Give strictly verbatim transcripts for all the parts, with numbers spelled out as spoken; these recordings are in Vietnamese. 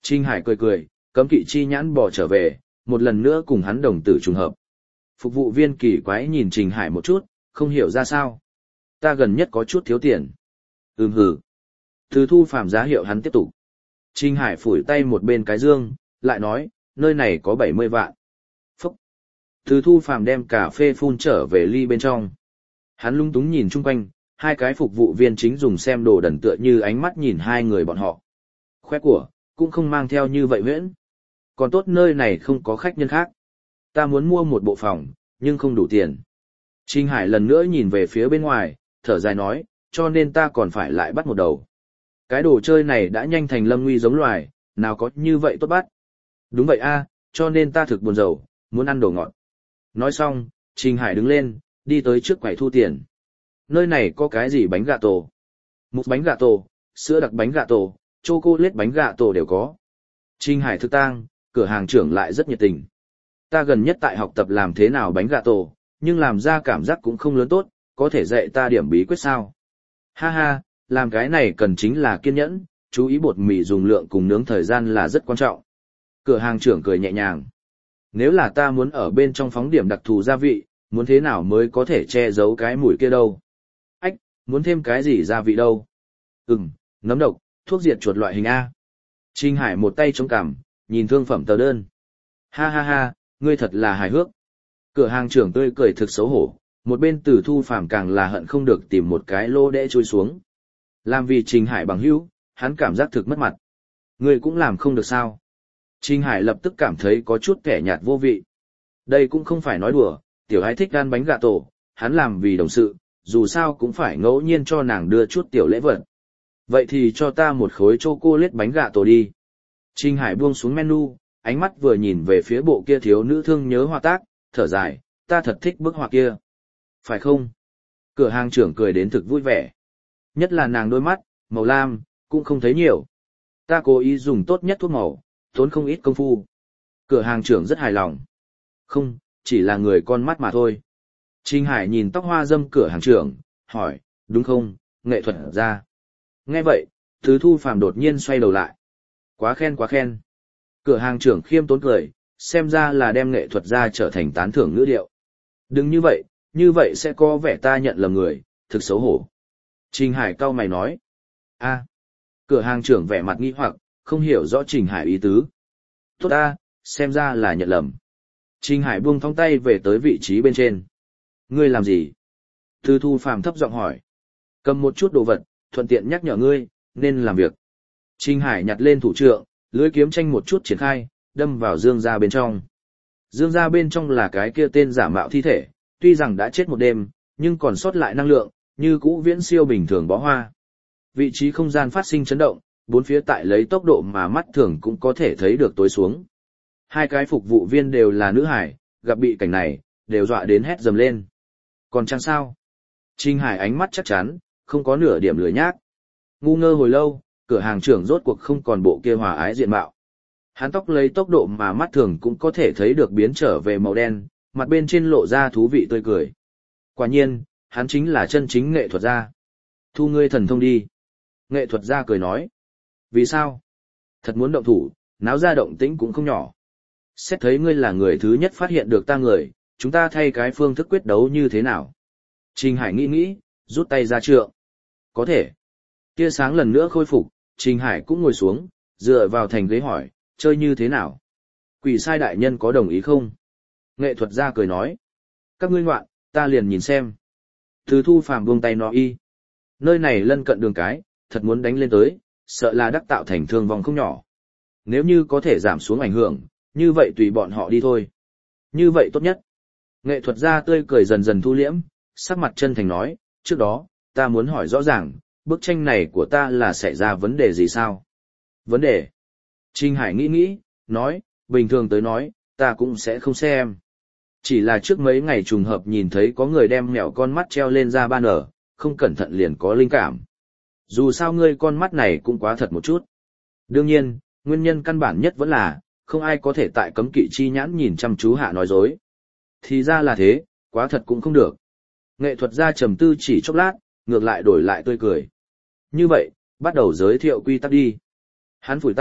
Trình Hải cười cười, cấm kỵ chi nhãn bỏ trở về, một lần nữa cùng hắn đồng tử trùng hợp. Phục vụ viên kỳ quái nhìn Trình Hải một chút, không hiểu ra sao. Ta gần nhất có chút thiếu tiền. Ừm hử. Từ thu phàm giá hiệu hắn tiếp tục. Trình Hải phủi tay một bên cái dương, lại nói, nơi này có bảy mươi vạn. Phúc. Từ thu phàm đem cà phê phun trở về ly bên trong. Hắn lung túng nhìn chung quanh, hai cái phục vụ viên chính dùng xem đồ đần tựa như ánh mắt nhìn hai người bọn họ. Khoe của, cũng không mang theo như vậy huyễn. Còn tốt nơi này không có khách nhân khác. Ta muốn mua một bộ phòng, nhưng không đủ tiền. Trình Hải lần nữa nhìn về phía bên ngoài, thở dài nói, cho nên ta còn phải lại bắt một đầu. Cái đồ chơi này đã nhanh thành lâm nguy giống loài, nào có như vậy tốt bắt. Đúng vậy a, cho nên ta thực buồn rầu, muốn ăn đồ ngọt. Nói xong, Trình Hải đứng lên, đi tới trước quầy thu tiền. Nơi này có cái gì bánh gà tổ? Mục bánh gà tổ, sữa đặc bánh gà tổ, chocolate bánh gà tổ đều có. Trình Hải thực tang, cửa hàng trưởng lại rất nhiệt tình. Ta gần nhất tại học tập làm thế nào bánh gà tổ, nhưng làm ra cảm giác cũng không lớn tốt, có thể dạy ta điểm bí quyết sao? Ha ha, làm cái này cần chính là kiên nhẫn, chú ý bột mì dùng lượng cùng nướng thời gian là rất quan trọng. Cửa hàng trưởng cười nhẹ nhàng. Nếu là ta muốn ở bên trong phóng điểm đặc thù gia vị, muốn thế nào mới có thể che giấu cái mùi kia đâu? Ách, muốn thêm cái gì gia vị đâu? Ừm, nấm độc, thuốc diệt chuột loại hình A. Trình Hải một tay chống cằm, nhìn thương phẩm tờ đơn. Ha ha ha, ngươi thật là hài hước. Cửa hàng trưởng tươi cười thực xấu hổ, một bên Từ Thu Phàm càng là hận không được tìm một cái lô đẽ trôi xuống. Làm vì Trình Hải bằng hữu, hắn cảm giác thực mất mặt. Ngươi cũng làm không được sao? Trình Hải lập tức cảm thấy có chút kẻ nhạt vô vị. Đây cũng không phải nói đùa, tiểu ái thích ăn bánh gà tổ, hắn làm vì đồng sự, dù sao cũng phải ngẫu nhiên cho nàng đưa chút tiểu lễ vật. Vậy thì cho ta một khối chocolate bánh gà tổ đi. Trình Hải buông xuống menu, ánh mắt vừa nhìn về phía bộ kia thiếu nữ thương nhớ hoa tác, thở dài, ta thật thích bức họa kia. Phải không? Cửa hàng trưởng cười đến thực vui vẻ. Nhất là nàng đôi mắt, màu lam, cũng không thấy nhiều. Ta cố ý dùng tốt nhất thuốc màu, tốn không ít công phu. Cửa hàng trưởng rất hài lòng. Không, chỉ là người con mắt mà thôi. Trình Hải nhìn tóc hoa dâm cửa hàng trưởng, hỏi, đúng không, nghệ thuật ra. Nghe vậy, Từ Thu Phàm đột nhiên xoay đầu lại. Quá khen quá khen. Cửa hàng trưởng khiêm tốn cười, xem ra là đem nghệ thuật ra trở thành tán thưởng ngữ điệu. Đừng như vậy, như vậy sẽ có vẻ ta nhận lầm người, thực xấu hổ. Trình Hải cau mày nói. A. Cửa hàng trưởng vẻ mặt nghi hoặc, không hiểu rõ Trình Hải ý tứ. Tốt ta, xem ra là nhận lầm. Trình Hải buông thong tay về tới vị trí bên trên. Ngươi làm gì? Từ Thu Phàm thấp giọng hỏi. Cầm một chút đồ vật, thuận tiện nhắc nhở ngươi, nên làm việc. Trình Hải nhặt lên thủ trượng, lưỡi kiếm tranh một chút triển khai, đâm vào dương ra bên trong. Dương ra bên trong là cái kia tên giả mạo thi thể, tuy rằng đã chết một đêm, nhưng còn sót lại năng lượng, như cũ viễn siêu bình thường bó hoa. Vị trí không gian phát sinh chấn động, bốn phía tại lấy tốc độ mà mắt thường cũng có thể thấy được tối xuống. Hai cái phục vụ viên đều là nữ hải, gặp bị cảnh này, đều dọa đến hét dầm lên. Còn chăng sao? Trình Hải ánh mắt chắc chắn, không có nửa điểm lười nhác. Ngu ngơ hồi lâu, cửa hàng trưởng rốt cuộc không còn bộ kia hòa ái diện mạo. Hắn tóc lấy tốc độ mà mắt thường cũng có thể thấy được biến trở về màu đen, mặt bên trên lộ ra thú vị tươi cười. Quả nhiên, hắn chính là chân chính nghệ thuật gia. Thu ngươi thần thông đi. Nghệ thuật gia cười nói. Vì sao? Thật muốn động thủ, náo ra động tĩnh cũng không nhỏ. Xét thấy ngươi là người thứ nhất phát hiện được ta người, chúng ta thay cái phương thức quyết đấu như thế nào? Trình Hải nghĩ nghĩ, rút tay ra trượng. Có thể. Tia sáng lần nữa khôi phục, Trình Hải cũng ngồi xuống, dựa vào thành ghế hỏi, chơi như thế nào? Quỷ sai đại nhân có đồng ý không? Nghệ thuật gia cười nói. Các ngươi ngoạn, ta liền nhìn xem. Từ Thu Phàm buông tay nó y. Nơi này lân cận đường cái, thật muốn đánh lên tới, sợ là đắc tạo thành thương vong không nhỏ. Nếu như có thể giảm xuống ảnh hưởng, như vậy tùy bọn họ đi thôi. Như vậy tốt nhất. Nghệ thuật gia tươi cười dần dần thu liễm, sắc mặt chân thành nói, trước đó, ta muốn hỏi rõ ràng, bức tranh này của ta là xảy ra vấn đề gì sao? Vấn đề? Trình Hải nghĩ nghĩ, nói, bình thường tới nói, ta cũng sẽ không xem. Chỉ là trước mấy ngày trùng hợp nhìn thấy có người đem mèo con mắt treo lên ra ban ở, không cẩn thận liền có linh cảm. Dù sao ngươi con mắt này cũng quá thật một chút. Đương nhiên, nguyên nhân căn bản nhất vẫn là, không ai có thể tại cấm kỵ chi nhãn nhìn chăm chú hạ nói dối. Thì ra là thế, quá thật cũng không được. Nghệ thuật gia trầm tư chỉ chốc lát, ngược lại đổi lại tươi cười. Như vậy, bắt đầu giới thiệu quy tắc đi. Hắn phủi tay,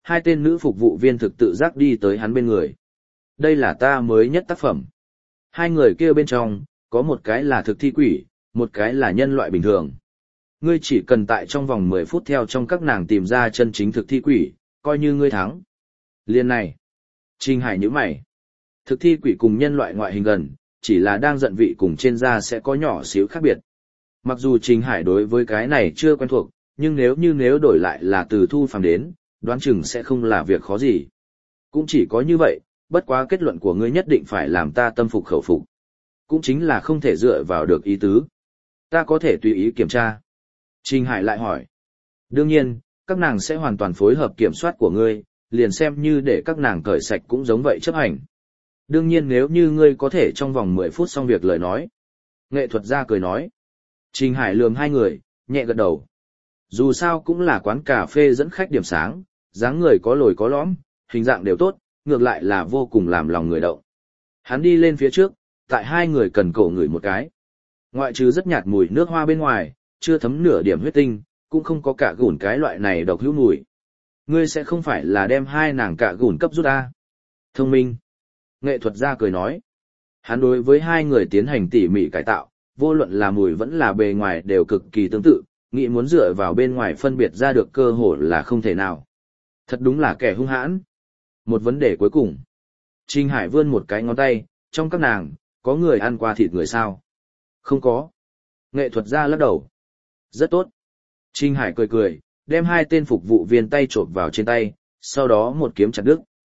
hai tên nữ phục vụ viên thực tự giác đi tới hắn bên người. Đây là ta mới nhất tác phẩm. Hai người kia bên trong, có một cái là thực thi quỷ, một cái là nhân loại bình thường. Ngươi chỉ cần tại trong vòng mười phút theo trong các nàng tìm ra chân chính thực thi quỷ, coi như ngươi thắng. Liên này. Trình Hải nhíu mày. Thực thi quỷ cùng nhân loại ngoại hình gần, chỉ là đang giận vị cùng trên da sẽ có nhỏ xíu khác biệt. Mặc dù Trình Hải đối với cái này chưa quen thuộc, nhưng nếu như nếu đổi lại là từ Thu Phàm đến, đoán chừng sẽ không là việc khó gì. Cũng chỉ có như vậy, bất quá kết luận của ngươi nhất định phải làm ta tâm phục khẩu phục. Cũng chính là không thể dựa vào được ý tứ. Ta có thể tùy ý kiểm tra. Trình Hải lại hỏi. Đương nhiên, các nàng sẽ hoàn toàn phối hợp kiểm soát của ngươi, liền xem như để các nàng cởi sạch cũng giống vậy chấp hành. Đương nhiên nếu như ngươi có thể trong vòng mười phút xong việc lời nói. Nghệ thuật gia cười nói. Trình Hải lườm hai người, nhẹ gật đầu. Dù sao cũng là quán cà phê dẫn khách điểm sáng, dáng người có lồi có lõm, hình dạng đều tốt, ngược lại là vô cùng làm lòng người động. Hắn đi lên phía trước, tại hai người cần cổ ngửi một cái. Ngoại trừ rất nhạt mùi nước hoa bên ngoài, chưa thấm nửa điểm huyết tinh, cũng không có cả gùn cái loại này độc hữu mùi. Ngươi sẽ không phải là đem hai nàng cả gùn cấp rút a? Thông minh. Nghệ thuật gia cười nói. Hắn đối với hai người tiến hành tỉ mỉ cải tạo, vô luận là mùi vẫn là bề ngoài đều cực kỳ tương tự, nghĩ muốn dựa vào bên ngoài phân biệt ra được cơ hội là không thể nào. Thật đúng là kẻ hung hãn. Một vấn đề cuối cùng. Trình Hải vươn một cái ngón tay, trong các nàng, có người ăn qua thịt người sao? Không có. Nghệ thuật gia lắc đầu. Rất tốt. Trình Hải cười cười, đem hai tên phục vụ viên tay chộp vào trên tay, sau đó một kiếm chặt đứt.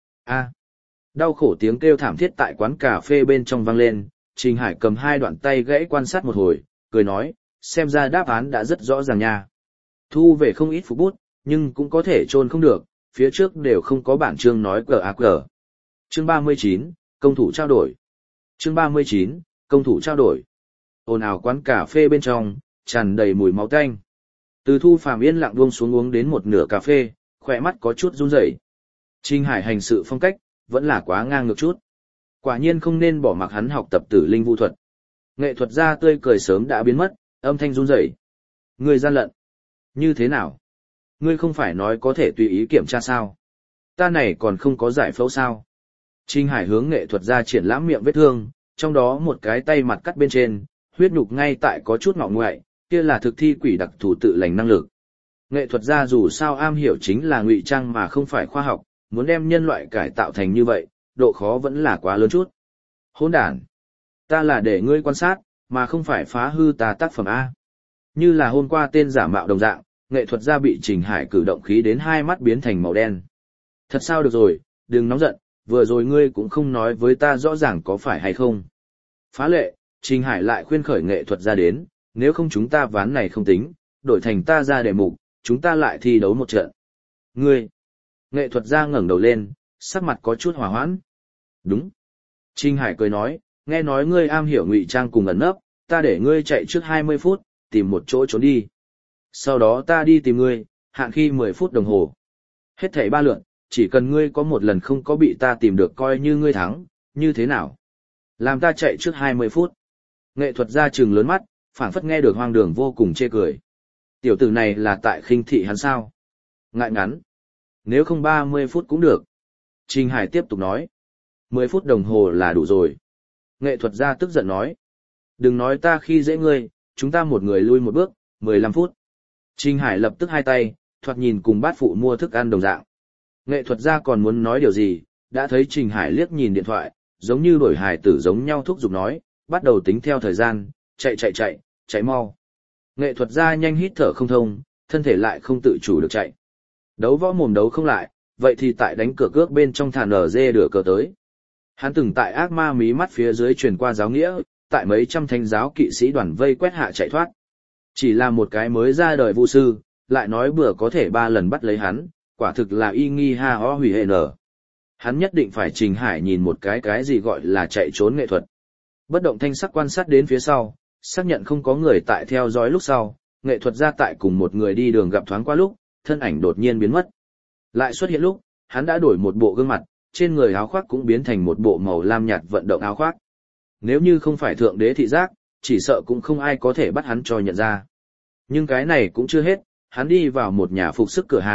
A. Đau khổ tiếng kêu thảm thiết tại quán cà phê bên trong vang lên, Trình Hải cầm hai đoạn tay gãy quan sát một hồi, cười nói, xem ra đáp án đã rất rõ ràng nha. Thu về không ít phục bút, nhưng cũng có thể trôn không được, phía trước đều không có bản chương nói cờ ác cờ. Chương ba mươi chín, công thủ trao đổi. Chương ba mươi chín, công thủ trao đổi. Ồn ào quán cà phê bên trong, tràn đầy mùi máu tanh. Từ Thu Phàm yên lặng buông xuống uống đến một nửa cà phê, khỏe mắt có chút run rẩy. Trình Hải hành sự phong cách, vẫn là quá ngang ngược chút. Quả nhiên không nên bỏ mặc hắn học tập tử linh vu thuật. Nghệ thuật gia tươi cười sớm đã biến mất, âm thanh run rẩy. Ngươi gian lận. Như thế nào? Ngươi không phải nói có thể tùy ý kiểm tra sao? Ta này còn không có giải phẫu sao? Trình Hải hướng nghệ thuật gia triển lãm miệng vết thương, trong đó một cái tay mặt cắt bên trên, huyết nhục ngay tại có chút ngọ ngoại, kia là thực thi quỷ đặc thù tự lành năng lực. Nghệ thuật gia dù sao am hiểu chính là ngụy trang mà không phải khoa học, muốn đem nhân loại cải tạo thành như vậy, độ khó vẫn là quá lớn chút. Hỗn đản, ta là để ngươi quan sát, mà không phải phá hư ta tác phẩm A. Như là hôm qua tên giả mạo đồng dạng, nghệ thuật gia bị Trình Hải cử động khí đến hai mắt biến thành màu đen. Thật sao được rồi, đừng nóng giận, vừa rồi ngươi cũng không nói với ta rõ ràng có phải hay không. Phá lệ, Trình Hải lại khuyên khởi nghệ thuật gia đến, nếu không chúng ta ván này không tính, đổi thành ta ra đề mục, chúng ta lại thi đấu một trận. Ngươi, nghệ thuật gia ngẩng đầu lên, sắc mặt có chút hòa hoãn. Đúng. Trình Hải cười nói, nghe nói ngươi am hiểu ngụy trang cùng ẩn nấp, ta để ngươi chạy trước hai mươi phút, tìm một chỗ trốn đi. Sau đó ta đi tìm ngươi, hạn khi mười phút đồng hồ. Hết thảy ba lượt, chỉ cần ngươi có một lần không có bị ta tìm được coi như ngươi thắng, như thế nào? Làm ta chạy trước hai mươi phút. Nghệ thuật gia trừng lớn mắt, phảng phất nghe được hoang đường vô cùng chê cười. Tiểu tử này là tại khinh thị hắn sao? Ngại ngắn. Nếu không ba mươi phút cũng được. Trình Hải tiếp tục nói. mười phút đồng hồ là đủ rồi. Nghệ thuật gia tức giận nói. Đừng nói ta khi dễ ngươi, chúng ta một người lui một bước, mười lăm phút. Trình Hải lập tức hai tay, thoạt nhìn cùng bát phụ mua thức ăn đồng dạng. Nghệ thuật gia còn muốn nói điều gì, đã thấy Trình Hải liếc nhìn điện thoại, giống như đổi hài tử giống nhau thúc giục nói, bắt đầu tính theo thời gian, chạy chạy chạy, chạy mau. Nghệ thuật gia nhanh hít thở không thông, thân thể lại không tự chủ được chạy. Đấu võ mồm đấu không lại, vậy thì tại đánh cửa cước bên trong thả nở dê đửa cờ tới. Hắn từng tại ác ma mí mắt phía dưới truyền qua giáo nghĩa, tại mấy trăm thánh giáo kỵ sĩ đoàn vây quét hạ chạy thoát. Chỉ là một cái mới ra đời vu sư, lại nói bữa có thể ba lần bắt lấy hắn, quả thực là y nghi ha ho hủy hệ nở. Hắn nhất định phải Trình Hải nhìn một cái cái gì gọi là chạy trốn nghệ thuật. Bất động thanh sắc quan sát đến phía sau, xác nhận không có người tại theo dõi lúc sau, nghệ thuật gia tại cùng một người đi đường gặp thoáng qua lúc, thân ảnh đột nhiên biến mất. Lại xuất hiện lúc, hắn đã đổi một bộ gương mặt, trên người áo khoác cũng biến thành một bộ màu lam nhạt vận động áo khoác. Nếu như không phải thượng đế thị giác, chỉ sợ cũng không ai có thể bắt hắn cho nhận ra. Nhưng cái này cũng chưa hết, hắn đi vào một nhà phục sức cửa hàng,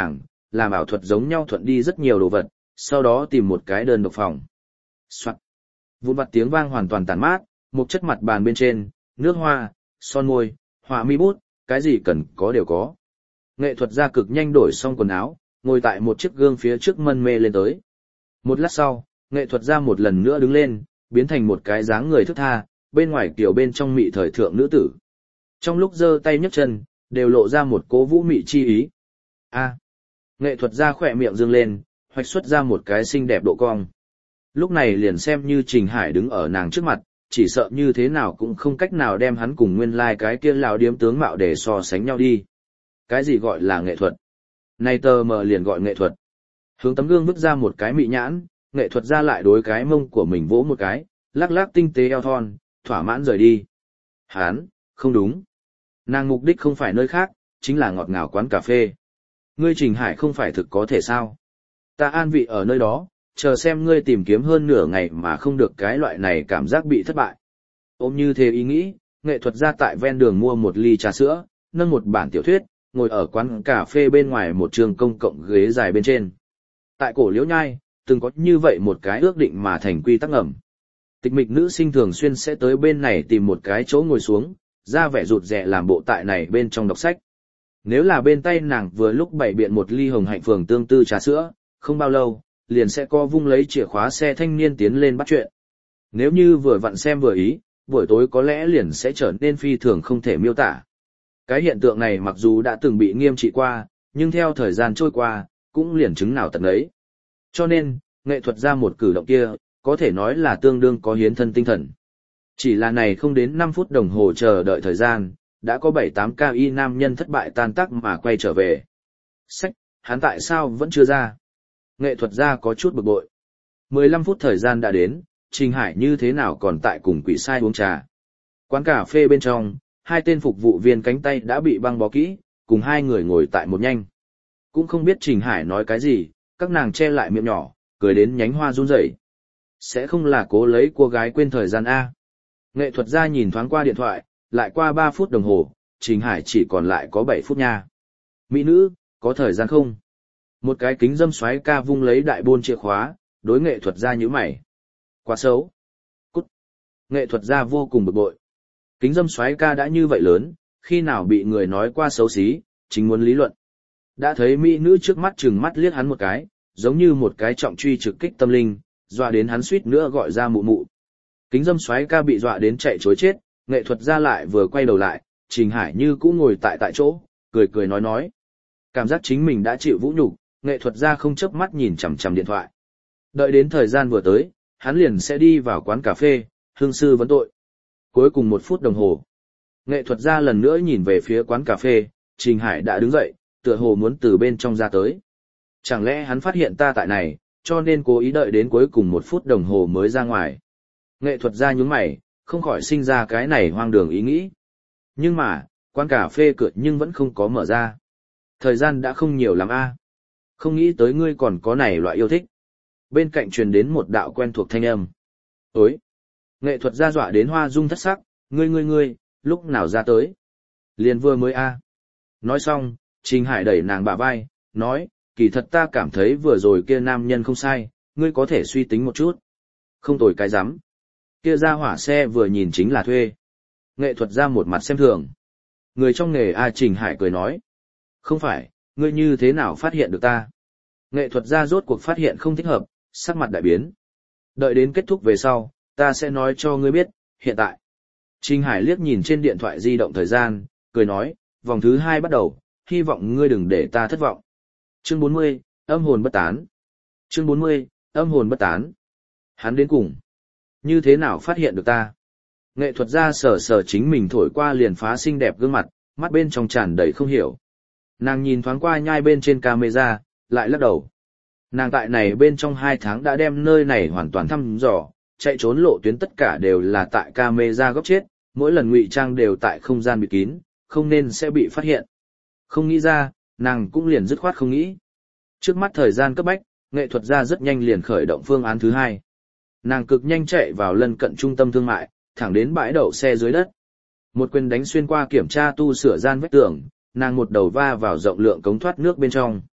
làm ảo thuật giống nhau thuận đi rất nhiều đồ vật, sau đó tìm một cái đơn độc phòng. Soạt. Vụn vặt tiếng vang hoàn toàn tàn mát, một chất mặt bàn bên trên, nước hoa, son môi, họa mi bút, cái gì cần có đều có. Nghệ thuật gia cực nhanh đổi xong quần áo, ngồi tại một chiếc gương phía trước mân mê lên tới. Một lát sau, nghệ thuật gia một lần nữa đứng lên, biến thành một cái dáng người thức tha, bên ngoài kiểu bên trong mị thời thượng nữ tử. Trong lúc giơ tay nhấc chân, đều lộ ra một cố vũ mị chi ý. A. Nghệ thuật gia khỏe miệng dương lên, hoạch xuất ra một cái xinh đẹp độ cong. Lúc này liền xem như Trình Hải đứng ở nàng trước mặt, chỉ sợ như thế nào cũng không cách nào đem hắn cùng nguyên lai like cái kia lão điếm tướng mạo để so sánh nhau đi. Cái gì gọi là nghệ thuật? Này tờ mờ liền gọi nghệ thuật. Hướng tấm gương vứt ra một cái mị nhãn, nghệ thuật ra lại đối cái mông của mình vỗ một cái, lắc lắc tinh tế eo thon, thỏa mãn rời đi. Hán, không đúng. Nàng mục đích không phải nơi khác, chính là ngọt ngào quán cà phê. Ngươi Trình Hải không phải thực có thể sao? Ta an vị ở nơi đó, chờ xem ngươi tìm kiếm hơn nửa ngày mà không được cái loại này cảm giác bị thất bại. Ôm như thế ý nghĩ, nghệ thuật ra tại ven đường mua một ly trà sữa, nâng một bản tiểu thuyết, ngồi ở quán cà phê bên ngoài một trường công cộng ghế dài bên trên. Tại cổ Liễu Nhai, từng có như vậy một cái ước định mà thành quy tắc ngầm. Tịch mịch nữ sinh thường xuyên sẽ tới bên này tìm một cái chỗ ngồi xuống, ra vẻ rụt rè làm bộ tại này bên trong đọc sách. Nếu là bên tay nàng vừa lúc bày biện một ly hồng hạnh phường tương tư trà sữa, không bao lâu, liền sẽ co vung lấy chìa khóa xe thanh niên tiến lên bắt chuyện. Nếu như vừa vặn xem vừa ý, buổi tối có lẽ liền sẽ trở nên phi thường không thể miêu tả. Cái hiện tượng này mặc dù đã từng bị nghiêm trị qua, nhưng theo thời gian trôi qua, cũng liền chứng nào tận ấy. Cho nên, nghệ thuật ra một cử động kia, có thể nói là tương đương có hiến thân tinh thần. Chỉ là này không đến năm phút đồng hồ chờ đợi thời gian, đã có bảy tám ca y nam nhân thất bại tan tác mà quay trở về. Sách, hắn tại sao vẫn chưa ra? Nghệ thuật gia có chút bực bội. mười lăm phút thời gian đã đến, Trình Hải như thế nào còn tại cùng quỷ sai uống trà. Quán cà phê bên trong, hai tên phục vụ viên cánh tay đã bị băng bó kỹ, cùng hai người ngồi tại một nhanh. Cũng không biết Trình Hải nói cái gì, các nàng che lại miệng nhỏ, cười đến nhánh hoa run rẩy. Sẽ không là cố lấy cô gái quên thời gian A. Nghệ thuật gia nhìn thoáng qua điện thoại, lại qua ba phút đồng hồ, Trình Hải chỉ còn lại có bảy phút nha. Mỹ nữ, có thời gian không? Một cái kính dâm xoáy ca vung lấy đại bôn chìa khóa, đối nghệ thuật gia nhíu mày. Quá xấu. Cút. Nghệ thuật gia vô cùng bực bội. Kính dâm xoáy ca đã như vậy lớn, khi nào bị người nói qua xấu xí, chính muốn lý luận. Đã thấy mỹ nữ trước mắt chừng mắt liếc hắn một cái, giống như một cái trọng truy trực kích tâm linh, dọa đến hắn suýt nữa gọi ra mụ mụ. Kính dâm xoáy ca bị dọa đến chạy chối chết, nghệ thuật gia lại vừa quay đầu lại, Trình Hải như cũ ngồi tại tại chỗ, cười cười nói nói. Cảm giác chính mình đã chịu vũ nhục, nghệ thuật gia không chớp mắt nhìn chằm chằm điện thoại. Đợi đến thời gian vừa tới, hắn liền sẽ đi vào quán cà phê, hương sư vấn tội. Cuối cùng một phút đồng hồ, nghệ thuật gia lần nữa nhìn về phía quán cà phê, Trình Hải đã đứng dậy, tựa hồ muốn từ bên trong ra tới. Chẳng lẽ hắn phát hiện ta tại này, cho nên cố ý đợi đến cuối cùng một phút đồng hồ mới ra ngoài. Nghệ thuật gia nhướng mày, không khỏi sinh ra cái này hoang đường ý nghĩ. Nhưng mà, quán cà phê cửa nhưng vẫn không có mở ra. Thời gian đã không nhiều lắm a. Không nghĩ tới ngươi còn có này loại yêu thích. Bên cạnh truyền đến một đạo quen thuộc thanh âm. Ối! Nghệ thuật gia dọa đến hoa dung thất sắc, ngươi ngươi ngươi, lúc nào ra tới? Liền vừa mới a. Nói xong, Trình Hải đẩy nàng bả vai, nói, kỳ thật ta cảm thấy vừa rồi kia nam nhân không sai, ngươi có thể suy tính một chút. Không tồi cái rắm. Kia ra hỏa xe vừa nhìn chính là thuê. Nghệ thuật gia một mặt xem thường. Người trong nghề A Trình Hải cười nói. Không phải, ngươi như thế nào phát hiện được ta? Nghệ thuật gia rốt cuộc phát hiện không thích hợp, sắc mặt đại biến. Đợi đến kết thúc về sau, ta sẽ nói cho ngươi biết, hiện tại. Trình Hải liếc nhìn trên điện thoại di động thời gian, cười nói, vòng thứ hai bắt đầu, hy vọng ngươi đừng để ta thất vọng. Chương bốn mươi, âm hồn bất tán. Chương bốn mươi, âm hồn bất tán. Hắn đến cùng. Như thế nào phát hiện được ta? Nghệ thuật gia sờ sờ chính mình thổi qua liền phá xinh đẹp gương mặt, mắt bên trong tràn đầy không hiểu. Nàng nhìn thoáng qua nhai bên trên camera, lại lắc đầu. Nàng tại này bên trong hai tháng đã đem nơi này hoàn toàn thăm dò, chạy trốn lộ tuyến tất cả đều là tại camera góc chết, mỗi lần ngụy trang đều tại không gian bịt kín, không nên sẽ bị phát hiện. Không nghĩ ra, nàng cũng liền dứt khoát không nghĩ. Trước mắt thời gian cấp bách, nghệ thuật gia rất nhanh liền khởi động phương án thứ hai. Nàng cực nhanh chạy vào lân cận trung tâm thương mại, thẳng đến bãi đậu xe dưới đất. Một quyền đánh xuyên qua kiểm tra tu sửa gian vách tường, nàng một đầu va vào rộng lượng cống thoát nước bên trong.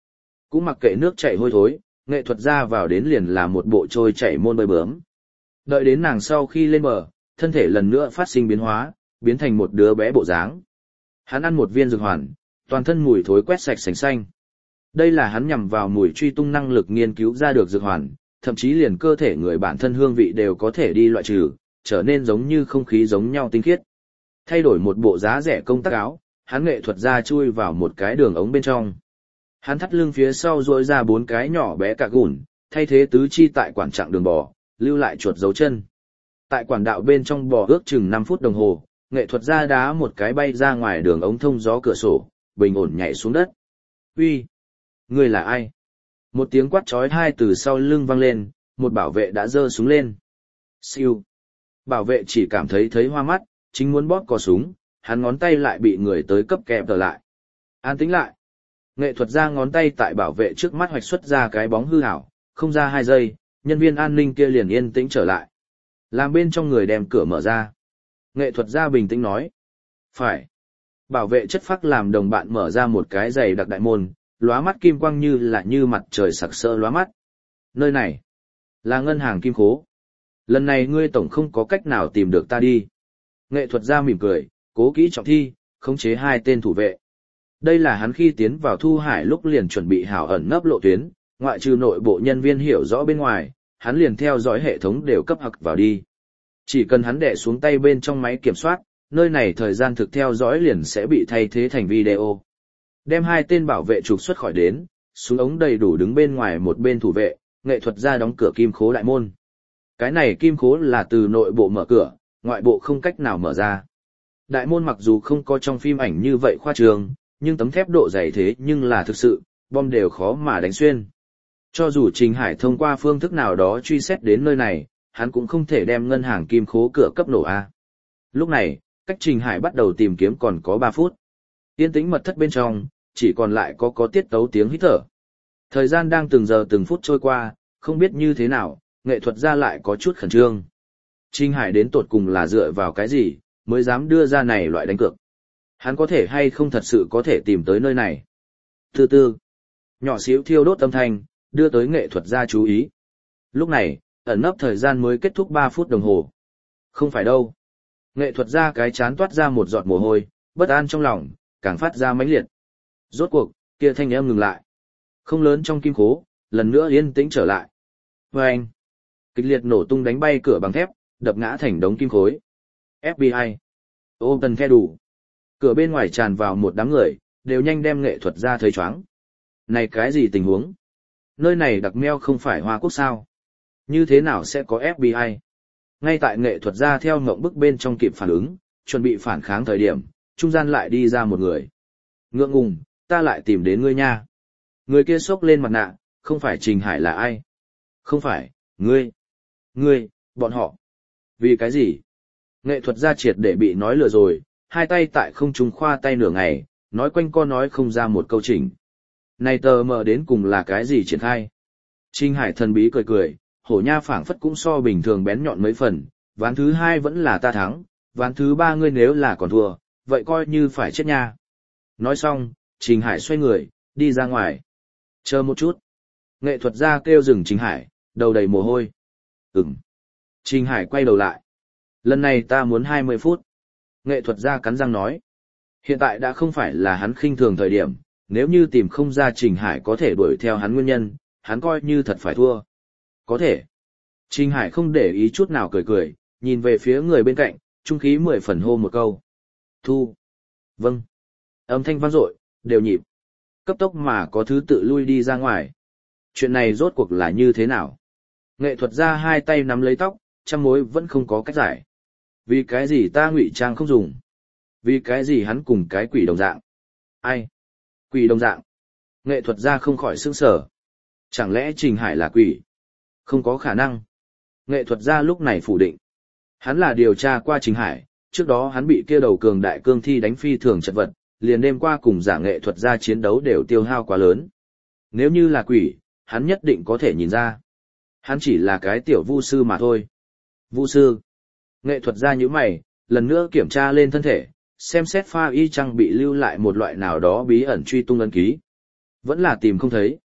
Cũng mặc kệ nước chảy hôi thối, nghệ thuật ra vào đến liền là một bộ trôi chảy môn bơi bướm. Đợi đến nàng sau khi lên bờ, thân thể lần nữa phát sinh biến hóa, biến thành một đứa bé bộ dáng. Hắn ăn một viên dược hoàn, toàn thân mùi thối quét sạch sành xanh. Đây là hắn nhằm vào mùi truy tung năng lực nghiên cứu ra được dược hoàn, thậm chí liền cơ thể người bản thân hương vị đều có thể đi loại trừ, trở nên giống như không khí giống nhau tinh khiết. Thay đổi một bộ giá rẻ công tác áo, hắn nghệ thuật ra chui vào một cái đường ống bên trong. Hắn thắt lưng phía sau duỗi ra bốn cái nhỏ bé cạc gùn, thay thế tứ chi tại quản trạng đường bò, lưu lại chuột dấu chân. Tại quản đạo bên trong bò ước chừng năm phút đồng hồ, nghệ thuật ra đá một cái bay ra ngoài đường ống thông gió cửa sổ, bình ổn nhảy xuống đất. Uy, ngươi là ai? Một tiếng quát chói tai từ sau lưng vang lên, một bảo vệ đã giơ súng lên. Siêu. Bảo vệ chỉ cảm thấy thấy hoa mắt, chính muốn bóp cò súng, hắn ngón tay lại bị người tới cấp kẹp trở lại. An tĩnh lại. Nghệ thuật ra ngón tay tại bảo vệ trước mắt hoạch xuất ra cái bóng hư ảo, không ra hai giây, nhân viên an ninh kia liền yên tĩnh trở lại. Làm bên trong người đem cửa mở ra. Nghệ thuật ra bình tĩnh nói. Phải. Bảo vệ chất phác làm đồng bạn mở ra một cái giày đặc đại môn, lóa mắt kim quang như là như mặt trời sặc sỡ lóa mắt. Nơi này là ngân hàng kim khố. Lần này ngươi tổng không có cách nào tìm được ta đi. Nghệ thuật ra mỉm cười, cố kỹ trọng thi, khống chế hai tên thủ vệ. Đây là hắn khi tiến vào Thu Hải lúc liền chuẩn bị hảo ẩn nấp lộ tuyến, ngoại trừ nội bộ nhân viên hiểu rõ bên ngoài, hắn liền theo dõi hệ thống đều cấp hặc vào đi. Chỉ cần hắn đè xuống tay bên trong máy kiểm soát, nơi này thời gian thực theo dõi liền sẽ bị thay thế thành video. Đem hai tên bảo vệ trục xuất khỏi đến, súng ống đầy đủ đứng bên ngoài một bên thủ vệ, nghệ thuật ra đóng cửa kim khố đại môn. Cái này kim khố là từ nội bộ mở cửa, ngoại bộ không cách nào mở ra. Đại môn mặc dù không có trong phim ảnh như vậy khoa trương, nhưng tấm thép độ dày thế nhưng là thực sự, bom đều khó mà đánh xuyên. Cho dù Trình Hải thông qua phương thức nào đó truy xét đến nơi này, hắn cũng không thể đem ngân hàng kim khố cửa cấp nổ A. Lúc này, cách Trình Hải bắt đầu tìm kiếm còn có ba phút. Yên tĩnh mật thất bên trong, chỉ còn lại có có tiết tấu tiếng hít thở. Thời gian đang từng giờ từng phút trôi qua, không biết như thế nào, nghệ thuật ra lại có chút khẩn trương. Trình Hải đến tột cùng là dựa vào cái gì, mới dám đưa ra này loại đánh cược. Hắn có thể hay không thật sự có thể tìm tới nơi này. Từ từ, nhỏ xíu thiêu đốt âm thanh, đưa tới nghệ thuật ra chú ý. Lúc này, ẩn nấp thời gian mới kết thúc ba phút đồng hồ. Không phải đâu. Nghệ thuật ra cái chán toát ra một giọt mồ hôi, bất an trong lòng, càng phát ra mãnh liệt. Rốt cuộc, kia thanh âm ngừng lại. Không lớn trong kim khố, lần nữa yên tĩnh trở lại. Và anh, kịch liệt nổ tung đánh bay cửa bằng thép, đập ngã thành đống kim khối. ép bê i. Ô tần khe đủ. Cửa bên ngoài tràn vào một đám người, đều nhanh đem nghệ thuật ra thấy chóng. Này cái gì tình huống? Nơi này đặc meo không phải Hoa Quốc sao? Như thế nào sẽ có ép bê i? Ngay tại nghệ thuật ra theo ngộng bức bên trong kịp phản ứng, chuẩn bị phản kháng thời điểm, trung gian lại đi ra một người. Ngượng ngùng, ta lại tìm đến ngươi nha. Người kia xốc lên mặt nạ, không phải Trình Hải là ai? Không phải, ngươi. Ngươi, bọn họ. Vì cái gì? Nghệ thuật ra triệt để bị nói lừa rồi, hai tay tại không trung khoa tay nửa ngày, nói quanh co nói không ra một câu chỉnh. Này tờ mờ đến cùng là cái gì triển khai? Trình Hải thần bí cười cười, hổ nha phảng phất cũng so bình thường bén nhọn mấy phần, ván thứ hai vẫn là ta thắng, ván thứ ba ngươi nếu là còn thua, vậy coi như phải chết nha. Nói xong, Trình Hải xoay người, đi ra ngoài. Chờ một chút. Nghệ thuật gia kêu dừng Trình Hải, đầu đầy mồ hôi. Ừm. Trình Hải quay đầu lại. Lần này ta muốn hai mươi phút. Nghệ thuật gia cắn răng nói. Hiện tại đã không phải là hắn khinh thường thời điểm, nếu như tìm không ra Trình Hải có thể đuổi theo hắn nguyên nhân, hắn coi như thật phải thua. Có thể. Trình Hải không để ý chút nào cười cười, nhìn về phía người bên cạnh, trung khí mười phần hô một câu. Thu. Vâng. Âm thanh vang dội, đều nhịp. Cấp tốc mà có thứ tự lui đi ra ngoài. Chuyện này rốt cuộc là như thế nào? Nghệ thuật gia hai tay nắm lấy tóc, trăm mối vẫn không có cách giải. Vì cái gì ta ngụy trang không dùng? Vì cái gì hắn cùng cái quỷ đồng dạng? Ai? Quỷ đồng dạng. Nghệ thuật gia không khỏi sững sờ. Chẳng lẽ Trình Hải là quỷ? Không có khả năng. Nghệ thuật gia lúc này phủ định. Hắn là điều tra qua Trình Hải, trước đó hắn bị kia đầu cường đại cương thi đánh phi thường chật vật, liền đêm qua cùng giả nghệ thuật gia chiến đấu đều tiêu hao quá lớn. Nếu như là quỷ, hắn nhất định có thể nhìn ra. Hắn chỉ là cái tiểu vu sư mà thôi. Vu sư. Nghệ thuật gia nhíu mày, lần nữa kiểm tra lên thân thể, xem xét pha y chăng bị lưu lại một loại nào đó bí ẩn truy tung ấn ký. Vẫn là tìm không thấy.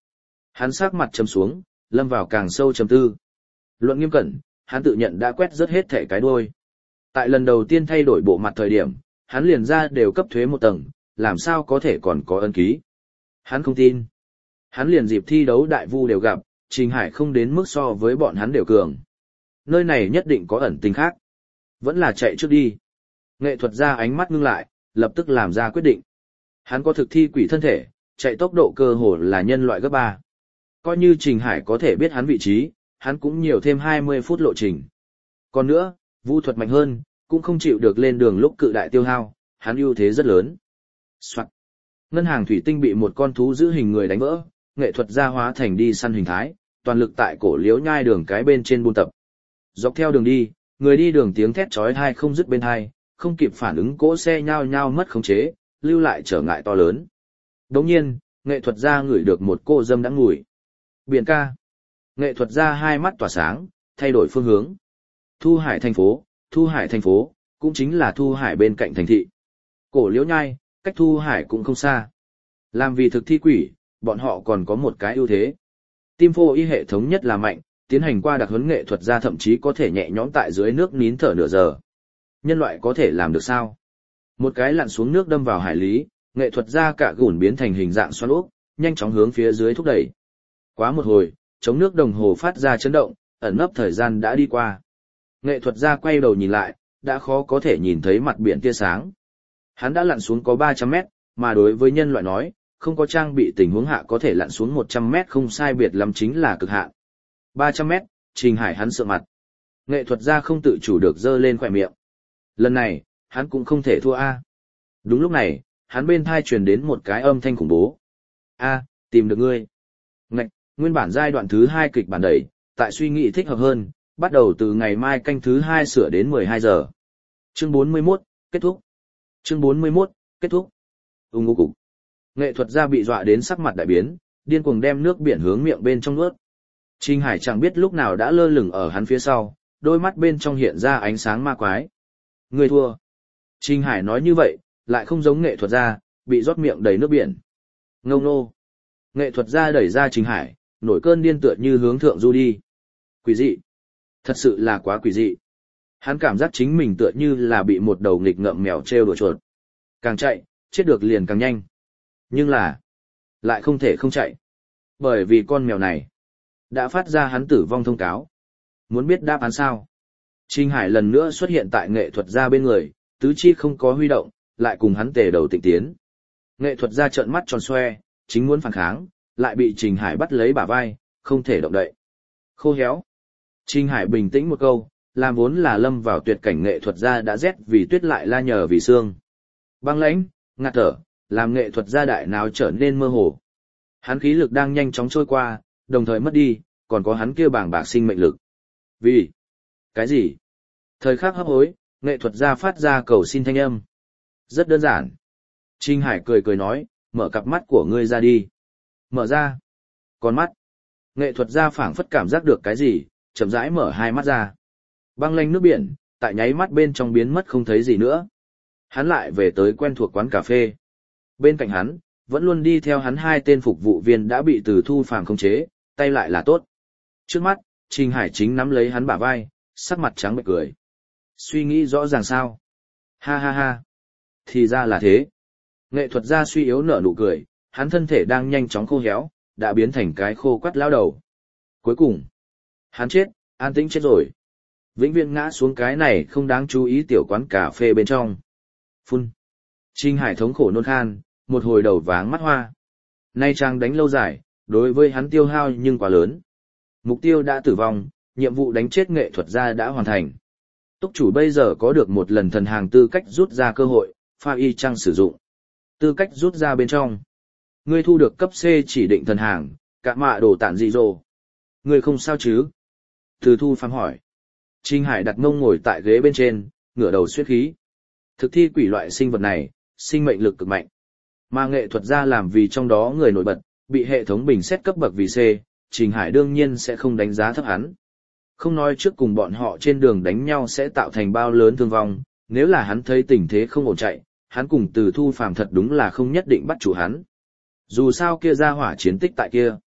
Hắn sắc mặt trầm xuống, lâm vào càng sâu trầm tư. Luận nghiêm cẩn, hắn tự nhận đã quét rất hết thể cái đuôi. Tại lần đầu tiên thay đổi bộ mặt thời điểm, hắn liền ra đều cấp thuế một tầng, làm sao có thể còn có ân ký. Hắn không tin. Hắn liền dịp thi đấu đại vu đều gặp, Trình Hải không đến mức so với bọn hắn đều cường. Nơi này nhất định có ẩn tình khác. Vẫn là chạy trước đi. Nghệ thuật gia ánh mắt ngưng lại, lập tức làm ra quyết định. Hắn có thực thi quỷ thân thể, chạy tốc độ cơ hồ là nhân loại gấp ba. Coi như Trình Hải có thể biết hắn vị trí, hắn cũng nhiều thêm hai mươi phút lộ trình. Còn nữa, vu thuật mạnh hơn, cũng không chịu được lên đường lúc cự đại tiêu hao, hắn ưu thế rất lớn. Soạn. Ngân hàng thủy tinh bị một con thú giữ hình người đánh vỡ, nghệ thuật gia hóa thành đi săn hình thái, toàn lực tại cổ liếu nhai đường cái bên trên buôn tập. Dọc theo đường đi, người đi đường tiếng thét chói tai không dứt bên tai, không kịp phản ứng cỗ xe nhao nhao mất khống chế, lưu lại trở ngại to lớn. Đồng nhiên, nghệ thuật gia ngửi được một cô dâm đã ngủi. Biển ca. Nghệ thuật gia hai mắt tỏa sáng, thay đổi phương hướng. Thu Hải thành phố, Thu Hải thành phố, cũng chính là Thu Hải bên cạnh thành thị. Cổ liễu nhai, cách Thu Hải cũng không xa. Làm vì thực thi quỷ, bọn họ còn có một cái ưu thế. Tim phô y hệ thống nhất là mạnh, tiến hành qua đặc huấn nghệ thuật gia thậm chí có thể nhẹ nhõm tại dưới nước nín thở nửa giờ. Nhân loại có thể làm được sao? Một cái lặn xuống nước đâm vào hải lý, nghệ thuật gia cả gùn biến thành hình dạng xoắn ốc, nhanh chóng hướng phía dưới thúc đẩy. Quá một hồi, chống nước đồng hồ phát ra chấn động, ẩn nấp thời gian đã đi qua. Nghệ thuật gia quay đầu nhìn lại, đã khó có thể nhìn thấy mặt biển tia sáng. Hắn đã lặn xuống có ba trăm mét, mà đối với nhân loại nói, không có trang bị tình huống hạ có thể lặn xuống một trăm mét không sai biệt lắm chính là cực hạn. ba trăm mét, Trình Hải hắn sợ mặt. Nghệ thuật gia không tự chủ được giơ lên khỏe miệng. Lần này, hắn cũng không thể thua a. Đúng lúc này, hắn bên thai truyền đến một cái âm thanh khủng bố. A, tìm được ngươi. Ngạch, nguyên bản giai đoạn thứ hai kịch bản đẩy, tại suy nghĩ thích hợp hơn, bắt đầu từ ngày mai canh thứ hai sửa đến mười hai giờ. Chương bốn mươi mốt, kết thúc. Chương bốn mươi mốt, kết thúc. Ung ngô cục. Nghệ thuật gia bị dọa đến sắc mặt đại biến, điên cuồng đem nước biển hướng miệng bên trong nuốt. Trình Hải chẳng biết lúc nào đã lơ lửng ở hắn phía sau, đôi mắt bên trong hiện ra ánh sáng ma quái. Người thua. Trình Hải nói như vậy, lại không giống nghệ thuật gia, bị rót miệng đầy nước biển. Ngông nô. Nghệ thuật gia đẩy ra Trình Hải, nổi cơn điên tựa như hướng thượng du đi. Quỷ dị. Thật sự là quá quỷ dị. Hắn cảm giác chính mình tựa như là bị một đầu nghịch ngợm mèo trêu đùa chuột. Càng chạy, chết được liền càng nhanh. Nhưng là, lại không thể không chạy. Bởi vì con mèo này, đã phát ra hắn tử vong thông cáo. Muốn biết đáp án sao? Trình Hải lần nữa xuất hiện tại nghệ thuật gia bên người, tứ chi không có huy động, lại cùng hắn tề đầu tịnh tiến. Nghệ thuật gia trợn mắt tròn xoe, chính muốn phản kháng, lại bị Trình Hải bắt lấy bả vai, không thể động đậy. Khô héo. Trình Hải bình tĩnh một câu, làm vốn là lâm vào tuyệt cảnh nghệ thuật gia đã rét vì tuyết lại la nhờ vì xương. Băng lãnh, ngạt thở, làm nghệ thuật gia đại nào trở nên mơ hồ. Hắn khí lực đang nhanh chóng trôi qua, đồng thời mất đi, còn có hắn kia bảng bạc sinh mệnh lực. Vì? Cái gì? Thời khắc hấp hối, nghệ thuật gia phát ra cầu xin thanh âm. Rất đơn giản. Trình Hải cười cười nói, mở cặp mắt của ngươi ra đi. Mở ra. Con mắt. Nghệ thuật gia phảng phất cảm giác được cái gì, chậm rãi mở hai mắt ra. Băng lanh nước biển, tại nháy mắt bên trong biến mất không thấy gì nữa. Hắn lại về tới quen thuộc quán cà phê. Bên cạnh hắn, vẫn luôn đi theo hắn hai tên phục vụ viên đã bị Từ Thu Phàm khống chế, tay lại là tốt. Trước mắt, Trình Hải chính nắm lấy hắn bả vai, sắc mặt trắng bệch cười. Suy nghĩ rõ ràng sao? Ha ha ha. Thì ra là thế. Nghệ thuật gia suy yếu nở nụ cười, hắn thân thể đang nhanh chóng khô héo, đã biến thành cái khô quắt lao đầu. Cuối cùng, hắn chết, an tĩnh chết rồi. Vĩnh viễn ngã xuống cái này không đáng chú ý tiểu quán cà phê bên trong. Phun. Trình Hải thống khổ nôn khan, một hồi đầu váng mắt hoa. Nay trang đánh lâu dài, đối với hắn tiêu hao nhưng quá lớn. Mục tiêu đã tử vong, nhiệm vụ đánh chết nghệ thuật gia đã hoàn thành. Túc chủ bây giờ có được một lần thần hàng tư cách rút ra cơ hội, pha y chăng sử dụng. Tư cách rút ra bên trong. Ngươi thu được cấp C chỉ định thần hàng, cả mạ đồ tản dị rồ. Ngươi không sao chứ? Từ Thu Phàm hỏi. Trình Hải đặt mông ngồi tại ghế bên trên, ngửa đầu suýt khí. Thực thi quỷ loại sinh vật này, sinh mệnh lực cực mạnh. Mà nghệ thuật gia làm vì trong đó người nổi bật, bị hệ thống bình xét cấp bậc vì C, Trình Hải đương nhiên sẽ không đánh giá thấp hắn. Không nói trước cùng bọn họ trên đường đánh nhau sẽ tạo thành bao lớn thương vong, nếu là hắn thấy tình thế không ổn chạy, hắn cùng Từ Thu Phàm thật đúng là không nhất định bắt chủ hắn. Dù sao kia ra hỏa chiến tích tại kia.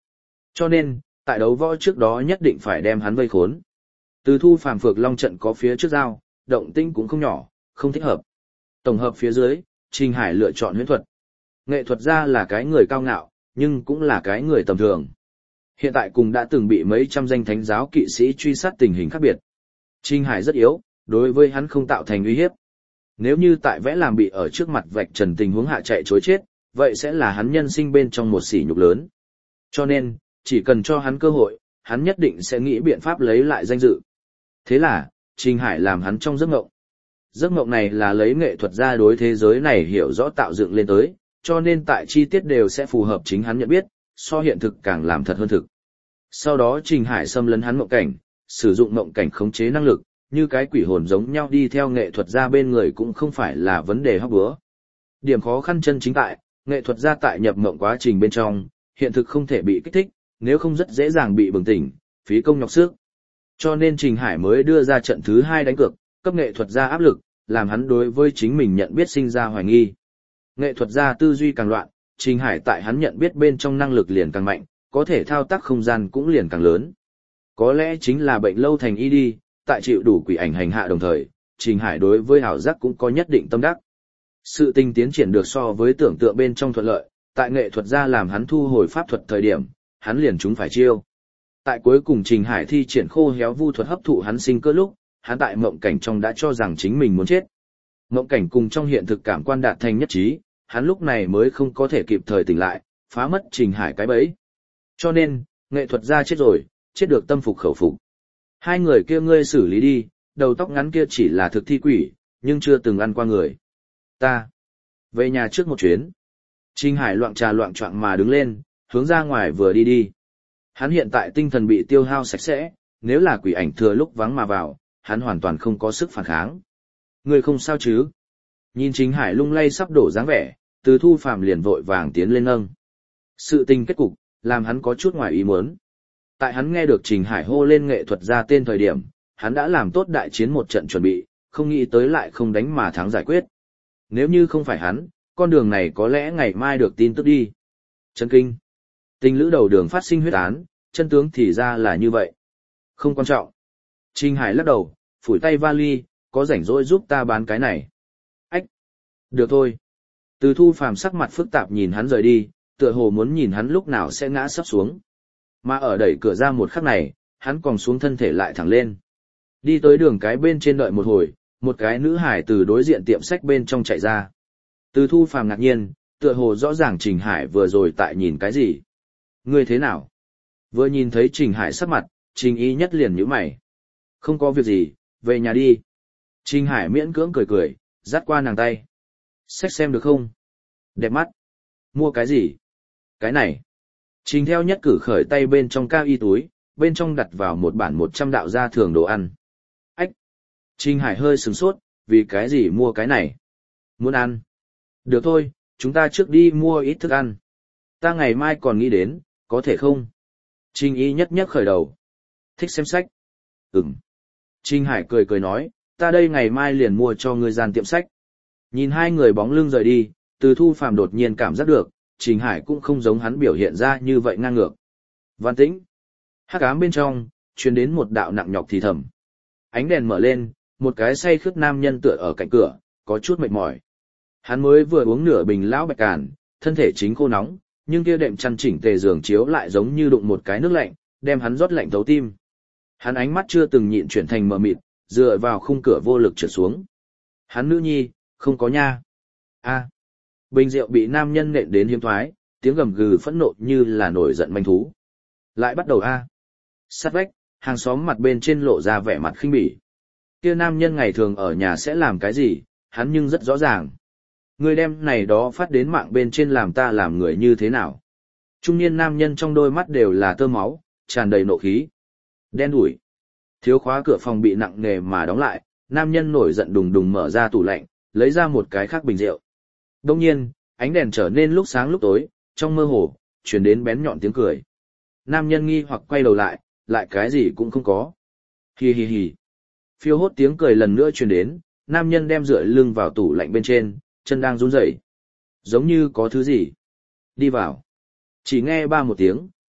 Cho nên, tại đấu võ trước đó nhất định phải đem hắn vây khốn. Từ Thu Phàm Phược Long trận có phía trước giao, động tĩnh cũng không nhỏ, không thích hợp. Tổng hợp phía dưới, Trình Hải lựa chọn huyễn thuật. Nghệ thuật gia là cái người cao ngạo, nhưng cũng là cái người tầm thường. Hiện tại cùng đã từng bị mấy trăm danh thánh giáo kỵ sĩ truy sát tình hình khác biệt. Trình Hải rất yếu, đối với hắn không tạo thành uy hiếp. Nếu như tại vẽ làm bị ở trước mặt vạch trần tình huống hạ chạy chối chết, vậy sẽ là hắn nhân sinh bên trong một sỉ nhục lớn. Cho nên, chỉ cần cho hắn cơ hội, hắn nhất định sẽ nghĩ biện pháp lấy lại danh dự. Thế là, Trình Hải làm hắn trong giấc mộng. Giấc mộng này là lấy nghệ thuật gia đối thế giới này hiểu rõ tạo dựng lên tới, cho nên tại chi tiết đều sẽ phù hợp chính hắn nhận biết, so hiện thực càng làm thật hơn thực. Sau đó Trình Hải xâm lấn hắn mộng cảnh, sử dụng mộng cảnh khống chế năng lực, như cái quỷ hồn giống nhau đi theo nghệ thuật gia bên người cũng không phải là vấn đề hóc búa. Điểm khó khăn chân chính tại, nghệ thuật gia tại nhập mộng quá trình bên trong, hiện thực không thể bị kích thích, nếu không rất dễ dàng bị bừng tỉnh, phí công nhọc sức. Cho nên Trình Hải mới đưa ra trận thứ hai đánh cược, cấp nghệ thuật gia áp lực, làm hắn đối với chính mình nhận biết sinh ra hoài nghi. Nghệ thuật gia tư duy càng loạn, Trình Hải tại hắn nhận biết bên trong năng lực liền càng mạnh, có thể thao tác không gian cũng liền càng lớn. Có lẽ chính là bệnh lâu thành y đi, tại chịu đủ quỷ ảnh hành hạ đồng thời, Trình Hải đối với ảo giác cũng có nhất định tâm đắc. Sự tình tiến triển được so với tưởng tượng bên trong thuận lợi, tại nghệ thuật gia làm hắn thu hồi pháp thuật thời điểm, hắn liền chúng phải chiêu. Tại cuối cùng Trình Hải thi triển khô héo vu thuật hấp thụ hắn sinh cơ lúc, hắn tại mộng cảnh trong đã cho rằng chính mình muốn chết. Mộng cảnh cùng trong hiện thực cảm quan đạt thành nhất trí, hắn lúc này mới không có thể kịp thời tỉnh lại, phá mất Trình Hải cái bẫy. Cho nên, nghệ thuật gia chết rồi, chết được tâm phục khẩu phục. Hai người kia ngươi xử lý đi, đầu tóc ngắn kia chỉ là thực thi quỷ, nhưng chưa từng ăn qua người. Ta về nhà trước một chuyến. Trình Hải loạng trà loạng choạng mà đứng lên, hướng ra ngoài vừa đi đi. Hắn hiện tại tinh thần bị tiêu hao sạch sẽ, nếu là quỷ ảnh thừa lúc vắng mà vào, hắn hoàn toàn không có sức phản kháng. Ngươi không sao chứ? Nhìn Trình Hải lung lay sắp đổ dáng vẻ, Từ Thu Phàm liền vội vàng tiến lên nâng. Sự tình kết cục, làm hắn có chút ngoài ý muốn. Tại hắn nghe được Trình Hải hô lên nghệ thuật ra tên thời điểm, hắn đã làm tốt đại chiến một trận chuẩn bị, không nghĩ tới lại không đánh mà thắng giải quyết. Nếu như không phải hắn, con đường này có lẽ ngày mai được tin tức đi. Chân kinh. Tình lữ đầu đường phát sinh huyết án, chân tướng thì ra là như vậy. Không quan trọng. Trình Hải lắc đầu, phủi tay vali, có rảnh rỗi giúp ta bán cái này. Ách. Được thôi. Từ Thu Phàm sắc mặt phức tạp nhìn hắn rời đi, tựa hồ muốn nhìn hắn lúc nào sẽ ngã sắp xuống. Mà ở đẩy cửa ra một khắc này, hắn còn xuống thân thể lại thẳng lên. Đi tới đường cái bên trên đợi một hồi, một cái nữ hải từ đối diện tiệm sách bên trong chạy ra. Từ Thu Phàm ngạc nhiên, tựa hồ rõ ràng Trình Hải vừa rồi tại nhìn cái gì. Ngươi thế nào? Vừa nhìn thấy Trình Hải sắc mặt, Trình Y nhất liền nhíu mày. Không có việc gì, về nhà đi. Trình Hải miễn cưỡng cười cười, dắt qua nàng tay. Sách xem được không? Đẹp mắt. Mua cái gì? Cái này. Trình theo nhất cử khởi tay bên trong cao y túi, bên trong đặt vào một bản một trăm đạo gia thường đồ ăn. Ách! Trình Hải hơi sửng sốt, vì cái gì mua cái này? Muốn ăn? Được thôi, chúng ta trước đi mua ít thức ăn. Ta ngày mai còn nghĩ đến, có thể không? Trình Y nhất nhất khởi đầu. Thích xem sách? Ừm. Trình Hải cười cười nói, ta đây ngày mai liền mua cho ngươi gian tiệm sách. Nhìn hai người bóng lưng rời đi, Từ Thu Phàm đột nhiên cảm giác được, Trình Hải cũng không giống hắn biểu hiện ra như vậy ngang ngược. Văn tĩnh. Hắc ám bên trong, truyền đến một đạo nặng nhọc thì thầm. Ánh đèn mở lên, một cái say khướt nam nhân tựa ở cạnh cửa, có chút mệt mỏi. Hắn mới vừa uống nửa bình lão bạch càn, thân thể chính khô nóng, nhưng kia đệm chăn chỉnh tề giường chiếu lại giống như đụng một cái nước lạnh, đem hắn rót lạnh thấu tim. Hắn ánh mắt chưa từng nhịn chuyển thành mờ mịt, dựa vào khung cửa vô lực trượt xuống. Hắn nữ nhi, không có nha. A. Bình rượu bị nam nhân nện đến hiếm thoái, tiếng gầm gừ phẫn nộ như là nổi giận manh thú. Lại bắt đầu a. Sát vách, hàng xóm mặt bên trên lộ ra vẻ mặt khinh bỉ. Kia nam nhân ngày thường ở nhà sẽ làm cái gì, hắn nhưng rất rõ ràng. Người đem này đó phát đến mạng bên trên làm ta làm người như thế nào. Trung niên nam nhân trong đôi mắt đều là tơ máu, tràn đầy nộ khí. Đen đủi. Thiếu khóa cửa phòng bị nặng nề mà đóng lại, nam nhân nổi giận đùng đùng mở ra tủ lạnh, lấy ra một cái khác bình rượu. Đông nhiên, ánh đèn trở nên lúc sáng lúc tối, trong mơ hồ, truyền đến bén nhọn tiếng cười. Nam nhân nghi hoặc quay đầu lại, lại cái gì cũng không có. Hi hi hi. Phiêu hốt tiếng cười lần nữa truyền đến, nam nhân đem dựa lưng vào tủ lạnh bên trên, chân đang run rẩy. Giống như có thứ gì. Đi vào. Chỉ nghe ba một tiếng,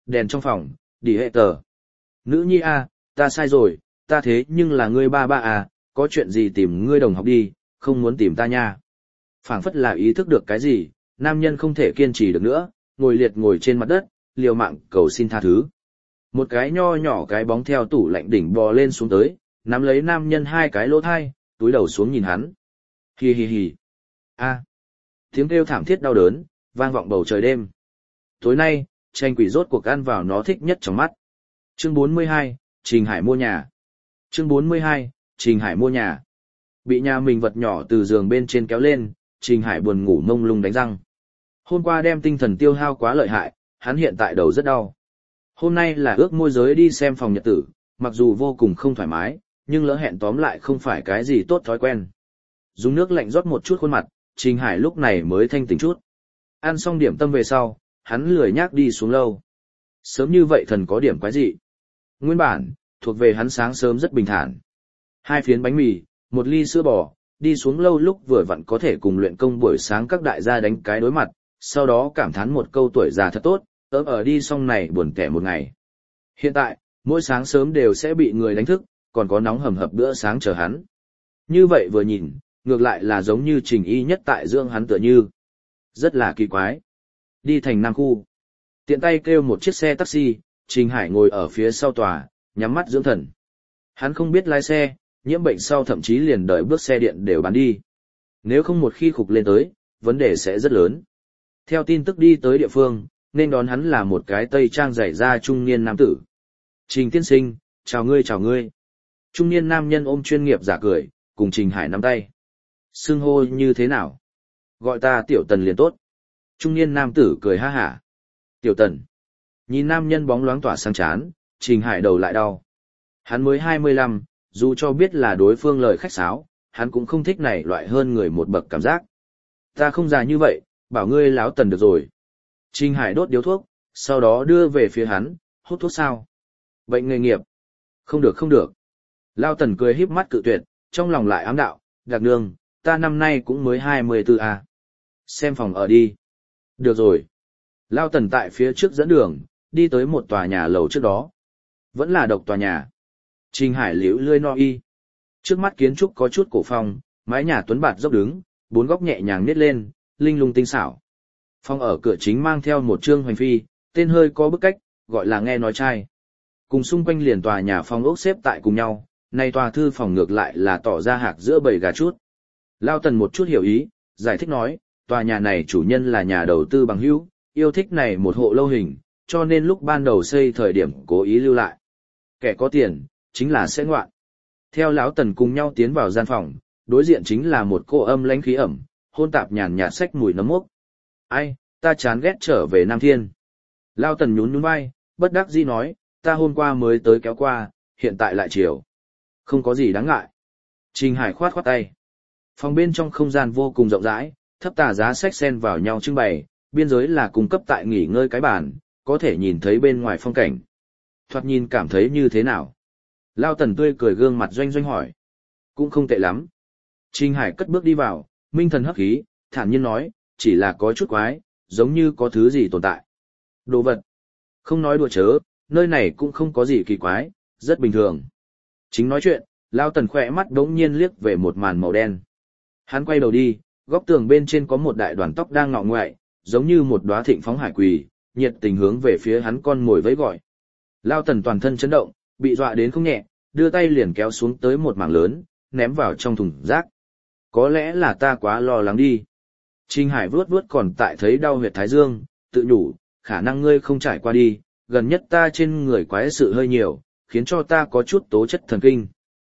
Đèn trong phòng, đi hệ tờ. Nữ nhi a, ta sai rồi, ta thế nhưng là ngươi ba ba à, có chuyện gì tìm ngươi đồng học đi, không muốn tìm ta nha. Phảng phất là ý thức được cái gì, nam nhân không thể kiên trì được nữa, ngồi liệt ngồi trên mặt đất, liều mạng cầu xin tha thứ. Một cái nho nhỏ cái bóng theo tủ lạnh đỉnh bò lên xuống tới, nắm lấy nam nhân hai cái lỗ thai, túi đầu xuống nhìn hắn. Hi hi hi. A. Tiếng kêu thảm thiết đau đớn, vang vọng bầu trời đêm. Tối nay, tranh quỷ rốt cuộc ăn vào nó thích nhất trong mắt. Chương bốn mươi hai, Trình Hải mua nhà. Chương bốn mươi hai, Trình Hải mua nhà. Bị nhà mình vật nhỏ từ giường bên trên kéo lên, Trình Hải buồn ngủ mông lung đánh răng. Hôm qua đem tinh thần tiêu hao quá lợi hại, hắn hiện tại đầu rất đau. Hôm nay là ước môi giới đi xem phòng nhật tử, mặc dù vô cùng không thoải mái, nhưng lỡ hẹn tóm lại không phải cái gì tốt thói quen. Dùng nước lạnh rót một chút khuôn mặt, Trình Hải lúc này mới thanh tỉnh chút. Ăn xong điểm tâm về sau, hắn lười nhác đi xuống lâu. Sớm như vậy thần có điểm quái dị. Nguyên bản, thuộc về hắn sáng sớm rất bình thản. Hai phiến bánh mì, một ly sữa bò, đi xuống lâu lúc vừa vặn có thể cùng luyện công buổi sáng các đại gia đánh cái đối mặt, sau đó cảm thán một câu tuổi già thật tốt, ớm ở đi xong này buồn kẻ một ngày. Hiện tại, mỗi sáng sớm đều sẽ bị người đánh thức, còn có nóng hầm hập bữa sáng chờ hắn. Như vậy vừa nhìn, ngược lại là giống như Trình Y nhất tại dưỡng hắn tựa như. Rất là kỳ quái. Đi thành Nam khu. Tiện tay kêu một chiếc xe taxi, Trình Hải ngồi ở phía sau tòa, nhắm mắt dưỡng thần. Hắn không biết lái xe, nhiễm bệnh sau thậm chí liền đợi bước xe điện đều bán đi. Nếu không một khi khục lên tới, vấn đề sẽ rất lớn. Theo tin tức đi tới địa phương, nên đón hắn là một cái tây trang dày da trung niên nam tử. Trình tiên sinh, chào ngươi chào ngươi. Trung niên nam nhân ôm chuyên nghiệp giả cười, cùng Trình Hải nắm tay. Xưng hô như thế nào? Gọi ta Tiểu Tần liền tốt. Trung niên nam tử cười ha hả. Tiểu Tần. Nhìn nam nhân bóng loáng tỏa sang chán, Trình Hải đầu lại đau. Hắn mới hai mươi lăm, dù cho biết là đối phương lời khách sáo, hắn cũng không thích này loại hơn người một bậc cảm giác. Ta không già như vậy, bảo ngươi láo Tần được rồi. Trình Hải đốt điếu thuốc, sau đó đưa về phía hắn, hút thuốc sao? Bệnh nghề nghiệp. Không được không được. Lao Tần cười híp mắt cự tuyệt, trong lòng lại ám đạo, đặc nương, ta năm nay cũng mới hai mươi tư à. Xem phòng ở đi. Được rồi. Lao Tần tại phía trước dẫn đường, đi tới một tòa nhà lầu trước đó. Vẫn là độc tòa nhà. Trình Hải liễu lươi no y. Trước mắt kiến trúc có chút cổ phong, mái nhà tuấn bạt dốc đứng, bốn góc nhẹ nhàng nít lên, linh lung tinh xảo. Phòng ở cửa chính mang theo một trương hoành phi, tên hơi có bức cách, gọi là nghe nói trai. Cùng xung quanh liền tòa nhà phòng ốc xếp tại cùng nhau, nay tòa thư phòng ngược lại là tỏ ra hạc giữa bầy gà chút. Lao Tần một chút hiểu ý, giải thích nói, tòa nhà này chủ nhân là nhà đầu tư bằng hữu, yêu thích này một hộ lâu hình, cho nên lúc ban đầu xây thời điểm cố ý lưu lại. Kẻ có tiền, chính là sẽ ngoạn. Theo lão Tần cùng nhau tiến vào gian phòng, đối diện chính là một cô âm lãnh khí ẩm, hôn tạp nhàn nhạt xách mùi nấm mốc. Ai, ta chán ghét trở về Nam Thiên. Lao Tần nhún nhún vai, bất đắc dĩ nói, ta hôm qua mới tới kéo qua, hiện tại lại chiều. Không có gì đáng ngại. Trình Hải khoát khoát tay. Phòng bên trong không gian vô cùng rộng rãi, thấp tà giá sách xen vào nhau trưng bày, biên giới là cung cấp tại nghỉ ngơi cái bàn, có thể nhìn thấy bên ngoài phong cảnh. Thoạt nhìn cảm thấy như thế nào? Lao Tần tươi cười gương mặt doanh doanh hỏi. Cũng không tệ lắm. Trình Hải cất bước đi vào, minh thần hấp khí, thản nhiên nói, chỉ là có chút quái, giống như có thứ gì tồn tại. Đồ vật. Không nói đùa chớ, nơi này cũng không có gì kỳ quái, rất bình thường. Chính nói chuyện, Lao Tần khỏe mắt đống nhiên liếc về một màn màu đen. Hắn quay đầu đi, góc tường bên trên có một đại đoàn tóc đang ngọ ngoại, giống như một đóa thịnh phóng hải quỳ, nhiệt tình hướng về phía hắn con mồi vẫy gọi. Lao Tần toàn thân chấn động, bị dọa đến không nhẹ, đưa tay liền kéo xuống tới một mảng lớn, ném vào trong thùng rác. Có lẽ là ta quá lo lắng đi. Trình Hải vuốt vuốt còn tại thấy đau huyệt thái dương, tự nhủ, khả năng ngươi không trải qua đi, gần nhất ta trên người quái sự hơi nhiều, khiến cho ta có chút tố chất thần kinh.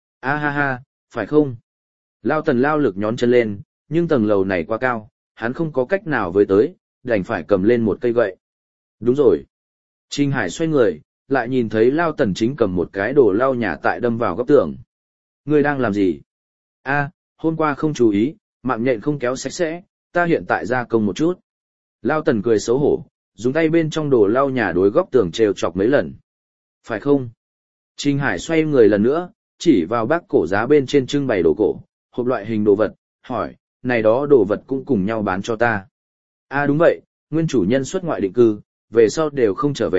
A ha ha, phải không? Lao Tần lao lực nhón chân lên, nhưng tầng lầu này quá cao, hắn không có cách nào với tới, đành phải cầm lên một cây gậy. Đúng rồi. Trình Hải xoay người, lại nhìn thấy Lao Tần chính cầm một cái đồ lau nhà tại đâm vào góc tường. Ngươi đang làm gì? A, hôm qua không chú ý, mạng nhện không kéo sạch sẽ, ta hiện tại ra công một chút. Lao Tần cười xấu hổ, dùng tay bên trong đồ lau nhà đối góc tường trêu chọc mấy lần. Phải không? Trình Hải xoay người lần nữa, chỉ vào bác cổ giá bên trên trưng bày đồ cổ, hộp loại hình đồ vật, hỏi, này đó đồ vật cũng cùng nhau bán cho ta. A đúng vậy, nguyên chủ nhân xuất ngoại định cư, về sau đều không trở về,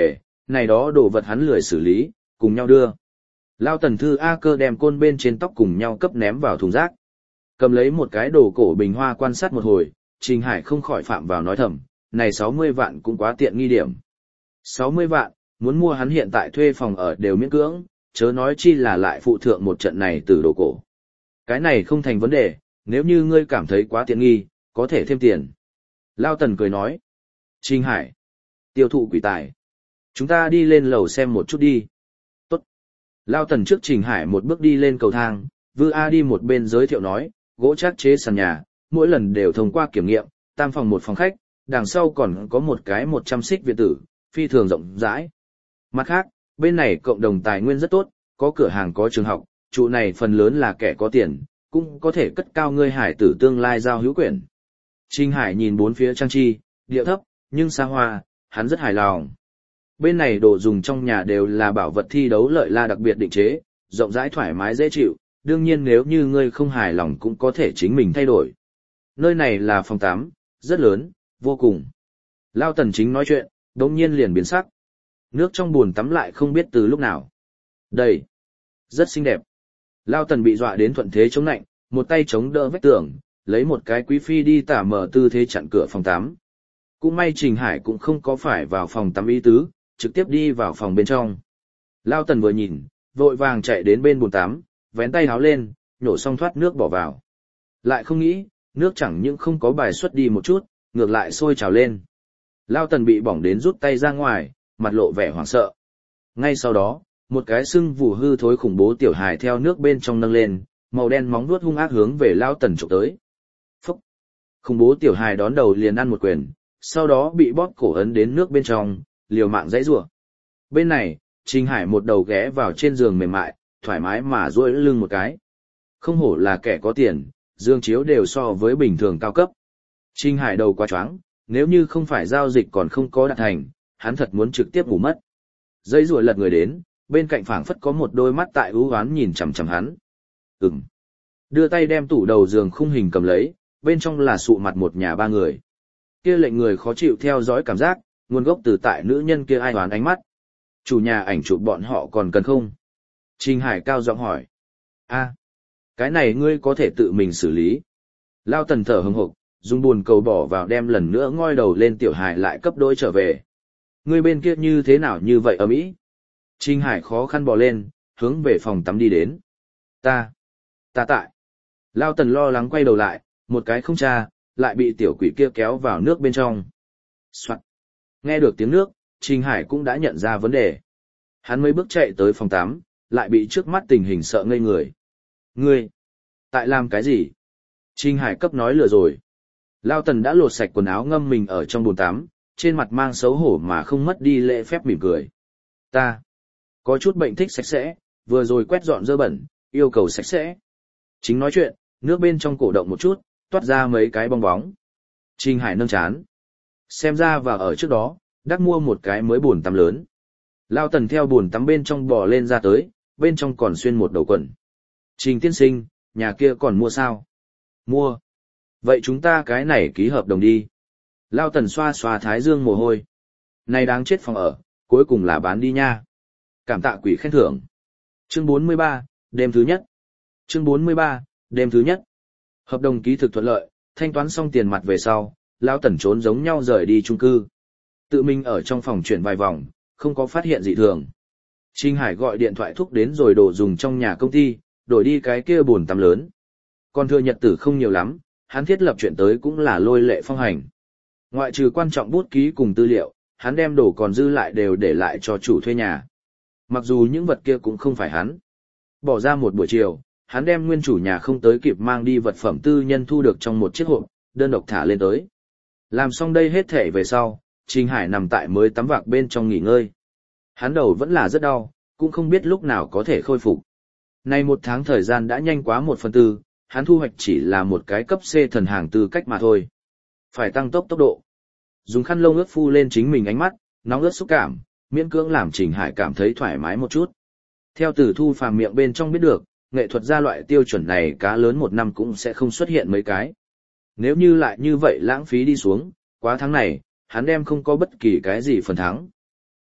này đó đồ vật hắn lười xử lý, cùng nhau đưa. Lao Tần Thư A Cơ đem côn bên trên tóc cùng nhau cấp ném vào thùng rác. Cầm lấy một cái đồ cổ bình hoa quan sát một hồi, Trình Hải không khỏi phạm vào nói thầm, này sáu mươi vạn cũng quá tiện nghi điểm. sáu mươi vạn, muốn mua hắn hiện tại thuê phòng ở đều miễn cưỡng, chớ nói chi là lại phụ thượng một trận này từ đồ cổ. Cái này không thành vấn đề, nếu như ngươi cảm thấy quá tiện nghi, có thể thêm tiền. Lao Tần cười nói. Trình Hải, tiêu thụ quỷ tài. Chúng ta đi lên lầu xem một chút đi. Tốt. Lao Tần trước Trình Hải một bước đi lên cầu thang, Vư A đi một bên giới thiệu nói, gỗ chắc chế sàn nhà, mỗi lần đều thông qua kiểm nghiệm, tam phòng một phòng khách, đằng sau còn có một cái một trăm xích viện tử, phi thường rộng rãi. Mặt khác, bên này cộng đồng tài nguyên rất tốt, có cửa hàng có trường học, trụ này phần lớn là kẻ có tiền, cũng có thể cất cao ngươi hải tử tương lai giao hữu quyền. Trình Hải nhìn bốn phía trang trí, điệu thấp, nhưng xa hoa, hắn rất hài lòng. Bên này đồ dùng trong nhà đều là bảo vật thi đấu lợi la đặc biệt định chế, rộng rãi thoải mái dễ chịu, đương nhiên nếu như ngươi không hài lòng cũng có thể chính mình thay đổi. Nơi này là phòng tắm, rất lớn, vô cùng. Lao Tần chính nói chuyện, đột nhiên liền biến sắc. Nước trong bồn tắm lại không biết từ lúc nào. Đây, rất xinh đẹp. Lao Tần bị dọa đến thuận thế chống nạnh, một tay chống đỡ vách tường, lấy một cái quý phi đi tả mở tư thế chặn cửa phòng tắm. Cũng may Trình Hải cũng không có phải vào phòng tắm ý tứ, trực tiếp đi vào phòng bên trong. Lao Tần vừa nhìn, vội vàng chạy đến bên bồn tắm, vén tay háo lên, nhổ xong thoát nước bỏ vào. Lại không nghĩ, nước chẳng những không có bài xuất đi một chút, ngược lại sôi trào lên. Lao Tần bị bỏng đến rút tay ra ngoài, mặt lộ vẻ hoảng sợ. Ngay sau đó, một cái sưng vù hư thối khủng bố tiểu hài theo nước bên trong nâng lên, màu đen móng vuốt hung ác hướng về Lao Tần chụp tới. Phúc! Khủng bố tiểu hài đón đầu liền ăn một quyền, sau đó bị bóp cổ ấn đến nước bên trong, liều mạng dãy rủa. Bên này, Trình Hải một đầu ghé vào trên giường mềm mại, thoải mái mà duỗi lưng một cái. Không hổ là kẻ có tiền, giường chiếu đều so với bình thường cao cấp. Trình Hải đầu quá choáng, nếu như không phải giao dịch còn không có đạt thành, hắn thật muốn trực tiếp ngủ mất. Dây rùa lật người đến, bên cạnh phảng phất có một đôi mắt tại ưu oán nhìn chằm chằm hắn. Ừm. Đưa tay đem tủ đầu giường khung hình cầm lấy, bên trong là sụ mặt một nhà ba người. Kia lệnh người khó chịu theo dõi cảm giác, nguồn gốc từ tại nữ nhân kia ai oán ánh mắt. Chủ nhà ảnh chụp bọn họ còn cần không? Trình Hải cao giọng hỏi. A, cái này ngươi có thể tự mình xử lý. Lao Tần thở hừng hực, dùng buồn cầu bỏ vào đem lần nữa ngoi đầu lên tiểu Hải lại cấp đôi trở về. Ngươi bên kia như thế nào như vậy ầm ĩ? Trình Hải khó khăn bò lên, hướng về phòng tắm đi đến. Ta, ta tại. Lao Tần lo lắng quay đầu lại, một cái không tra, lại bị tiểu quỷ kia kéo vào nước bên trong. Soạn. Nghe được tiếng nước, Trình Hải cũng đã nhận ra vấn đề. Hắn mấy bước chạy tới phòng tắm, lại bị trước mắt tình hình sợ ngây người. Ngươi, tại làm cái gì? Trình Hải cấp nói lừa rồi. Lao Tần đã lột sạch quần áo ngâm mình ở trong bồn tắm, trên mặt mang xấu hổ mà không mất đi lễ phép mỉm cười. Ta, có chút bệnh thích sạch sẽ, vừa rồi quét dọn dơ bẩn, yêu cầu sạch sẽ. Chính nói chuyện, nước bên trong cổ động một chút, toát ra mấy cái bong bóng. Trình Hải nâng chán. Xem ra và ở trước đó, đắc mua một cái mới bồn tắm lớn. Lao Tần theo bồn tắm bên trong bò lên ra tới, bên trong còn xuyên một đầu quần. Trình tiên sinh, nhà kia còn mua sao? Mua. Vậy chúng ta cái này ký hợp đồng đi. Lao Tần xoa xoa thái dương mồ hôi. Này đáng chết phòng ở, cuối cùng là bán đi nha. Cảm tạ quỷ khen thưởng. Chương bốn mươi ba, đêm thứ nhất. Chương bốn mươi ba, đêm thứ nhất. Hợp đồng ký thực thuận lợi, thanh toán xong tiền mặt về sau, Lao Tần trốn giống nhau rời đi chung cư. Tự mình ở trong phòng chuyển vài vòng, không có phát hiện dị thường. Trình Hải gọi điện thoại thúc đến rồi đồ dùng trong nhà công ty, đổi đi cái kia bồn tắm lớn. Còn thừa nhật tử không nhiều lắm, hắn thiết lập chuyện tới cũng là lôi lệ phong hành. Ngoại trừ quan trọng bút ký cùng tư liệu, hắn đem đồ còn dư lại đều để lại cho chủ thuê nhà. Mặc dù những vật kia cũng không phải hắn. Bỏ ra một buổi chiều, hắn đem nguyên chủ nhà không tới kịp mang đi vật phẩm tư nhân thu được trong một chiếc hộp, đơn độc thả lên tới. Làm xong đây hết thể về sau, Trình Hải nằm tại mới tắm vạc bên trong nghỉ ngơi. Hắn đầu vẫn là rất đau, cũng không biết lúc nào có thể khôi phục. Nay một tháng thời gian đã nhanh quá một phần tư, hắn thu hoạch chỉ là một cái cấp C thần hàng tư cách mà thôi. Phải tăng tốc tốc độ. Dùng khăn lông ướt phu lên chính mình ánh mắt, nóng ướt xúc cảm, miễn cưỡng làm Trình Hải cảm thấy thoải mái một chút. Theo Từ Thu Phàm miệng bên trong biết được, nghệ thuật gia loại tiêu chuẩn này cá lớn một năm cũng sẽ không xuất hiện mấy cái. Nếu như lại như vậy lãng phí đi xuống, quá tháng này, hắn đem không có bất kỳ cái gì phần thắng.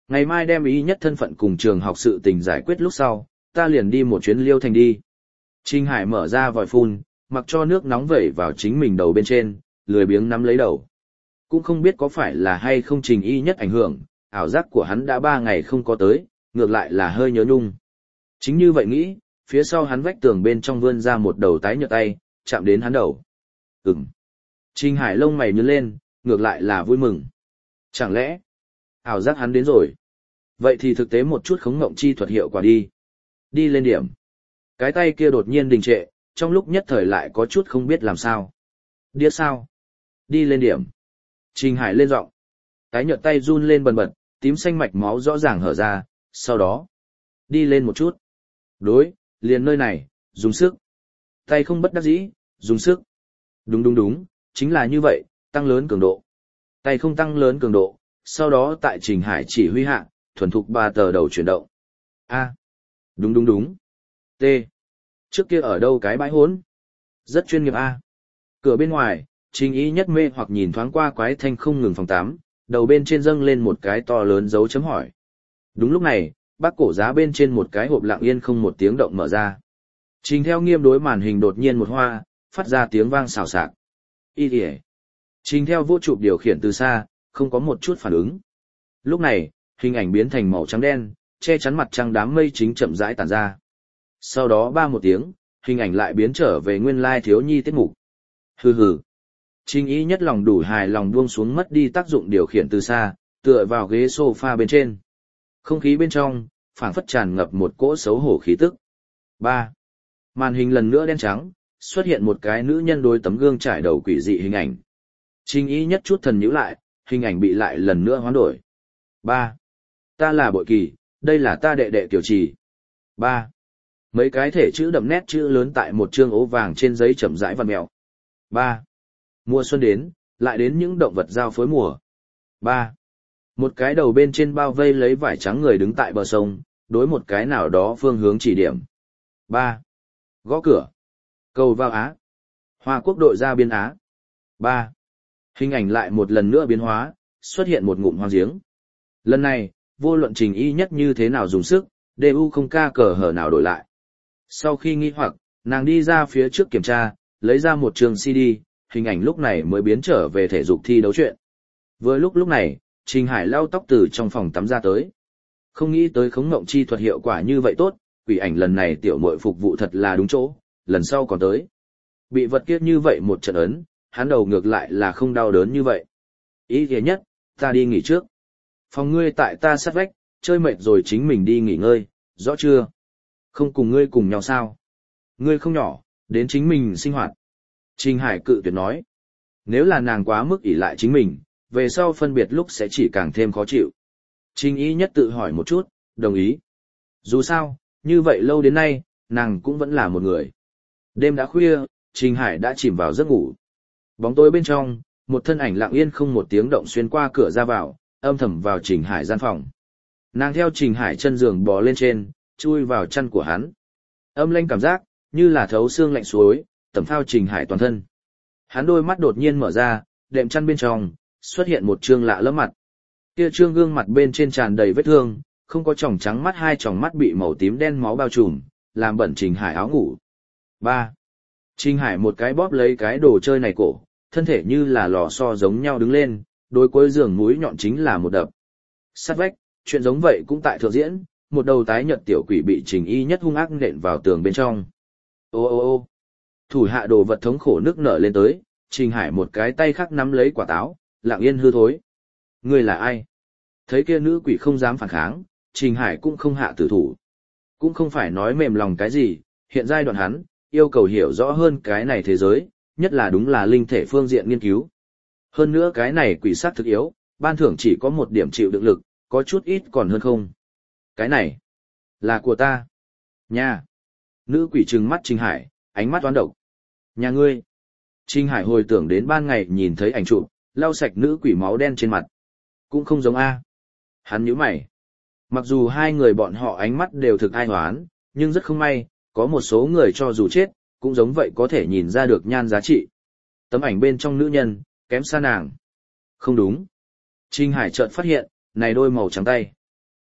Ngày mai đem ý nhất thân phận cùng trường học sự tình giải quyết lúc sau, ta liền đi một chuyến Liêu Thành đi. Trình Hải mở ra vòi phun, mặc cho nước nóng vẩy vào chính mình đầu bên trên, lười biếng nắm lấy đầu. Cũng không biết có phải là hay không Trình Y Nhất ảnh hưởng, ảo giác của hắn đã ba ngày không có tới, ngược lại là hơi nhớ nhung. Chính như vậy nghĩ, phía sau hắn vách tường bên trong vươn ra một đầu tái nhợt tay, chạm đến hắn đầu. Ừm. Trình Hải lông mày nhướng lên, ngược lại là vui mừng. Chẳng lẽ, ảo giác hắn đến rồi. Vậy thì thực tế một chút khống ngộng chi thuật hiệu quả đi. Đi lên điểm. Cái tay kia đột nhiên đình trệ, trong lúc nhất thời lại có chút không biết làm sao. Điếc sao? Đi lên điểm. Trình Hải lên giọng. Tái nhợt tay run lên bần bật, tím xanh mạch máu rõ ràng hở ra, sau đó. Đi lên một chút. Đối, liền nơi này, dùng sức. Tay không bất đắc dĩ, dùng sức. Đúng đúng đúng, chính là như vậy, tăng lớn cường độ. Tay không tăng lớn cường độ, sau đó tại Trình Hải chỉ huy hạ, thuần thục ba tờ đầu chuyển động. A. Đúng đúng đúng. T. Trước kia ở đâu cái bãi hốn? Rất chuyên nghiệp A. Cửa bên ngoài, Trình Y Nhất mê hoặc nhìn thoáng qua quái thanh không ngừng phòng tám, đầu bên trên dâng lên một cái to lớn dấu chấm hỏi. Đúng lúc này, bác cổ giá bên trên một cái hộp lặng yên không một tiếng động mở ra. Trình Theo Nghiêm đối màn hình đột nhiên một hoa, phát ra tiếng vang xào xạc. Y kìa. Trình Theo vô chụp điều khiển từ xa, không có một chút phản ứng. Lúc này, hình ảnh biến thành màu trắng đen, che chắn mặt trăng đám mây chính chậm rãi tản ra. Sau đó ba một tiếng, hình ảnh lại biến trở về nguyên lai thiếu nhi tiết mục. Hừ hừ. Trình Y Nhất lòng đủ hài lòng buông xuống mất đi tác dụng điều khiển từ xa, tựa vào ghế sofa bên trên. Không khí bên trong, phảng phất tràn ngập một cỗ xấu hổ khí tức. Ba. Màn hình lần nữa đen trắng, xuất hiện một cái nữ nhân đôi tấm gương trải đầu quỷ dị hình ảnh. Trình Y Nhất chút thần nhíu lại, hình ảnh bị lại lần nữa hoán đổi. Ba. Ta là Bội Kỳ, đây là ta đệ đệ Kiều Trì. Ba. Mấy cái thể chữ đậm nét chữ lớn tại một chương ố vàng trên giấy chậm rãi vặn mèo. Ba. Mùa xuân đến, lại đến những động vật giao phối mùa. Ba. Một cái đầu bên trên bao vây lấy vải trắng người đứng tại bờ sông, đối một cái nào đó phương hướng chỉ điểm. Ba. Gõ cửa. Cầu vào Á. Hoa quốc đội ra biên Á. Ba. Hình ảnh lại một lần nữa biến hóa, xuất hiện một ngụm hoang giếng. Lần này, vô luận Trình Y Nhất như thế nào dùng sức, đê u không ca cờ hở nào đổi lại. Sau khi nghi hoặc, nàng đi ra phía trước kiểm tra, lấy ra một trường xê đê, hình ảnh lúc này mới biến trở về thể dục thi đấu chuyện. Vừa lúc lúc này, Trình Hải lau tóc từ trong phòng tắm ra tới. Không nghĩ tới khống ngộng chi thuật hiệu quả như vậy tốt, quỷ ảnh lần này tiểu muội phục vụ thật là đúng chỗ, lần sau còn tới. Bị vật kiếp như vậy một trận ấn, hắn đầu ngược lại là không đau đớn như vậy. Ý nghĩa nhất, ta đi nghỉ trước. Phòng ngươi tại ta sát vách, chơi mệt rồi chính mình đi nghỉ ngơi, rõ chưa? Không cùng ngươi cùng nhau sao? Ngươi không nhỏ, đến chính mình sinh hoạt. Trình Hải cự tuyệt nói. Nếu là nàng quá mức ỷ lại chính mình, về sau phân biệt lúc sẽ chỉ càng thêm khó chịu. Trình Y Nhất tự hỏi một chút, đồng ý. Dù sao, như vậy lâu đến nay, nàng cũng vẫn là một người. Đêm đã khuya, Trình Hải đã chìm vào giấc ngủ. Bóng tối bên trong, một thân ảnh lặng yên không một tiếng động xuyên qua cửa ra vào, âm thầm vào Trình Hải gian phòng. Nàng theo Trình Hải chân giường bò lên trên, chui vào chăn của hắn. Âm lanh cảm giác, như là thấu xương lạnh suối, tẩm phao Trình Hải toàn thân. Hắn đôi mắt đột nhiên mở ra, đệm chăn bên trong, xuất hiện một trương lạ lẫm mặt. Kia trương gương mặt bên trên tràn đầy vết thương, không có tròng trắng mắt, hai tròng mắt bị màu tím đen máu bao trùm, làm bẩn Trình Hải áo ngủ. Ba. Trình Hải một cái bóp lấy cái đồ chơi này cổ, thân thể như là lò xo giống nhau đứng lên, đôi cuối giường mũi nhọn chính là một đập. Sát vách, chuyện giống vậy cũng tại thượng diễn, một đầu tái nhợt tiểu quỷ bị Trình Y Nhất hung ác nện vào tường bên trong. Ô ô ô. Thủ hạ đồ vật thống khổ nước nở lên tới, Trình Hải một cái tay khác nắm lấy quả táo, lặng yên hư thối. Ngươi là ai? Thấy kia nữ quỷ không dám phản kháng, Trình Hải cũng không hạ tử thủ. Cũng không phải nói mềm lòng cái gì, hiện giai đoạn hắn, yêu cầu hiểu rõ hơn cái này thế giới, nhất là đúng là linh thể phương diện nghiên cứu. Hơn nữa cái này quỷ sát thực yếu, ban thưởng chỉ có một điểm chịu đựng lực, có chút ít còn hơn không. Cái này, là của ta. Nha. Nữ quỷ trừng mắt Trình Hải, ánh mắt toán độc. Nhà ngươi. Trình Hải hồi tưởng đến ban ngày nhìn thấy ảnh chụp, lau sạch nữ quỷ máu đen trên mặt. Cũng không giống A. Hắn nhíu mày. Mặc dù hai người bọn họ ánh mắt đều thực ai hoán, nhưng rất không may, có một số người cho dù chết, cũng giống vậy có thể nhìn ra được nhan giá trị. Tấm ảnh bên trong nữ nhân, kém xa nàng. Không đúng. Trình Hải chợt phát hiện, này đôi màu trắng tay.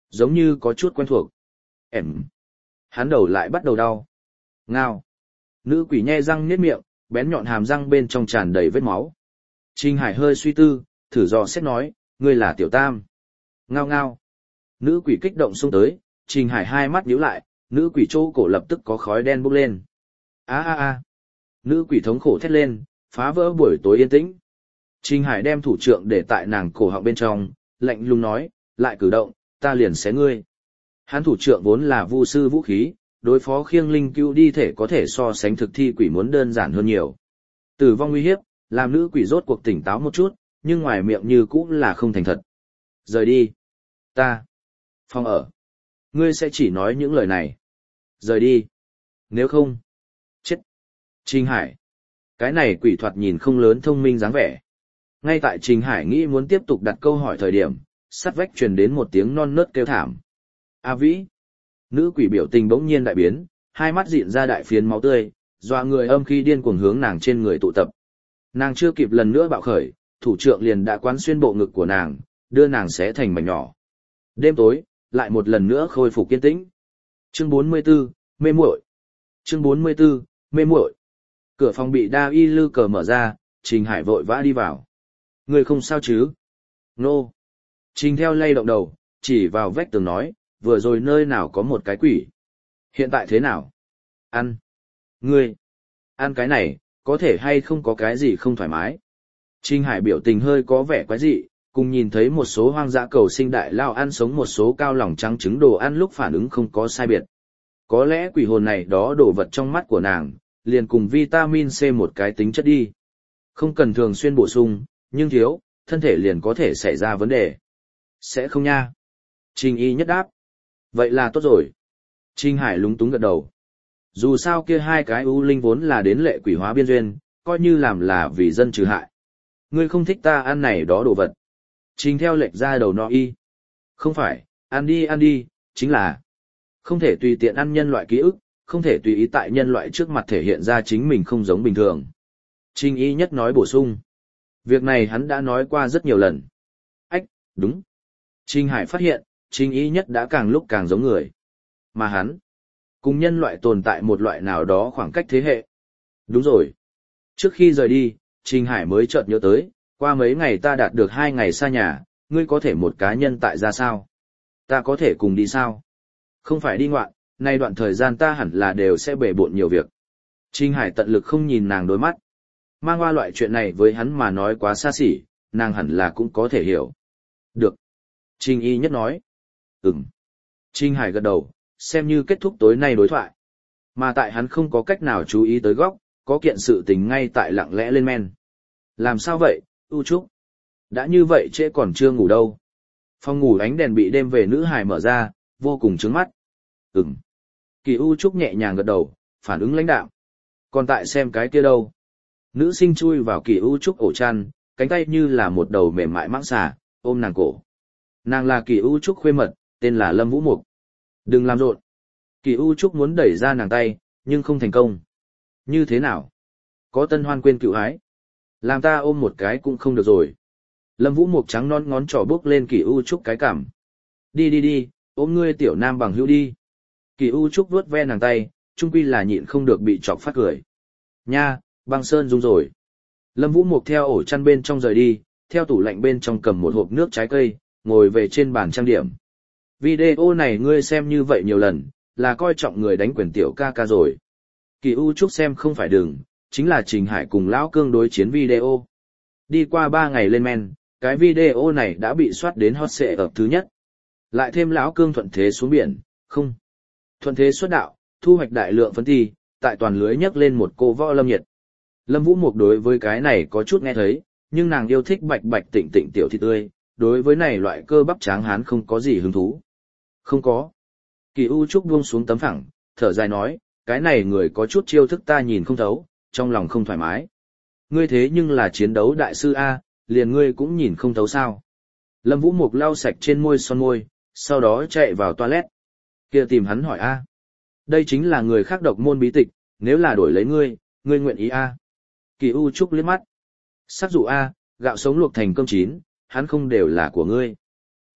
Giống như có chút quen thuộc. Em. Hắn đầu lại bắt đầu đau. Ngao. Nữ quỷ nhe răng niết miệng, bén nhọn hàm răng bên trong tràn đầy vết máu. Trình Hải hơi suy tư, thử dò xét nói, ngươi là Tiểu Tam. Ngao ngao. Nữ quỷ kích động xông tới, Trình Hải hai mắt nhíu lại, nữ quỷ chỗ cổ lập tức có khói đen bốc lên. A a a. Nữ quỷ thống khổ thét lên, phá vỡ buổi tối yên tĩnh. Trình Hải đem thủ trượng để tại nàng cổ họng bên trong, lạnh lùng nói, lại cử động, ta liền xé ngươi. Hắn thủ trượng vốn là vu sư vũ khí, đối phó khiêng linh cứu đi thể có thể so sánh thực thi quỷ muốn đơn giản hơn nhiều. Tử vong nguy hiếp, làm nữ quỷ rốt cuộc tỉnh táo một chút, nhưng ngoài miệng như cũng là không thành thật. Rời đi. Ta. Phòng ở. Ngươi sẽ chỉ nói những lời này. Rời đi. Nếu không. Chết. Trình Hải. Cái này quỷ thoạt nhìn không lớn thông minh dáng vẻ. Ngay tại Trình Hải nghĩ muốn tiếp tục đặt câu hỏi thời điểm, sắt vách truyền đến một tiếng non nớt kêu thảm. A Vĩ. Nữ quỷ biểu tình bỗng nhiên đại biến, hai mắt dịn ra đại phiến máu tươi, dọa người âm khi điên cuồng hướng nàng trên người tụ tập. Nàng chưa kịp lần nữa bạo khởi, thủ trượng liền đã quán xuyên bộ ngực của nàng, đưa nàng xé thành mảnh nhỏ. Đêm tối, lại một lần nữa khôi phục kiên tĩnh. Chương bốn mươi 44, mê muội. Chương bốn mươi 44, mê muội. Cửa phòng bị đa y lư cờ mở ra, Trình Hải vội vã đi vào. Người không sao chứ? Nô. Trình theo lay động đầu, chỉ vào vách tường nói, vừa rồi nơi nào có một cái quỷ. Hiện tại thế nào? Ăn. Ngươi. Ăn cái này, có thể hay không có cái gì không thoải mái. Trình Hải biểu tình hơi có vẻ quái dị, cùng nhìn thấy một số hoang dã cầu sinh đại lao ăn sống một số cao lỏng trắng trứng đồ ăn lúc phản ứng không có sai biệt. Có lẽ quỷ hồn này đó đồ vật trong mắt của nàng, liền cùng vitamin C một cái tính chất đi. Không cần thường xuyên bổ sung, nhưng thiếu, thân thể liền có thể xảy ra vấn đề. Sẽ không nha. Trình Y nhất đáp. Vậy là tốt rồi. Trình Hải lúng túng gật đầu. Dù sao kia hai cái ưu linh vốn là đến lệ quỷ hóa biên duyên, coi như làm là vì dân trừ hại. Ngươi không thích ta ăn này đó đồ vật. Trình theo lệch ra đầu no y. Không phải, ăn đi ăn đi, chính là không thể tùy tiện ăn nhân loại ký ức, không thể tùy ý tại nhân loại trước mặt thể hiện ra chính mình không giống bình thường. Trình Y nhất nói bổ sung. Việc này hắn đã nói qua rất nhiều lần. Ách, đúng. Trình Hải phát hiện, Trình Y nhất đã càng lúc càng giống người. Mà hắn, cùng nhân loại tồn tại một loại nào đó khoảng cách thế hệ. Đúng rồi. Trước khi rời đi, Trình Hải mới chợt nhớ tới, qua mấy ngày ta đạt được hai ngày xa nhà, ngươi có thể một cá nhân tại ra sao? Ta có thể cùng đi sao? Không phải đi ngoạn, nay đoạn thời gian ta hẳn là đều sẽ bể bộn nhiều việc. Trình Hải tận lực không nhìn nàng đôi mắt. Mang qua loại chuyện này với hắn mà nói quá xa xỉ, nàng hẳn là cũng có thể hiểu. Được. Trình Y nhất nói. Ừm. Trình Hải gật đầu, xem như kết thúc tối nay đối thoại. Mà tại hắn không có cách nào chú ý tới góc, có kiện sự tình ngay tại lặng lẽ lên men. Làm sao vậy, U Trúc? Đã như vậy trễ còn chưa ngủ đâu. Phòng ngủ ánh đèn bị đêm về nữ hài mở ra, vô cùng trướng mắt. Ừm. Kỳ U Trúc nhẹ nhàng gật đầu, phản ứng lãnh đạm. Còn tại xem cái kia đâu? Nữ sinh chui vào Kỳ U Trúc ổ chăn, cánh tay như là một đầu mềm mại mãng xà, ôm nàng cổ. Nàng là Kỳ U Trúc khuê mật, tên là Lâm Vũ Mục. Đừng làm rộn. Kỳ U Trúc muốn đẩy ra nàng tay, nhưng không thành công. Như thế nào? Có tân hoan quên cựu ái. Làm ta ôm một cái cũng không được rồi. Lâm Vũ Mục trắng non ngón trỏ bước lên Kỳ U Trúc cái cằm. Đi đi đi, ôm ngươi tiểu nam bằng hữu đi. Kỳ U Trúc vuốt ve nàng tay, chung quy là nhịn không được bị chọc phát cười. Nha, băng sơn dung rồi. Lâm Vũ Mục theo ổ chăn bên trong rời đi, theo tủ lạnh bên trong cầm một hộp nước trái cây, ngồi về trên bàn trang điểm. Video này ngươi xem như vậy nhiều lần, là coi trọng người đánh quyền tiểu ca ca rồi. Kỳ U Trúc xem không phải đừng, chính là Trình Hải cùng Lão Cương đối chiến video. Đi qua ba ngày lên men, cái video này đã bị soát đến hot xệ ở thứ nhất. Lại thêm Lão Cương thuận thế xuống biển, không. Thuận thế xuất đạo, thu hoạch đại lượng phấn thi, tại toàn lưới nhấc lên một cô võ lâm nhiệt. Lâm Vũ Mục đối với cái này có chút nghe thấy, nhưng nàng yêu thích bạch bạch tịnh tịnh tiểu thịt tươi, đối với này loại cơ bắp tráng hán không có gì hứng thú. Không có. Kỳ U Trúc buông xuống tấm phẳng, thở dài nói, cái này người có chút chiêu thức ta nhìn không thấu, trong lòng không thoải mái. Ngươi thế nhưng là chiến đấu đại sư A, liền ngươi cũng nhìn không thấu sao. Lâm Vũ Mục lau sạch trên môi son môi, sau đó chạy vào toilet. Kia tìm hắn hỏi A. Đây chính là người khác độc môn bí tịch, nếu là đổi lấy ngươi, ngươi nguyện ý A. Kỳ U Trúc liếc mắt. Sắc dụ A, gạo sống luộc thành cơm chín, hắn không đều là của ngươi.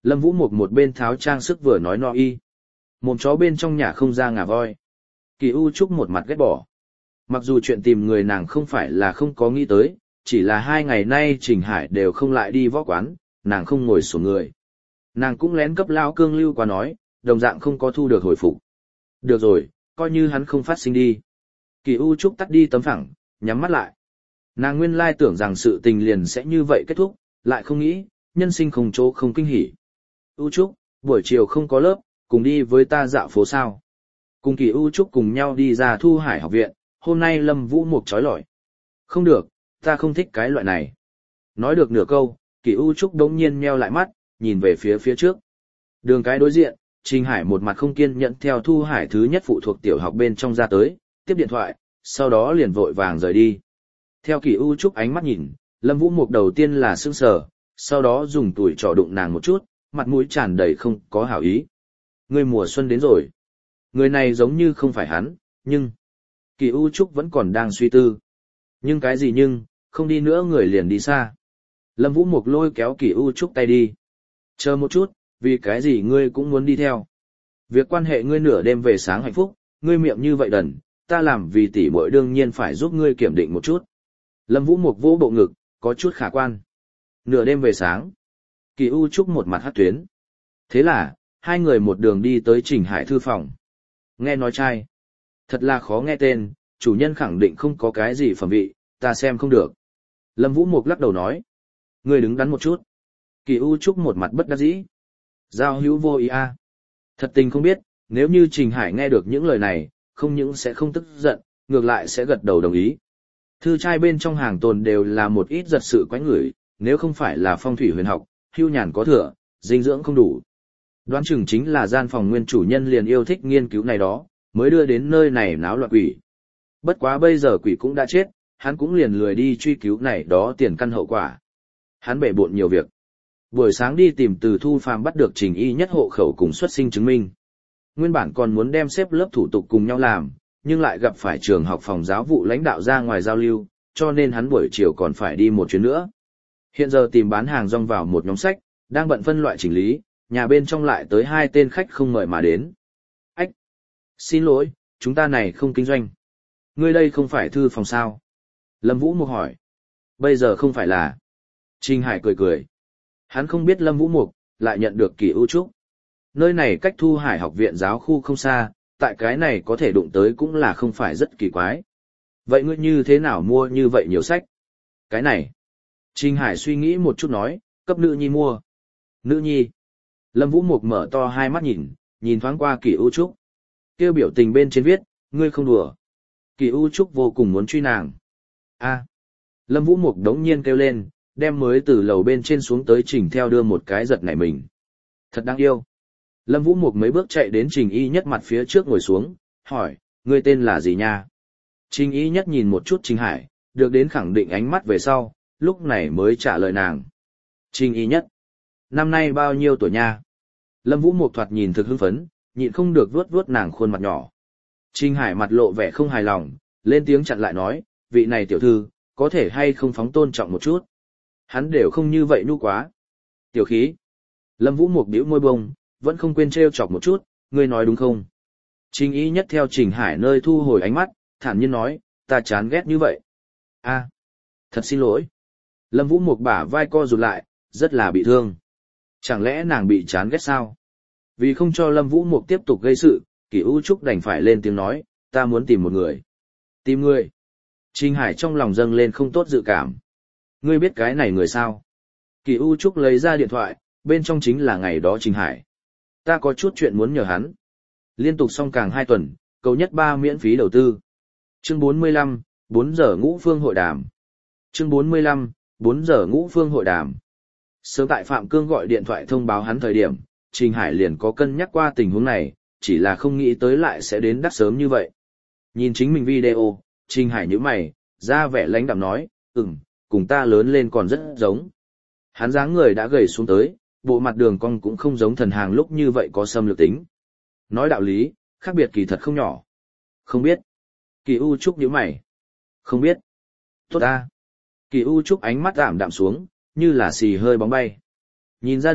Lâm Vũ Mục một bên tháo trang sức vừa nói no y. Mồm chó bên trong nhà không ra ngà voi. Kỳ U Trúc một mặt ghét bỏ. Mặc dù chuyện tìm người nàng không phải là không có nghĩ tới, chỉ là hai ngày nay Trình Hải đều không lại đi võ quán, nàng không ngồi sổ người. Nàng cũng lén cấp lao cương lưu qua nói, đồng dạng không có thu được hồi phục. Được rồi, coi như hắn không phát sinh đi. Kỳ U Trúc tắt đi tấm phẳng, nhắm mắt lại. Nàng nguyên lai tưởng rằng sự tình liền sẽ như vậy kết thúc, lại không nghĩ, nhân sinh không chỗ không kinh hỉ. U Trúc, buổi chiều không có lớp, cùng đi với ta dạo phố sao. Cùng Kỳ U Trúc cùng nhau đi ra Thu Hải học viện, hôm nay Lâm Vũ Mục trói lọi. Không được, ta không thích cái loại này. Nói được nửa câu, Kỳ U Trúc đống nhiên meo lại mắt, nhìn về phía phía trước. Đường cái đối diện, Trình Hải một mặt không kiên nhẫn theo Thu Hải thứ nhất phụ thuộc tiểu học bên trong ra tới, tiếp điện thoại, sau đó liền vội vàng rời đi. Theo Kỳ U Trúc ánh mắt nhìn, Lâm Vũ Mục đầu tiên là sững sờ, sau đó dùng tuổi trỏ đụng nàng một chút, mặt mũi tràn đầy không có hảo ý. Người mùa xuân đến rồi. Người này giống như không phải hắn, nhưng... Kỳ U Trúc vẫn còn đang suy tư. Nhưng cái gì nhưng, không đi nữa người liền đi xa. Lâm Vũ Mục lôi kéo Kỳ U Trúc tay đi. Chờ một chút, vì cái gì ngươi cũng muốn đi theo. Việc quan hệ ngươi nửa đêm về sáng hạnh phúc, ngươi miệng như vậy đần, ta làm vì tỷ muội đương nhiên phải giúp ngươi kiểm định một chút. Lâm Vũ Mục vỗ bộ ngực, có chút khả quan. Nửa đêm về sáng. Kỳ U Trúc một mặt hát tuyến. Thế là, hai người một đường đi tới Trình Hải thư phòng. Nghe nói trai. Thật là khó nghe tên, chủ nhân khẳng định không có cái gì phẩm vị, ta xem không được. Lâm Vũ Mục lắc đầu nói. Ngươi đứng đắn một chút. Kỳ U Trúc một mặt bất đắc dĩ. Giao hữu vô ý a. Thật tình không biết, nếu như Trình Hải nghe được những lời này, không những sẽ không tức giận, ngược lại sẽ gật đầu đồng ý. Thư trai bên trong hàng tồn đều là một ít giật sự quánh ngửi, nếu không phải là phong thủy huyền học, hưu nhàn có thừa, dinh dưỡng không đủ. Đoán chừng chính là gian phòng nguyên chủ nhân liền yêu thích nghiên cứu này đó, mới đưa đến nơi này náo loạn quỷ. Bất quá bây giờ quỷ cũng đã chết, hắn cũng liền lười đi truy cứu này đó tiền căn hậu quả. Hắn bể bộn nhiều việc. Buổi sáng đi tìm Từ Thu Phàm bắt được Trình Y Nhất hộ khẩu cùng xuất sinh chứng minh. Nguyên bản còn muốn đem xếp lớp thủ tục cùng nhau làm, nhưng lại gặp phải trường học phòng giáo vụ lãnh đạo ra ngoài giao lưu, cho nên hắn buổi chiều còn phải đi một chuyến nữa. Hiện giờ tìm bán hàng rong vào một nhóm sách, đang bận phân loại chỉnh lý, nhà bên trong lại tới hai tên khách không mời mà đến. Ách! Xin lỗi, chúng ta này không kinh doanh. Ngươi đây không phải thư phòng sao? Lâm Vũ Mục hỏi. Bây giờ không phải là. Trình Hải cười cười. Hắn không biết Lâm Vũ Mục, lại nhận được Kỳ U Trúc. Nơi này cách Thu Hải học viện giáo khu không xa, tại cái này có thể đụng tới cũng là không phải rất kỳ quái. Vậy ngươi như thế nào mua như vậy nhiều sách? Cái này. Trình Hải suy nghĩ một chút nói, cấp nữ nhi mua. Nữ nhi. Lâm Vũ Mục mở to hai mắt nhìn, nhìn thoáng qua Kỳ U Trúc. Kêu biểu tình bên trên viết, ngươi không đùa. Kỳ U Trúc vô cùng muốn truy nàng. A. Lâm Vũ Mục đống nhiên kêu lên, đem mới từ lầu bên trên xuống tới Trình theo đưa một cái giật nảy mình. Thật đáng yêu. Lâm Vũ Mục mấy bước chạy đến Trình Y Nhất mặt phía trước ngồi xuống, hỏi, ngươi tên là gì nha? Trình Y Nhất nhìn một chút Trình Hải, được đến khẳng định ánh mắt về sau, lúc này mới trả lời nàng. Trình Y Nhất. Năm nay bao nhiêu tuổi nha? Lâm Vũ Mục thoạt nhìn thực hưng phấn, nhịn không được vuốt vuốt nàng khuôn mặt nhỏ. Trình Hải mặt lộ vẻ không hài lòng, lên tiếng chặn lại nói, vị này tiểu thư, có thể hay không phóng tôn trọng một chút. Hắn đều không như vậy nu quá. Tiểu khí. Lâm Vũ Mục bĩu môi bông, vẫn không quên trêu chọc một chút, ngươi nói đúng không? Trình Y Nhất theo Trình Hải nơi thu hồi ánh mắt, thản nhiên nói, ta chán ghét như vậy. A, thật xin lỗi. Lâm Vũ Mục bả vai co rụt lại, rất là bị thương. Chẳng lẽ nàng bị chán ghét sao? Vì không cho Lâm Vũ Mục tiếp tục gây sự, Kỳ U Trúc đành phải lên tiếng nói, ta muốn tìm một người. Tìm người. Trình Hải trong lòng dâng lên không tốt dự cảm. Ngươi biết cái này người sao? Kỳ U Trúc lấy ra điện thoại, bên trong chính là ngày đó Trình Hải. Ta có chút chuyện muốn nhờ hắn. Liên tục xong càng hai tuần, cầu nhất ba miễn phí đầu tư. Chương bốn mươi lăm, bốn giờ ngũ phương hội đàm. Chương bốn mươi lăm, bốn giờ ngũ phương hội đàm. Sớm tại Phạm Cương gọi điện thoại thông báo hắn thời điểm, Trình Hải liền có cân nhắc qua tình huống này, chỉ là không nghĩ tới lại sẽ đến đắt sớm như vậy. Nhìn chính mình video, Trình Hải nhíu mày, ra vẻ lãnh đạm nói, ừm, cùng ta lớn lên còn rất giống. Hắn dáng người đã gầy xuống tới, bộ mặt đường cong cũng không giống thần hàng lúc như vậy có xâm lược tính. Nói đạo lý, khác biệt kỳ thật không nhỏ. Không biết. Kỳ U Trúc nhíu mày. Không biết. Tốt ta. Kỳ U Trúc ánh mắt ảm đạm xuống, như là xì hơi bóng bay. Nhìn ra được,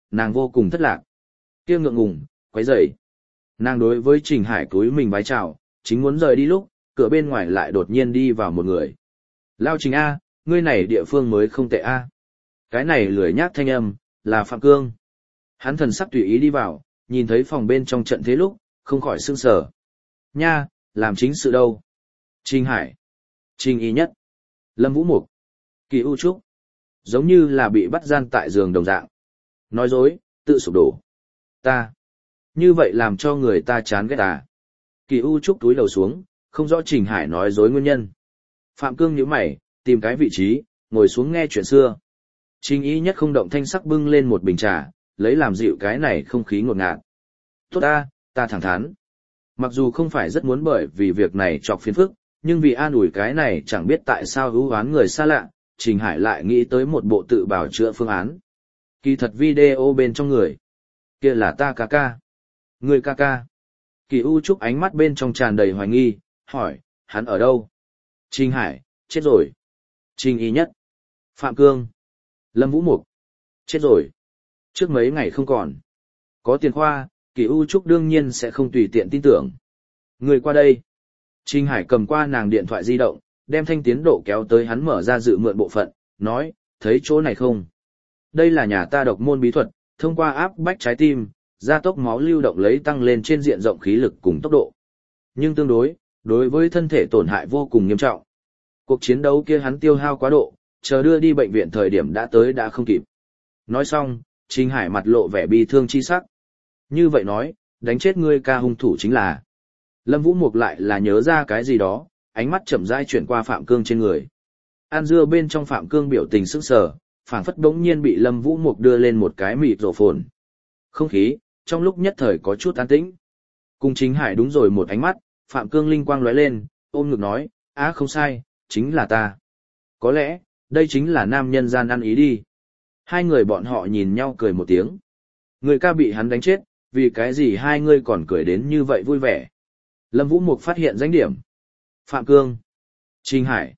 nàng vô cùng thất lạc. Kia ngượng ngùng, quấy rầy. Nàng đối với Trình Hải cúi mình vái chào, chính muốn rời đi lúc, cửa bên ngoài lại đột nhiên đi vào một người. Lao Trình A, ngươi này địa phương mới không tệ A. Cái này lười nhác thanh âm, là Phạm Cương. Hắn thần sắc tùy ý đi vào, nhìn thấy phòng bên trong trận thế lúc, không khỏi sững sờ. Nha, làm chính sự đâu? Trình Hải, Trình Y Nhất, Lâm Vũ Mục, Kỳ U Trúc. Giống như là bị bắt gian tại giường đồng dạng. Nói dối, tự sụp đổ. Ta. Như vậy làm cho người ta chán ghét à. Kỳ U Trúc túi đầu xuống, không rõ Trình Hải nói dối nguyên nhân. Phạm Cương nhíu mày, tìm cái vị trí, ngồi xuống nghe chuyện xưa. Trình Y Nhất không động thanh sắc bưng lên một bình trà, lấy làm dịu cái này không khí ngột ngạt. Tốt ta, ta thẳng thắn. Mặc dù không phải rất muốn bởi vì việc này chọc phiền phức, nhưng vì an ủi cái này chẳng biết tại sao hữu oán người xa lạ, Trình Hải lại nghĩ tới một bộ tự bảo chữa phương án. Kỳ thật video bên trong người. Kia là ta ca ca. Người ca ca. Kỳ U Trúc ánh mắt bên trong tràn đầy hoài nghi, hỏi, hắn ở đâu? Trình Hải, chết rồi. Trình Y Nhất. Phạm Cương. Lâm Vũ Mục. Chết rồi. Trước mấy ngày không còn. Có tiền khoa, Kỳ U Trúc đương nhiên sẽ không tùy tiện tin tưởng. Người qua đây. Trình Hải cầm qua nàng điện thoại di động, đem thanh tiến độ kéo tới hắn mở ra dự mượn bộ phận, nói, thấy chỗ này không? Đây là nhà ta độc môn bí thuật, thông qua áp bách trái tim, gia tốc máu lưu động lấy tăng lên trên diện rộng khí lực cùng tốc độ. Nhưng tương đối, đối với thân thể tổn hại vô cùng nghiêm trọng. Cuộc chiến đấu kia hắn tiêu hao quá độ, chờ đưa đi bệnh viện thời điểm đã tới đã không kịp. Nói xong, Trình Hải mặt lộ vẻ bi thương chi sắc. Như vậy nói, đánh chết ngươi ca hung thủ chính là. Lâm Vũ Mục lại là nhớ ra cái gì đó, ánh mắt chậm rãi chuyển qua Phạm Cương trên người. An dưa bên trong Phạm Cương biểu tình sững sờ, phảng phất bỗng nhiên bị Lâm Vũ Mục đưa lên một cái mịt rổ phồn. Không khí, trong lúc nhất thời có chút an tĩnh. Cùng Trình Hải đúng rồi một ánh mắt, Phạm Cương linh quang lóe lên, ôm ngực nói, á không sai, chính là ta. Có lẽ, đây chính là nam nhân gian ăn ý đi. Hai người bọn họ nhìn nhau cười một tiếng. Người ca bị hắn đánh chết, vì cái gì hai người còn cười đến như vậy vui vẻ. Lâm Vũ Mục phát hiện danh điểm. Phạm Cương. Trình Hải.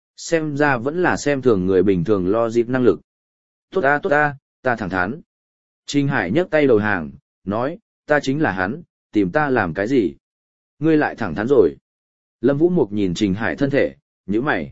Xem ra vẫn là xem thường người bình thường lo dịp năng lực. Tốt ta tốt ta, ta thẳng thắn. Trình Hải nhấc tay đầu hàng, nói, ta chính là hắn, tìm ta làm cái gì? Ngươi lại thẳng thắn rồi. Lâm Vũ Mục nhìn Trình Hải thân thể, nhíu mày.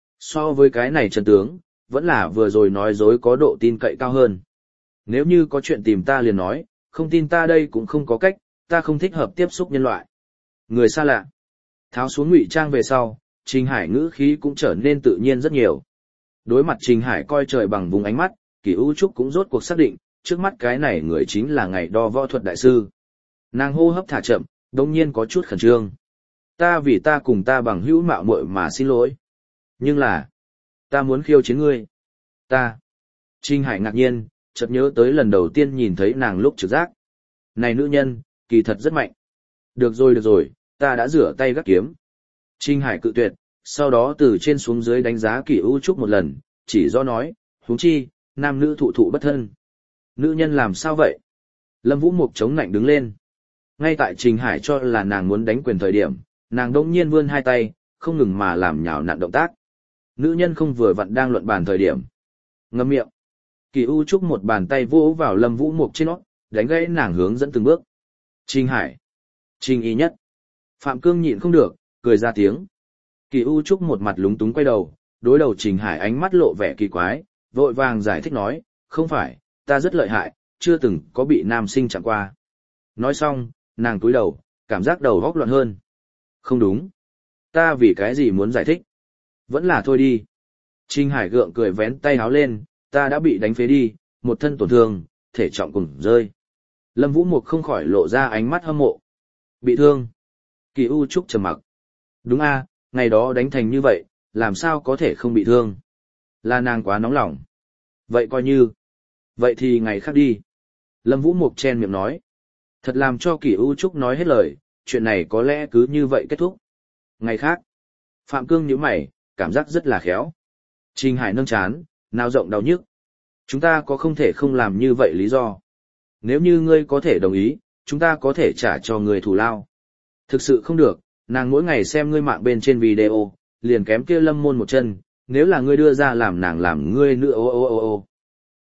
So với cái này chân tướng, vẫn là vừa rồi nói dối có độ tin cậy cao hơn. Nếu như có chuyện tìm ta liền nói, không tin ta đây cũng không có cách, ta không thích hợp tiếp xúc nhân loại. Người xa lạ. Tháo xuống ngụy trang về sau, Trình Hải ngữ khí cũng trở nên tự nhiên rất nhiều. Đối mặt Trình Hải coi trời bằng vùng ánh mắt, Kỳ U Trúc cũng rốt cuộc xác định, trước mắt cái này người chính là ngày đo võ thuật đại sư. Nàng hô hấp thả chậm, đồng nhiên có chút khẩn trương. Ta vì ta cùng ta bằng hữu mạo muội mà xin lỗi. Nhưng là, ta muốn khiêu chiến ngươi. Ta. Trình Hải ngạc nhiên, chợt nhớ tới lần đầu tiên nhìn thấy nàng lúc trực giác. Này nữ nhân, kỳ thật rất mạnh. Được rồi được rồi, ta đã rửa tay gác kiếm. Trình Hải cự tuyệt, sau đó từ trên xuống dưới đánh giá Kỳ U Trúc một lần, chỉ do nói, huống chi, nam nữ thụ thụ bất thân. Nữ nhân làm sao vậy? Lâm Vũ Mục chống nạnh đứng lên. Ngay tại Trình Hải cho là nàng muốn đánh quyền thời điểm, nàng đông nhiên vươn hai tay, không ngừng mà làm nhào nặn động tác. Nữ nhân không vừa vặn đang luận bàn thời điểm. Ngậm miệng. Kỳ U Trúc một bàn tay vỗ vào Lâm Vũ Mục trên nót, đánh gãy nàng hướng dẫn từng bước. Trình Hải. Trình Y Nhất. Phạm Cương nhịn không được, cười ra tiếng. Kỳ U Trúc một mặt lúng túng quay đầu, đối đầu Trình Hải ánh mắt lộ vẻ kỳ quái, vội vàng giải thích nói, không phải, ta rất lợi hại, chưa từng có bị nam sinh chạm qua. Nói xong, nàng cúi đầu, cảm giác đầu góc loạn hơn. Không đúng. Ta vì cái gì muốn giải thích? Vẫn là thôi đi. Trình Hải gượng cười vén tay háo lên, ta đã bị đánh phế đi, một thân tổn thương, thể trọng cùng rơi. Lâm Vũ Mục không khỏi lộ ra ánh mắt hâm mộ. Bị thương. Kỳ U Trúc trầm mặc. Đúng a, ngày đó đánh thành như vậy, làm sao có thể không bị thương? Là nàng quá nóng lòng. Vậy coi như. Vậy thì ngày khác đi. Lâm Vũ Mục chen miệng nói. Thật làm cho Kỳ U Trúc nói hết lời, chuyện này có lẽ cứ như vậy kết thúc. Ngày khác. Phạm Cương nhíu mày, cảm giác rất là khéo. Trình Hải nâng chán, nào rộng đau nhức. Chúng ta có không thể không làm như vậy lý do. Nếu như ngươi có thể đồng ý, chúng ta có thể trả cho ngươi thù lao. Thực sự không được, nàng mỗi ngày xem ngươi mạng bên trên video, liền kém kia Lâm Môn một chân, nếu là ngươi đưa ra làm nàng làm ngươi nữa ô ô ô ô.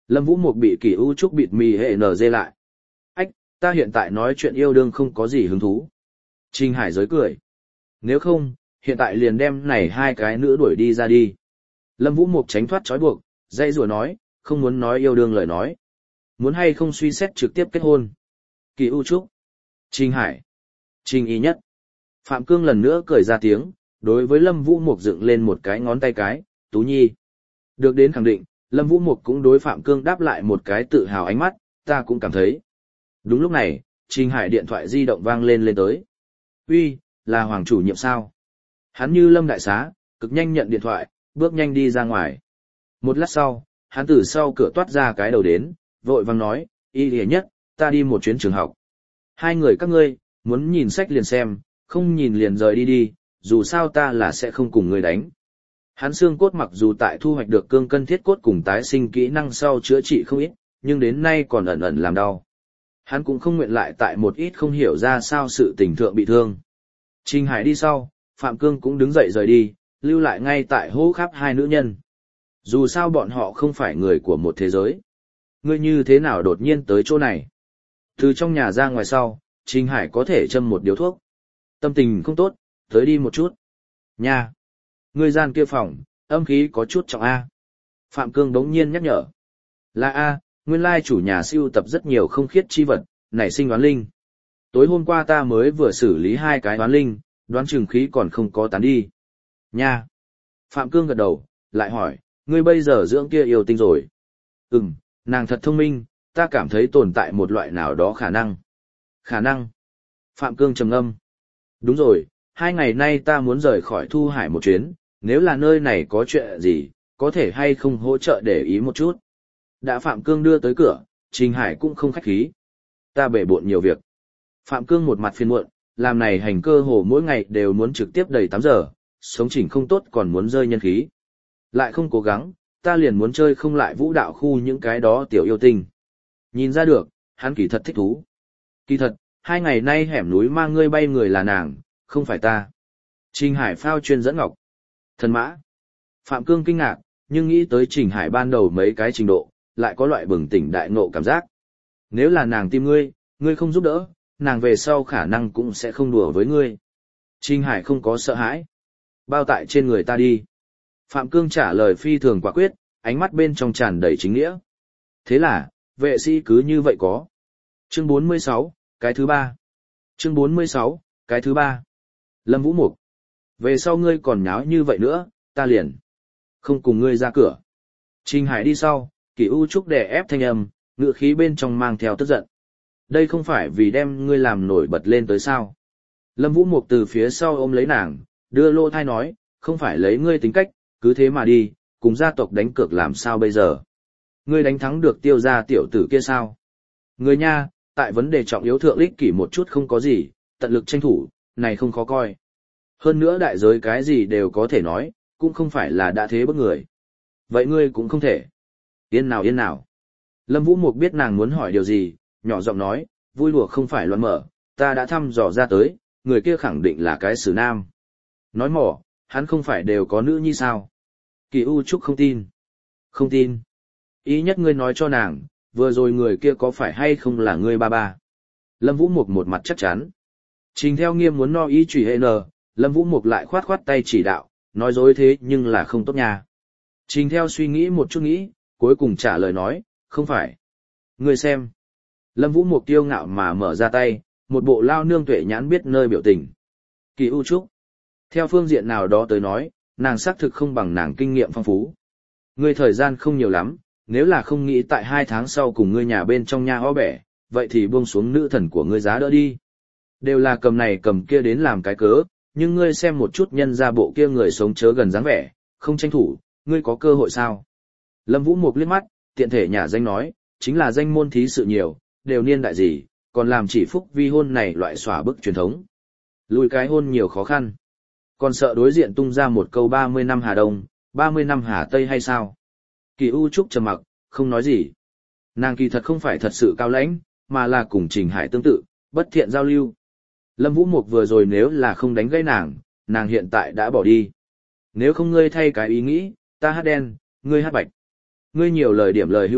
Lâm Vũ Mục bị Kỳ U Trúc bịt mì hệ nở dê lại. Ách, ta hiện tại nói chuyện yêu đương không có gì hứng thú. Trình Hải giới cười. Nếu không, hiện tại liền đem này hai cái nữ đuổi đi ra đi. Lâm Vũ Mục tránh thoát trói buộc, dây rùa nói, không muốn nói yêu đương lời nói. Muốn hay không suy xét trực tiếp kết hôn. Kỳ U Trúc. Trình Hải. Trình Y Nhất. Phạm Cương lần nữa cười ra tiếng, đối với Lâm Vũ Mục dựng lên một cái ngón tay cái, Tú Nhi. Được đến khẳng định, Lâm Vũ Mục cũng đối Phạm Cương đáp lại một cái tự hào ánh mắt, ta cũng cảm thấy. Đúng lúc này, Trình Hải điện thoại di động vang lên lên tới. Uy, là Hoàng chủ nhiệm sao? Hắn như Lâm đại xá, cực nhanh nhận điện thoại, bước nhanh đi ra ngoài. Một lát sau, hắn từ sau cửa toát ra cái đầu đến, vội vang nói, Y Lìa Nhất, ta đi một chuyến trường học. Hai người các ngươi, muốn nhìn sách liền xem, không nhìn liền rời đi đi, dù sao ta là sẽ không cùng ngươi đánh. Hắn xương cốt mặc dù tại thu hoạch được cương cân thiết cốt cùng tái sinh kỹ năng sau chữa trị không ít, nhưng đến nay còn ẩn ẩn làm đau. Hắn cũng không nguyện lại tại một ít không hiểu ra sao sự tình thượng bị thương. Trình Hải đi sau, Phạm Cương cũng đứng dậy rời đi, lưu lại ngay tại hô khắp hai nữ nhân. Dù sao bọn họ không phải người của một thế giới. Ngươi như thế nào đột nhiên tới chỗ này? Từ trong nhà ra ngoài sau, Trình Hải có thể châm một điếu thuốc. Tâm tình không tốt, tới đi một chút. Nha! Ngươi gian kia phòng, âm khí có chút trọng A. Phạm Cương đống nhiên nhắc nhở. Là A, nguyên lai chủ nhà sưu tập rất nhiều không khiết chi vật, nảy sinh oán linh. Tối hôm qua ta mới vừa xử lý hai cái oán linh, đoán chừng khí còn không có tán đi. Nha! Phạm Cương gật đầu, lại hỏi, ngươi bây giờ dưỡng kia yêu tinh rồi. Ừm, nàng thật thông minh, ta cảm thấy tồn tại một loại nào đó khả năng. Khả năng? Phạm Cương trầm ngâm. Đúng rồi, hai ngày nay ta muốn rời khỏi Thu Hải một chuyến, nếu là nơi này có chuyện gì, có thể hay không hỗ trợ để ý một chút. Đã Phạm Cương đưa tới cửa, Trình Hải cũng không khách khí. Ta bể bộn nhiều việc. Phạm Cương một mặt phiền muộn, làm này hành cơ hồ mỗi ngày đều muốn trực tiếp đầy tám giờ, sống chỉnh không tốt còn muốn rơi nhân khí. Lại không cố gắng, ta liền muốn chơi không lại vũ đạo khu những cái đó tiểu yêu tinh. Nhìn ra được, hắn kỳ thật thích thú. Kỳ thật, hai ngày nay hẻm núi mang ngươi bay người là nàng, không phải ta. Trình Hải phao chuyên dẫn ngọc. Thần mã. Phạm Cương kinh ngạc, nhưng nghĩ tới Trình Hải ban đầu mấy cái trình độ, lại có loại bừng tỉnh đại ngộ cảm giác. Nếu là nàng tìm ngươi, ngươi không giúp đỡ, nàng về sau khả năng cũng sẽ không đùa với ngươi. Trình Hải không có sợ hãi. Bao tại trên người ta đi. Phạm Cương trả lời phi thường quả quyết, ánh mắt bên trong tràn đầy chính nghĩa. Thế là, vệ sĩ cứ như vậy có. Chương bốn mươi sáu, cái thứ ba. Chương bốn mươi sáu, cái thứ ba. Lâm Vũ Mục. Về sau ngươi còn nháo như vậy nữa, ta liền không cùng ngươi ra cửa. Trình Hải đi sau, Kỳ U Trúc đè ép thanh âm, ngữ khí bên trong mang theo tức giận. Đây không phải vì đem ngươi làm nổi bật lên tới sao. Lâm Vũ Mục từ phía sau ôm lấy nàng, đưa lô thai nói, không phải lấy ngươi tính cách, cứ thế mà đi, cùng gia tộc đánh cược làm sao bây giờ. Ngươi đánh thắng được Tiêu gia tiểu tử kia sao? Ngươi nha, tại vấn đề trọng yếu thượng ích kỷ một chút không có gì, tận lực tranh thủ, này không khó coi. Hơn nữa đại giới cái gì đều có thể nói, cũng không phải là đã thế bức người. Vậy ngươi cũng không thể. Yên nào yên nào. Lâm Vũ Mục biết nàng muốn hỏi điều gì, nhỏ giọng nói, vui đùa không phải loạn mở, ta đã thăm dò ra tới, người kia khẳng định là cái xử nam. Nói mỏ, hắn không phải đều có nữ nhi sao? Kỳ U Trúc không tin. Không tin. Ý nhất ngươi nói cho nàng, vừa rồi người kia có phải hay không là ngươi ba ba. Lâm Vũ Mục một mặt chắc chắn. Trình Theo Nghiêm muốn no ý chửi hệ nờ, Lâm Vũ Mục lại khoát khoát tay chỉ đạo, nói dối thế nhưng là không tốt nha. Trình Theo suy nghĩ một chút nghĩ, cuối cùng trả lời nói, không phải. Ngươi xem. Lâm Vũ Mục tiêu ngạo mà mở ra tay, một bộ lao nương tuệ nhãn biết nơi biểu tình. Kỳ U Trúc. Theo phương diện nào đó tới nói, nàng xác thực không bằng nàng kinh nghiệm phong phú. Ngươi thời gian không nhiều lắm, nếu là không nghĩ tại hai tháng sau cùng ngươi nhà bên trong nha ho bẻ, vậy thì buông xuống nữ thần của ngươi giá đỡ đi. Đều là cầm này cầm kia đến làm cái cớ, nhưng ngươi xem một chút nhân ra bộ kia người sống chớ gần dáng vẻ, không tranh thủ, ngươi có cơ hội sao? Lâm Vũ Mục liếc mắt, tiện thể nhà danh nói, chính là danh môn thí sự nhiều, đều niên đại gì, còn làm chỉ phúc vi hôn này loại xóa bức truyền thống. Lùi cái hôn nhiều khó khăn. Còn sợ đối diện tung ra một câu ba mươi năm Hà Đông, ba mươi năm Hà Tây hay sao? Kỳ U Trúc trầm mặc, không nói gì. Nàng kỳ thật không phải thật sự cao lãnh, mà là cùng Trình Hải tương tự, bất thiện giao lưu. Lâm Vũ Mục vừa rồi nếu là không đánh gãy nàng, nàng hiện tại đã bỏ đi. Nếu không ngươi thay cái ý nghĩ, ta hát đen, ngươi hát bạch. Ngươi nhiều lời điểm lời hữu ích,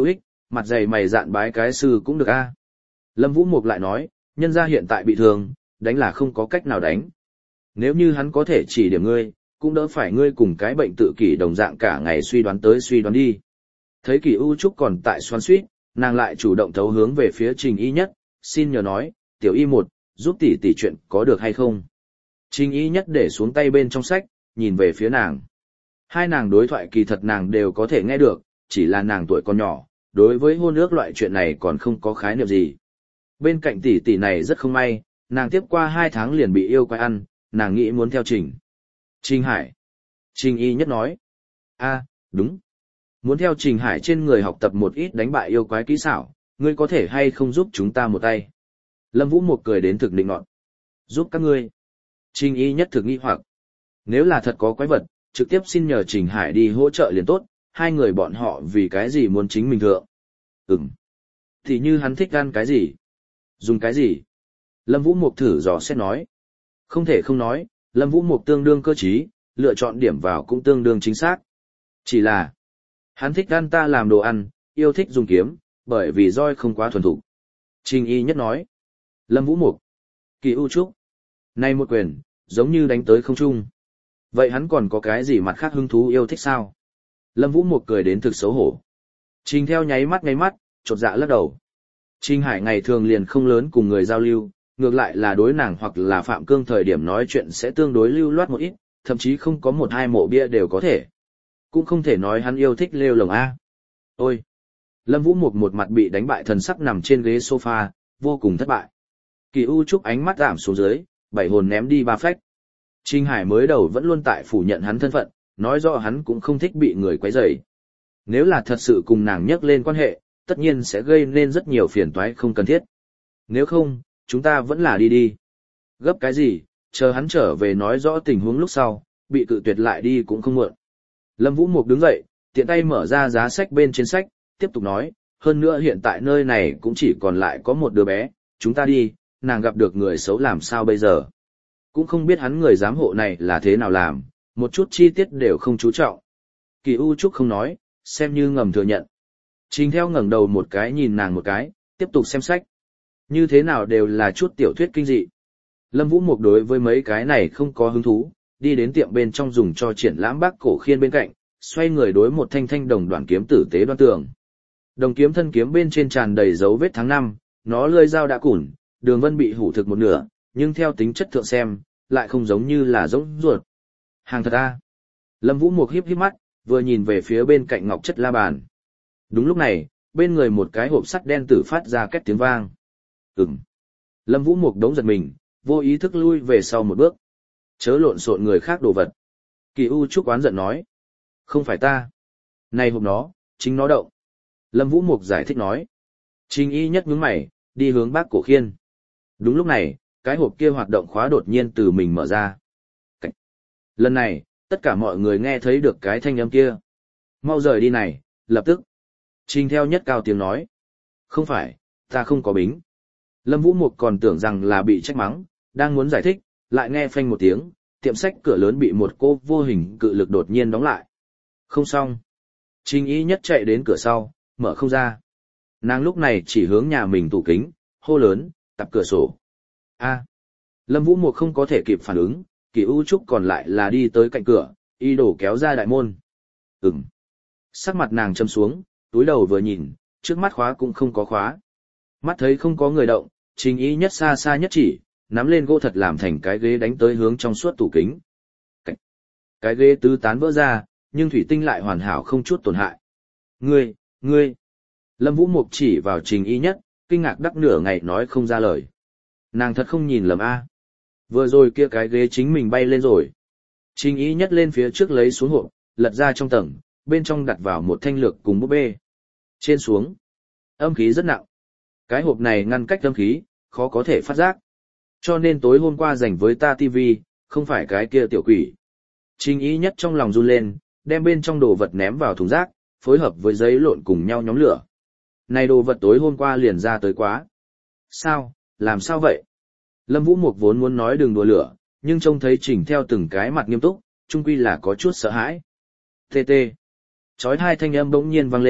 Mặt dày mày dạn bái cái sư cũng được a. Lâm Vũ Mục lại nói, nhân gia hiện tại bị thương, đánh là không có cách nào đánh. Nếu như hắn có thể chỉ điểm ngươi, cũng đỡ phải ngươi cùng cái bệnh tự kỷ đồng dạng cả ngày suy đoán tới suy đoán đi. Thấy Kỳ U Trúc còn tại xoắn xuýt, nàng lại chủ động thấu hướng về phía Trình Y Nhất, xin nhờ nói, tiểu y một, giúp tỷ tỷ chuyện có được hay không? Trình Y Nhất để xuống tay bên trong sách, nhìn về phía nàng. Hai nàng đối thoại kỳ thật nàng đều có thể nghe được, chỉ là nàng tuổi còn nhỏ, đối với hôn ước loại chuyện này còn không có khái niệm gì. Bên cạnh tỷ tỷ này rất không may, nàng tiếp qua hai tháng liền bị yêu quái ăn, nàng nghĩ muốn theo Trình. Trình Hải. Trình Y Nhất nói. A, đúng. Muốn theo Trình Hải trên người học tập một ít đánh bại yêu quái kỹ xảo, ngươi có thể hay không giúp chúng ta một tay? Lâm Vũ Mục cười đến thực định nọt. Giúp các ngươi. Trình Y Nhất thực nghi hoặc. Nếu là thật có quái vật, trực tiếp xin nhờ Trình Hải đi hỗ trợ liền tốt, hai người bọn họ vì cái gì muốn chính mình thượng. Ừm. Thì như hắn thích ăn cái gì? Dùng cái gì? Lâm Vũ Mục thử dò xét nói. Không thể không nói, Lâm Vũ Mục tương đương cơ trí, lựa chọn điểm vào cũng tương đương chính xác. Chỉ là, hắn thích ăn ta làm đồ ăn, yêu thích dùng kiếm, bởi vì roi không quá thuần thục. Trình Y Nhất nói. Lâm Vũ Mục. Kỳ U Trúc. Này một quyền, giống như đánh tới không trung. Vậy hắn còn có cái gì mặt khác hứng thú yêu thích sao? Lâm Vũ Mục cười đến thực xấu hổ. Trình theo nháy mắt nháy mắt, chột dạ lắc đầu. Trình Hải ngày thường liền không lớn cùng người giao lưu, ngược lại là đối nàng hoặc là Phạm Cương thời điểm nói chuyện sẽ tương đối lưu loát một ít, thậm chí không có một hai mộ bia đều có thể. Cũng không thể nói hắn yêu thích lêu lồng A. Ôi! Lâm Vũ Mục một mặt bị đánh bại thần sắc nằm trên ghế sofa, vô cùng thất bại. Kỳ U Trúc ánh mắt giảm xuống dưới, bảy hồn ném đi ba phách. Trình Hải mới đầu vẫn luôn tại phủ nhận hắn thân phận, nói rõ hắn cũng không thích bị người quấy rầy. Nếu là thật sự cùng nàng nhắc lên quan hệ, tất nhiên sẽ gây nên rất nhiều phiền toái không cần thiết. Nếu không, chúng ta vẫn là đi đi. Gấp cái gì, chờ hắn trở về nói rõ tình huống lúc sau, bị cự tuyệt lại đi cũng không muộn. Lâm Vũ Mục đứng dậy, tiện tay mở ra giá sách bên trên sách, tiếp tục nói, hơn nữa hiện tại nơi này cũng chỉ còn lại có một đứa bé, chúng ta đi, nàng gặp được người xấu làm sao bây giờ. Cũng không biết hắn người giám hộ này là thế nào làm, một chút chi tiết đều không chú trọng. Kỳ U Trúc không nói, xem như ngầm thừa nhận. Trình theo ngẩng đầu một cái nhìn nàng một cái, tiếp tục xem sách. Như thế nào đều là chút tiểu thuyết kinh dị. Lâm Vũ Mục đối với mấy cái này không có hứng thú, đi đến tiệm bên trong dùng cho triển lãm bác cổ khiên bên cạnh, xoay người đối một thanh thanh đồng đoạn kiếm tử tế đoan tường. Đồng kiếm thân kiếm bên trên tràn đầy dấu vết tháng năm, nó lưỡi dao đã củn, đường vân bị hủ thực một nửa, nhưng theo tính chất thượng xem, lại không giống như là giống ruột. Hàng thật a. Lâm Vũ Mục híp híp mắt, vừa nhìn về phía bên cạnh ngọc chất la bàn. Đúng lúc này, bên người một cái hộp sắt đen tử phát ra két tiếng vang. Ừm. Lâm Vũ Mục đống giật mình, vô ý thức lui về sau một bước. Chớ lộn xộn người khác đồ vật. Kỳ U Trúc oán giận nói. Không phải ta. Này hộp nó, chính nó động. Lâm Vũ Mục giải thích nói. Trình Y Nhất nhướng mày, đi hướng bác cổ khiên. Đúng lúc này, cái hộp kia hoạt động khóa đột nhiên từ mình mở ra. Cảnh. Lần này, tất cả mọi người nghe thấy được cái thanh âm kia. Mau rời đi này, lập tức. Trình theo Nhất cao tiếng nói. Không phải, ta không có bính. Lâm Vũ Mục còn tưởng rằng là bị trách mắng, đang muốn giải thích, lại nghe phanh một tiếng, tiệm sách cửa lớn bị một cô vô hình cự lực đột nhiên đóng lại. Không xong. Trình Y Nhất chạy đến cửa sau, mở không ra. Nàng lúc này chỉ hướng nhà mình tủ kính, hô lớn, tập cửa sổ. A. Lâm Vũ Mục không có thể kịp phản ứng, Kỳ U Trúc còn lại là đi tới cạnh cửa, y đổ kéo ra đại môn. Ừm. Sắc mặt nàng châm xuống, túi đầu vừa nhìn, trước mắt khóa cũng không có khóa. Mắt thấy không có người động, Trình Y Nhất xa xa nhất chỉ, nắm lên gỗ thật làm thành cái ghế đánh tới hướng trong suốt tủ kính. Cái, cái ghế tứ tán vỡ ra, nhưng thủy tinh lại hoàn hảo không chút tổn hại. Ngươi, ngươi. Lâm Vũ Mục chỉ vào Trình Y Nhất, kinh ngạc đắc nửa ngày nói không ra lời. Nàng thật không nhìn lầm a. Vừa rồi kia cái ghế chính mình bay lên rồi. Trình Y Nhất lên phía trước lấy xuống hộp, lật ra trong tầng, bên trong đặt vào một thanh lược cùng búp bê. Trên xuống, âm khí rất nặng. Cái hộp này ngăn cách âm khí, khó có thể phát giác. Cho nên tối hôm qua dành với ta tivi, không phải cái kia tiểu quỷ. Trình Y Nhất trong lòng run lên, đem bên trong đồ vật ném vào thùng rác, phối hợp với giấy lộn cùng nhau nhóm lửa. Này đồ vật tối hôm qua liền ra tới quá. Sao, làm sao vậy? Lâm Vũ Mục vốn muốn nói đừng đùa lửa, nhưng trông thấy Trình theo từng cái mặt nghiêm túc, chung quy là có chút sợ hãi. Tê tê. Chói hai thanh âm bỗng nhiên vang lên,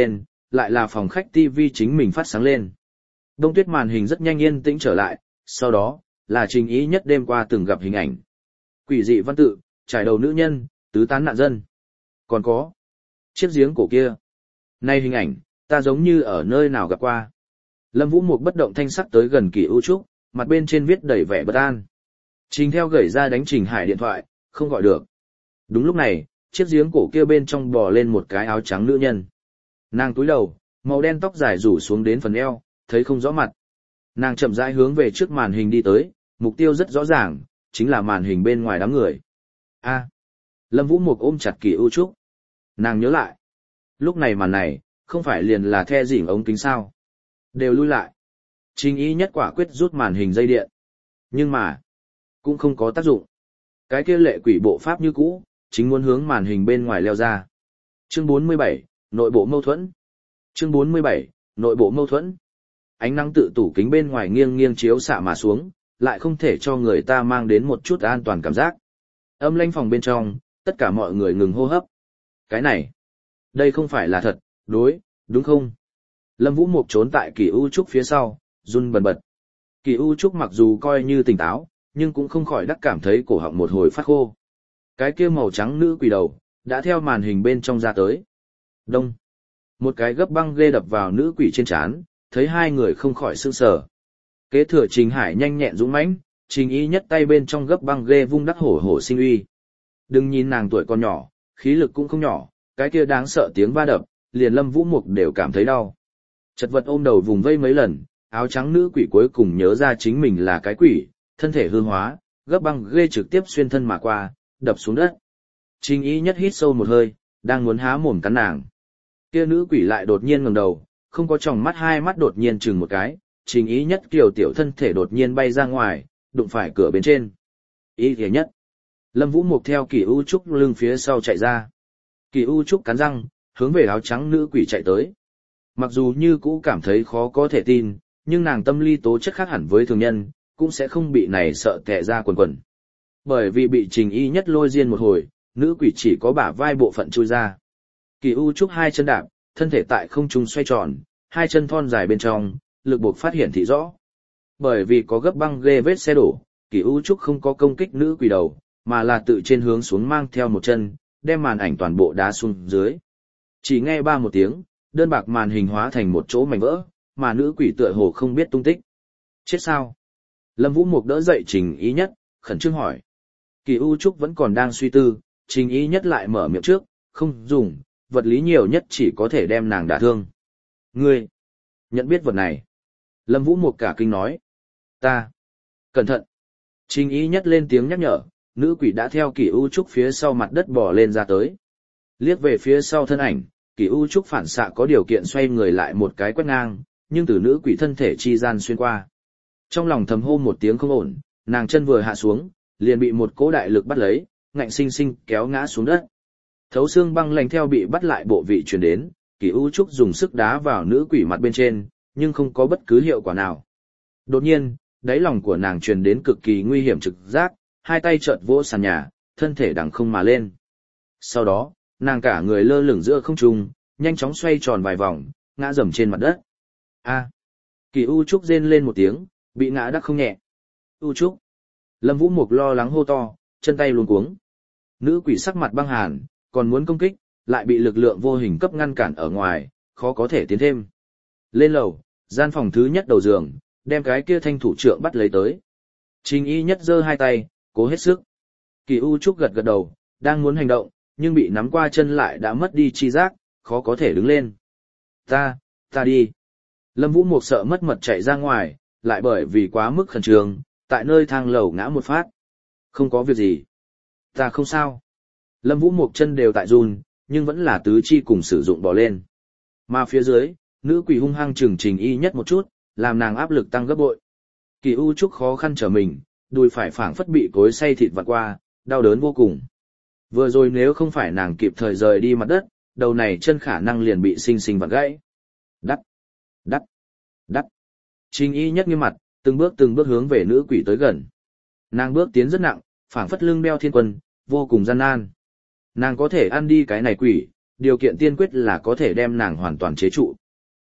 lại là phòng khách ti vi chính mình phát sáng lên. Đông tuyết màn hình rất nhanh yên tĩnh trở lại, sau đó, là Trình Ý Nhất đêm qua từng gặp hình ảnh. Quỷ dị văn tự, trải đầu nữ nhân, tứ tán nạn dân. Còn có, chiếc giếng cổ kia. Nay hình ảnh, ta giống như ở nơi nào gặp qua. Lâm Vũ Mục bất động thanh sắc tới gần Kỳ U Trúc, mặt bên trên viết đầy vẻ bất an. Trình theo gửi ra đánh Trình Hải điện thoại, không gọi được. Đúng lúc này, chiếc giếng cổ kia bên trong bò lên một cái áo trắng nữ nhân. Nàng túi đầu, màu đen tóc dài rủ xuống đến phần eo, thấy không rõ mặt. Nàng chậm rãi hướng về trước màn hình đi tới, mục tiêu rất rõ ràng, chính là màn hình bên ngoài đám người. A. Lâm Vũ Mục ôm chặt Kỳ U Trúc. Nàng nhớ lại. Lúc này màn này, không phải liền là the dỉn ống kính sao. Đều lui lại. Trình Ý Nhất quả quyết rút màn hình dây điện. Nhưng mà, cũng không có tác dụng. Cái kia lệ quỷ bộ pháp như cũ, chính muốn hướng màn hình bên ngoài leo ra. Chương bốn mươi bảy, nội bộ mâu thuẫn. Chương bốn mươi bảy, nội bộ mâu thuẫn. Ánh nắng tự tủ kính bên ngoài nghiêng nghiêng chiếu xạ mà xuống, lại không thể cho người ta mang đến một chút an toàn cảm giác. Âm lãnh phòng bên trong, tất cả mọi người ngừng hô hấp. Cái này, đây không phải là thật, đối, đúng không? Lâm Vũ Mục trốn tại Kỳ U Trúc phía sau, run bần bật. Kỳ U Trúc mặc dù coi như tỉnh táo, nhưng cũng không khỏi đắc cảm thấy cổ họng một hồi phát khô. Cái kia màu trắng nữ quỷ đầu, đã theo màn hình bên trong ra tới. Đông. Một cái gấp băng ghê đập vào nữ quỷ trên trán, thấy hai người không khỏi sững sờ. Kế thừa Trình Hải nhanh nhẹn dũng mãnh, Trình Ý Nhất tay bên trong gấp băng ghê vung đắc hổ hổ sinh uy. Đừng nhìn nàng tuổi còn nhỏ, khí lực cũng không nhỏ, cái kia đáng sợ tiếng va đập, liền Lâm Vũ Mục đều cảm thấy đau. Chật vật ôm đầu vùng vây mấy lần, áo trắng nữ quỷ cuối cùng nhớ ra chính mình là cái quỷ, thân thể hư hóa, gấp băng ghê trực tiếp xuyên thân mà qua, đập xuống đất. Trình Ý Nhất hít sâu một hơi, đang muốn há mồm cắn nàng. Kia nữ quỷ lại đột nhiên ngẩng đầu, không có tròng mắt, hai mắt đột nhiên chừng một cái, Trình Ý Nhất kiều tiểu thân thể đột nhiên bay ra ngoài, đụng phải cửa bên trên. Ý Ý Nhất. Lâm Vũ Mục theo Kỳ U Trúc lưng phía sau chạy ra. Kỳ U Trúc cắn răng, hướng về áo trắng nữ quỷ chạy tới. Mặc dù như cũ cảm thấy khó có thể tin, nhưng nàng tâm lý tố chất khác hẳn với thường nhân, cũng sẽ không bị này sợ tè ra quần quần. Bởi vì bị Trình Ý Nhất lôi riêng một hồi, nữ quỷ chỉ có bả vai bộ phận chui ra. Kỳ U Trúc hai chân đạp, thân thể tại không trung xoay tròn, hai chân thon dài bên trong, lực buộc phát hiện thị rõ. Bởi vì có gấp băng ghê vết xe đổ, Kỳ U Trúc không có công kích nữ quỷ đầu, mà là tự trên hướng xuống mang theo một chân, đem màn ảnh toàn bộ đá xuống dưới. Chỉ nghe ba một tiếng, đơn bạc màn hình hóa thành một chỗ mảnh vỡ, mà nữ quỷ tựa hồ không biết tung tích. Chết sao? Lâm Vũ Mục đỡ dậy Trình Ý Nhất, khẩn trương hỏi. Kỳ U Trúc vẫn còn đang suy tư, Trình Ý Nhất lại mở miệng trước, không dùng, vật lý nhiều nhất chỉ có thể đem nàng đả thương. Ngươi, nhận biết vật này. Lâm Vũ Mục cả kinh nói. Ta, cẩn thận. Trình Ý Nhất lên tiếng nhắc nhở, nữ quỷ đã theo Kỳ U Trúc phía sau mặt đất bò lên ra tới. Liếc về phía sau thân ảnh, Kỳ U Trúc phản xạ có điều kiện xoay người lại một cái quét ngang, nhưng từ nữ quỷ thân thể chi gian xuyên qua. Trong lòng thầm hô một tiếng không ổn, nàng chân vừa hạ xuống, liền bị một cỗ đại lực bắt lấy, ngạnh sinh sinh kéo ngã xuống đất. Thấu xương băng lạnh theo bị bắt lại bộ vị truyền đến, Kỳ U Trúc dùng sức đá vào nữ quỷ mặt bên trên, nhưng không có bất cứ hiệu quả nào. Đột nhiên, đáy lòng của nàng truyền đến cực kỳ nguy hiểm trực giác, hai tay chợt vỗ sàn nhà, thân thể đằng không mà lên. Sau đó, nàng cả người lơ lửng giữa không trung, nhanh chóng xoay tròn vài vòng, ngã dầm trên mặt đất. A! Kỳ U Trúc rên lên một tiếng, bị ngã đắc không nhẹ. U Trúc! Lâm Vũ Mục lo lắng hô to, chân tay luống cuống. Nữ quỷ sắc mặt băng hàn, còn muốn công kích, lại bị lực lượng vô hình cấp ngăn cản ở ngoài, khó có thể tiến thêm. Lên lầu, gian phòng thứ nhất đầu giường, đem cái kia thanh thủ trượng bắt lấy tới. Trình Y Nhất giơ hai tay, cố hết sức. Kỳ U Trúc gật gật đầu, đang muốn hành động, nhưng bị nắm qua chân lại đã mất đi chi giác, khó có thể đứng lên. Ta, ta đi. Lâm Vũ Mục sợ mất mật chạy ra ngoài, lại bởi vì quá mức khẩn trương, tại nơi thang lầu ngã một phát. Không có việc gì. Ta không sao. Lâm Vũ Mục chân đều tại run, nhưng vẫn là tứ chi cùng sử dụng bỏ lên. Mà phía dưới, nữ quỷ hung hăng trừng Trình Y Nhất một chút, làm nàng áp lực tăng gấp bội. Kỳ U Trúc khó khăn trở mình, đùi phải phảng phất bị cối xay thịt vặt qua, đau đớn vô cùng. Vừa rồi nếu không phải nàng kịp thời rời đi mặt đất, đầu này chân khả năng liền bị xinh xinh vặt gãy. Đắt, đắt, đắt. Trình Y Nhất nghiêm mặt, từng bước từng bước hướng về nữ quỷ tới gần. Nàng bước tiến rất nặng, phảng phất lưng đeo thiên quân, vô cùng gian nan. Nàng có thể ăn đi cái này quỷ, điều kiện tiên quyết là có thể đem nàng hoàn toàn chế trụ.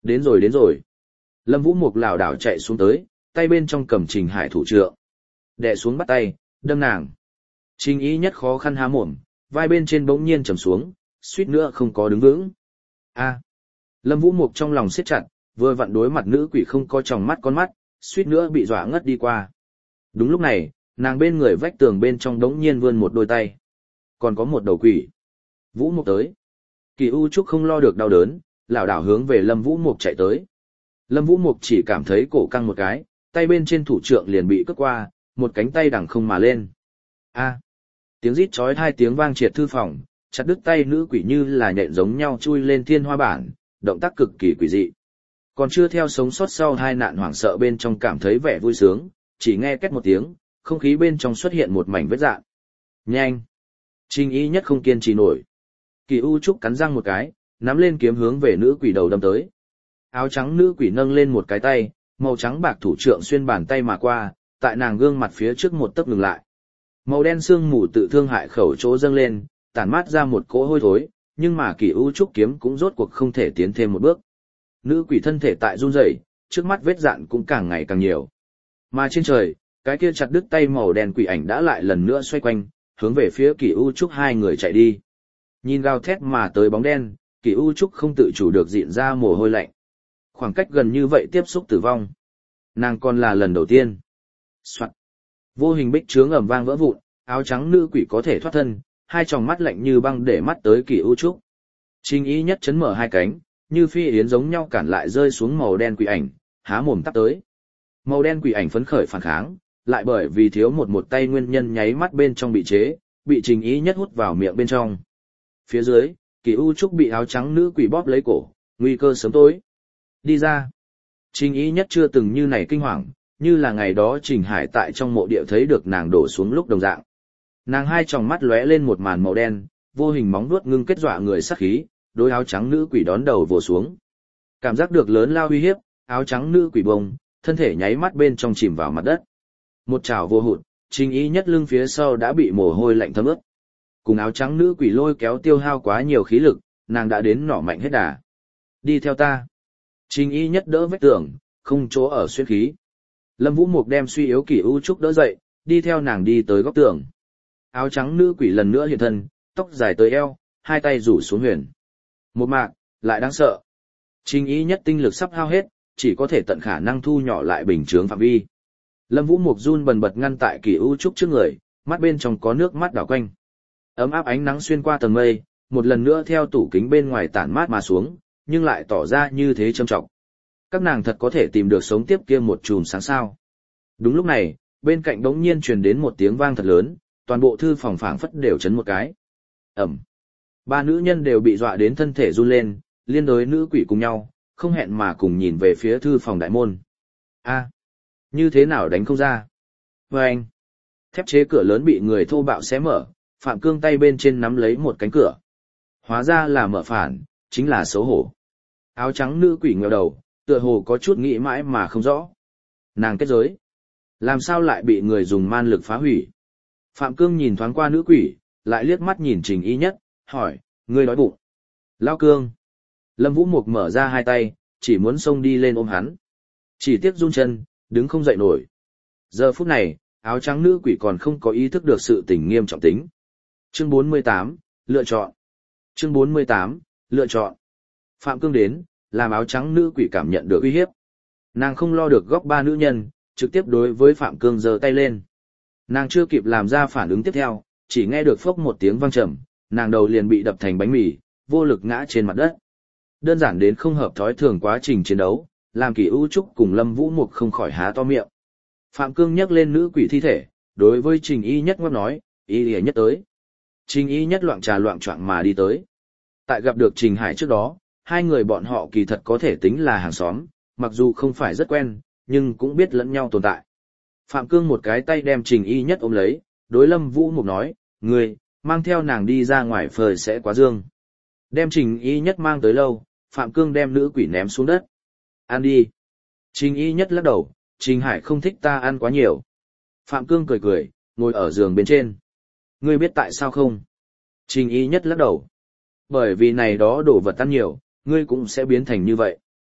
Đến rồi đến rồi. Lâm Vũ Mục lảo đảo chạy xuống tới, tay bên trong cầm Trình Hải thủ trượng. Đè xuống bắt tay, đâm nàng. Trình Y Nhất khó khăn há mồm, vai bên trên bỗng nhiên trầm xuống, suýt nữa không có đứng vững. A. Lâm Vũ Mục trong lòng siết chặt, vừa vặn đối mặt nữ quỷ không có tròng mắt con mắt, suýt nữa bị dọa ngất đi qua. Đúng lúc này, nàng bên người vách tường bên trong đống nhiên vươn một đôi tay. Còn có một đầu quỷ. Vũ Mục tới. Kỳ U Trúc không lo được đau đớn, lảo đảo hướng về Lâm Vũ Mục chạy tới. Lâm Vũ Mục chỉ cảm thấy cổ căng một cái, tay bên trên thủ trượng liền bị cướp qua, một cánh tay đằng không mà lên. A. Tiếng rít chói hai tiếng vang triệt thư phòng, chặt đứt tay nữ quỷ như là nhện giống nhau chui lên thiên hoa bản, động tác cực kỳ quỷ dị. Còn chưa theo sống sót sau hai nạn hoảng sợ bên trong cảm thấy vẻ vui sướng, chỉ nghe két một tiếng, không khí bên trong xuất hiện một mảnh vết rạn. Nhanh! Trình Y Nhất không kiên trì nổi. Kỳ U Trúc cắn răng một cái, nắm lên kiếm hướng về nữ quỷ đầu đâm tới. Áo trắng nữ quỷ nâng lên một cái tay, màu trắng bạc thủ trượng xuyên bàn tay mà qua, tại nàng gương mặt phía trước một tấc ngừng lại. Màu đen sương mù tự thương hại khẩu chỗ dâng lên, tản mát ra một cỗ hôi thối, nhưng mà Kỳ U Trúc kiếm cũng rốt cuộc không thể tiến thêm một bước. Nữ quỷ thân thể tại run rẩy, trước mắt vết dạn cũng càng ngày càng nhiều. Mà trên trời, cái kia chặt đứt tay màu đen quỷ ảnh đã lại lần nữa xoay quanh, hướng về phía Kỳ U Trúc hai người chạy đi. Nhìn gào thét mà tới bóng đen, Kỳ U Trúc không tự chủ được dịn ra mồ hôi lạnh. Khoảng cách gần như vậy tiếp xúc tử vong. Nàng còn là lần đầu tiên. Soạn. Vô hình bích chướng ầm vang vỡ vụn, áo trắng nữ quỷ có thể thoát thân, hai tròng mắt lạnh như băng để mắt tới Kỳ U Trúc. Trình Y Nhất chấn mở hai cánh, như phi yến giống nhau cản lại rơi xuống màu đen quỷ ảnh, há mồm tắp tới. Màu đen quỷ ảnh phấn khởi phản kháng, lại bởi vì thiếu một một tay nguyên nhân nháy mắt bên trong bị chế, bị Trình Y Nhất hút vào miệng bên trong. Phía dưới, Kỳ U Trúc bị áo trắng nữ quỷ bóp lấy cổ, nguy cơ sớm tối. Đi ra. Trình Y Nhất chưa từng như này kinh hoàng, như là ngày đó Trình Hải tại trong mộ địa thấy được nàng đổ xuống lúc đồng dạng. Nàng hai tròng mắt lóe lên một màn màu đen, vô hình móng vuốt ngưng kết dọa người sát khí, đối áo trắng nữ quỷ đón đầu vồ xuống. Cảm giác được lớn lao uy hiếp, áo trắng nữ quỷ bông, thân thể nháy mắt bên trong chìm vào mặt đất. Một chảo vô hụt, Trình Y Nhất lưng phía sau đã bị mồ hôi lạnh thấm ướt. Cùng áo trắng nữ quỷ lôi kéo tiêu hao quá nhiều khí lực, nàng đã đến nỏ mạnh hết đà. Đi theo ta. Trình Y Nhất đỡ vách tường, không chỗ ở xuyên khí. Lâm Vũ Mục đem suy yếu Kỳ U Trúc đỡ dậy, đi theo nàng đi tới góc tường. Áo trắng nữ quỷ lần nữa hiện thân, tóc dài tới eo, hai tay rủ xuống huyền. Một mạc, lại đáng sợ. Trình Y Nhất tinh lực sắp hao hết, chỉ có thể tận khả năng thu nhỏ lại bình chướng phạm vi. Lâm Vũ Mục run bần bật ngăn tại Kỳ U Trúc trước người, mắt bên trong có nước mắt đảo quanh. Ấm áp ánh nắng xuyên qua tầng mây, một lần nữa theo tủ kính bên ngoài tản mát mà xuống, nhưng lại tỏ ra như thế trầm trọng. Các nàng thật có thể tìm được sống tiếp kia một chùm sáng sao. Đúng lúc này, bên cạnh đống nhiên truyền đến một tiếng vang thật lớn, toàn bộ thư phòng phảng phất đều chấn một cái. Ẩm. Ba nữ nhân đều bị dọa đến thân thể run lên, liên đối nữ quỷ cùng nhau, không hẹn mà cùng nhìn về phía thư phòng đại môn. A, như thế nào đánh không ra? Và anh, thép chế cửa lớn bị người thô bạo xé mở, Phạm Cương tay bên trên nắm lấy một cánh cửa. Hóa ra là mở phản, chính là xấu hổ. Áo trắng nữ quỷ nghèo đầu, tựa hồ có chút nghĩ mãi mà không rõ. Nàng kết giới, làm sao lại bị người dùng man lực phá hủy? Phạm Cương nhìn thoáng qua nữ quỷ, lại liếc mắt nhìn Trình Y Nhất, hỏi, ngươi đói bụng. Lao Cương. Lâm Vũ Mục mở ra hai tay, chỉ muốn xông đi lên ôm hắn. Chỉ tiếc run chân, đứng không dậy nổi. Giờ phút này, áo trắng nữ quỷ còn không có ý thức được sự tình nghiêm trọng tính. Chương bốn mươi tám, lựa chọn. Chương bốn mươi tám, lựa chọn. Phạm Cương đến, làm áo trắng nữ quỷ cảm nhận được uy hiếp. Nàng không lo được góc ba nữ nhân, trực tiếp đối với Phạm Cương giơ tay lên. Nàng chưa kịp làm ra phản ứng tiếp theo, chỉ nghe được phốc một tiếng vang trầm, nàng đầu liền bị đập thành bánh mì, vô lực ngã trên mặt đất. Đơn giản đến không hợp thói thường quá trình chiến đấu, làm Kỳ U Trúc cùng Lâm Vũ Mục không khỏi há to miệng. Phạm Cương nhấc lên nữ quỷ thi thể, đối với Trình Y Nhất ngoắc nói, Y Y Nhất tới. Trình Y Nhất loạng trà loạng choạng mà đi tới. Tại gặp được Trình Hải trước đó, hai người bọn họ kỳ thật có thể tính là hàng xóm, mặc dù không phải rất quen, nhưng cũng biết lẫn nhau tồn tại. Phạm Cương một cái tay đem Trình Y Nhất ôm lấy, đối Lâm Vũ Mục nói, ngươi, mang theo nàng đi ra ngoài phơi sẽ quá dương. Đem Trình Y Nhất mang tới lâu, Phạm Cương đem nữ quỷ ném xuống đất. Ăn đi. Trình Y Nhất lắc đầu, Trình Hải không thích ta ăn quá nhiều. Phạm Cương cười cười, ngồi ở giường bên trên. Ngươi biết tại sao không? Trình Y Nhất lắc đầu. Bởi vì này đó đồ vật ăn nhiều, ngươi cũng sẽ biến thành như vậy.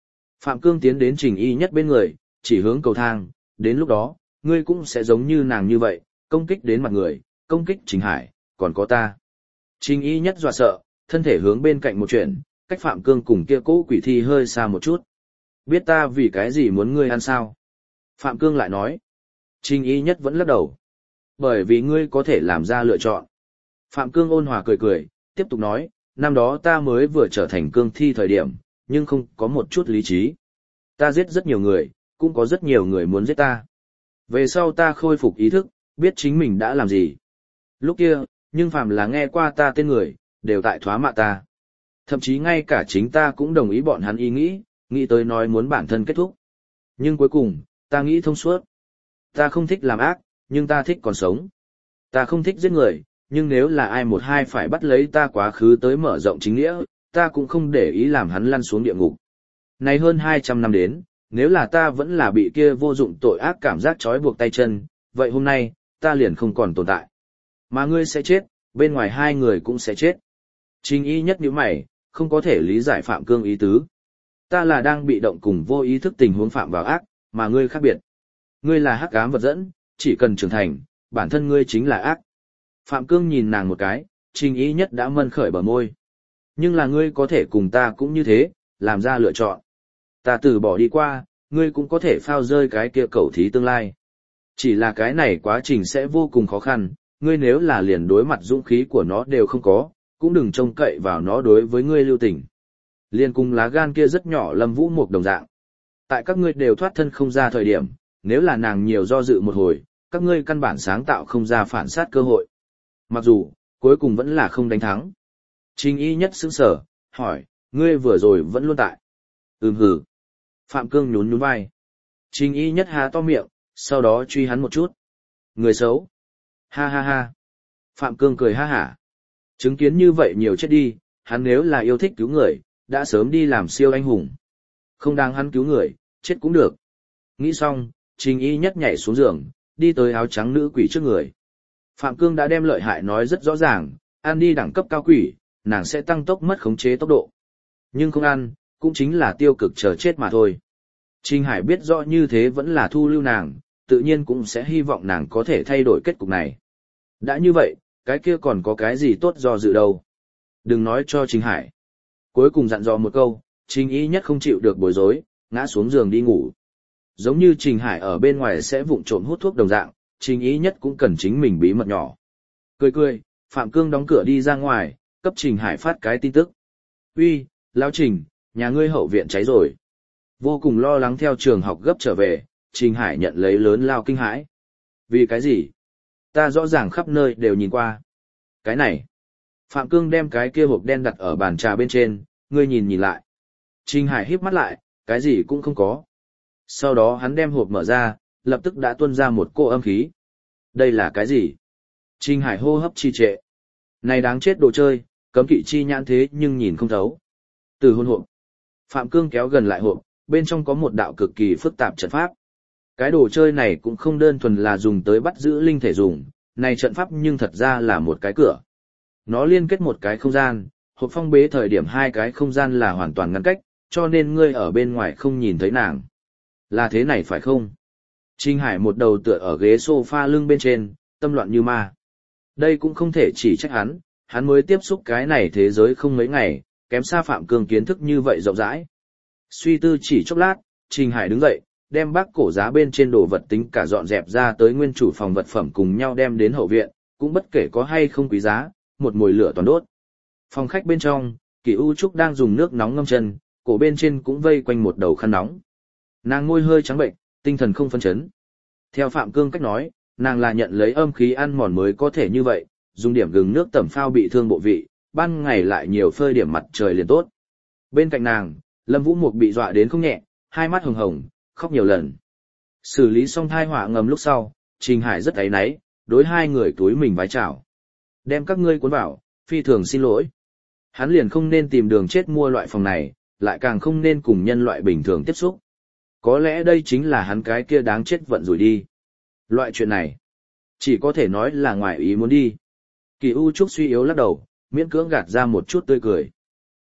Phạm Cương tiến đến Trình Y Nhất bên người, chỉ hướng cầu thang, đến lúc đó, ngươi cũng sẽ giống như nàng như vậy, công kích đến mặt người, công kích Trình Hải, còn có ta. Trình Y Nhất dọa sợ, thân thể hướng bên cạnh một chuyện, cách Phạm Cương cùng kia cỗ quỷ thi hơi xa một chút. Biết ta vì cái gì muốn ngươi ăn sao? Phạm Cương lại nói. Trình Y Nhất vẫn lắc đầu. Bởi vì ngươi có thể làm ra lựa chọn. Phạm Cương ôn hòa cười cười, tiếp tục nói, năm đó ta mới vừa trở thành cương thi thời điểm, nhưng không có một chút lý trí. Ta giết rất nhiều người, cũng có rất nhiều người muốn giết ta. Về sau ta khôi phục ý thức, biết chính mình đã làm gì. Lúc kia, nhưng phàm là nghe qua ta tên người, đều tại thoá mạ ta. Thậm chí ngay cả chính ta cũng đồng ý bọn hắn ý nghĩ, nghĩ tới nói muốn bản thân kết thúc. Nhưng cuối cùng, ta nghĩ thông suốt. Ta không thích làm ác, nhưng ta thích còn sống. Ta không thích giết người, nhưng nếu là ai một hai phải bắt lấy ta quá khứ tới mở rộng chính nghĩa, ta cũng không để ý làm hắn lăn xuống địa ngục. Này hơn hai trăm năm đến, nếu là ta vẫn là bị kia vô dụng tội ác cảm giác trói buộc tay chân, vậy hôm nay, ta liền không còn tồn tại. Mà ngươi sẽ chết, bên ngoài hai người cũng sẽ chết. Trình Y Nhất nhíu mày, không có thể lý giải Phạm Cương ý tứ. Ta là đang bị động cùng vô ý thức tình huống phạm vào ác, mà ngươi khác biệt. Ngươi là hắc ám vật dẫn, chỉ cần trưởng thành, bản thân ngươi chính là ác. Phạm Cương nhìn nàng một cái, Trình Y Nhất đã mân khởi bờ môi. Nhưng là ngươi có thể cùng ta cũng như thế, làm ra lựa chọn. Ta từ bỏ đi qua, ngươi cũng có thể phao rơi cái kia cẩu thí tương lai. Chỉ là cái này quá trình sẽ vô cùng khó khăn, ngươi nếu là liền đối mặt dũng khí của nó đều không có, cũng đừng trông cậy vào nó đối với ngươi lưu tình. Liên cùng lá gan kia rất nhỏ Lâm Vũ Mục đồng dạng. Tại các ngươi đều thoát thân không ra thời điểm, nếu là nàng nhiều do dự một hồi, các ngươi căn bản sáng tạo không ra phản sát cơ hội. Mặc dù, cuối cùng vẫn là không đánh thắng. Trình Y Nhất sững sờ, hỏi, ngươi vừa rồi vẫn luôn tại. Ừm hử. Phạm Cương nhún nhún vai. Trình Y Nhất há to miệng, sau đó truy hắn một chút. Người xấu. Ha ha ha. Phạm Cương cười ha hả. Chứng kiến như vậy nhiều chết đi, hắn nếu là yêu thích cứu người, đã sớm đi làm siêu anh hùng. Không đáng hắn cứu người, chết cũng được. Nghĩ xong, Trình Y Nhất nhảy xuống giường, đi tới áo trắng nữ quỷ trước người. Phạm Cương đã đem lợi hại nói rất rõ ràng, ăn đi đẳng cấp cao quỷ, nàng sẽ tăng tốc mất khống chế tốc độ. Nhưng không ăn, cũng chính là tiêu cực chờ chết mà thôi. Trình Hải biết rõ như thế vẫn là thu lưu nàng, tự nhiên cũng sẽ hy vọng nàng có thể thay đổi kết cục này. Đã như vậy, cái kia còn có cái gì tốt do dự đâu. Đừng nói cho Trình Hải. Cuối cùng dặn dò một câu, Trình Y Nhất không chịu được bối rối, ngã xuống giường đi ngủ. Giống như Trình Hải ở bên ngoài sẽ vụng trộm hút thuốc đồng dạng, Trình Y Nhất cũng cần chính mình bí mật nhỏ. Cười cười, Phạm Cương đóng cửa đi ra ngoài, cấp Trình Hải phát cái tin tức. Uy, lão Trình, nhà ngươi hậu viện cháy rồi. Vô cùng lo lắng theo trường học gấp trở về, Trình Hải nhận lấy lớn lao kinh hãi. Vì cái gì? Ta rõ ràng khắp nơi đều nhìn qua. Cái này. Phạm Cương đem cái kia hộp đen đặt ở bàn trà bên trên, ngươi nhìn nhìn lại. Trình Hải híp mắt lại, cái gì cũng không có. Sau đó hắn đem hộp mở ra, lập tức đã tuôn ra một cô âm khí. Đây là cái gì? Trình Hải hô hấp trì trệ. Này đáng chết đồ chơi, cấm kỵ chi nhãn thế nhưng nhìn không thấu. Từ hôn hộp. Phạm Cương kéo gần lại hộp, bên trong có một đạo cực kỳ phức tạp trận pháp. Cái đồ chơi này cũng không đơn thuần là dùng tới bắt giữ linh thể dùng, này trận pháp nhưng thật ra là một cái cửa. Nó liên kết một cái không gian, hộp phong bế thời điểm hai cái không gian là hoàn toàn ngăn cách, cho nên ngươi ở bên ngoài không nhìn thấy nàng. Là thế này phải không? Trình Hải một đầu tựa ở ghế sofa lưng bên trên, tâm loạn như ma. Đây cũng không thể chỉ trách hắn, hắn mới tiếp xúc cái này thế giới không mấy ngày, kém xa Phạm Cương kiến thức như vậy rộng rãi. Suy tư chỉ chốc lát, Trình Hải đứng dậy, đem bác cổ giá bên trên đồ vật tính cả dọn dẹp ra tới nguyên chủ phòng vật phẩm cùng nhau đem đến hậu viện, cũng bất kể có hay không quý giá, một mồi lửa toàn đốt. Phòng khách bên trong, Kỳ U Trúc đang dùng nước nóng ngâm chân, cổ bên trên cũng vây quanh một đầu khăn nóng. Nàng môi hơi trắng bệnh, tinh thần không phân chấn. Theo Phạm Cương cách nói, nàng là nhận lấy âm khí ăn mòn mới có thể như vậy, dùng điểm gừng nước tẩm phao bị thương bộ vị, ban ngày lại nhiều phơi điểm mặt trời liền tốt. Bên cạnh nàng, Lâm Vũ Mục bị dọa đến không nhẹ, hai mắt hồng hồng, khóc nhiều lần. Xử lý xong thai họa ngầm lúc sau, Trình Hải rất áy náy, đối hai người túi mình vái chào. Đem các ngươi cuốn vào, phi thường xin lỗi. Hắn liền không nên tìm đường chết mua loại phòng này, lại càng không nên cùng nhân loại bình thường tiếp xúc. Có lẽ đây chính là hắn cái kia đáng chết vận rủi đi. Loại chuyện này, chỉ có thể nói là ngoài ý muốn đi. Kỳ U Trúc suy yếu lắc đầu, miễn cưỡng gạt ra một chút tươi cười.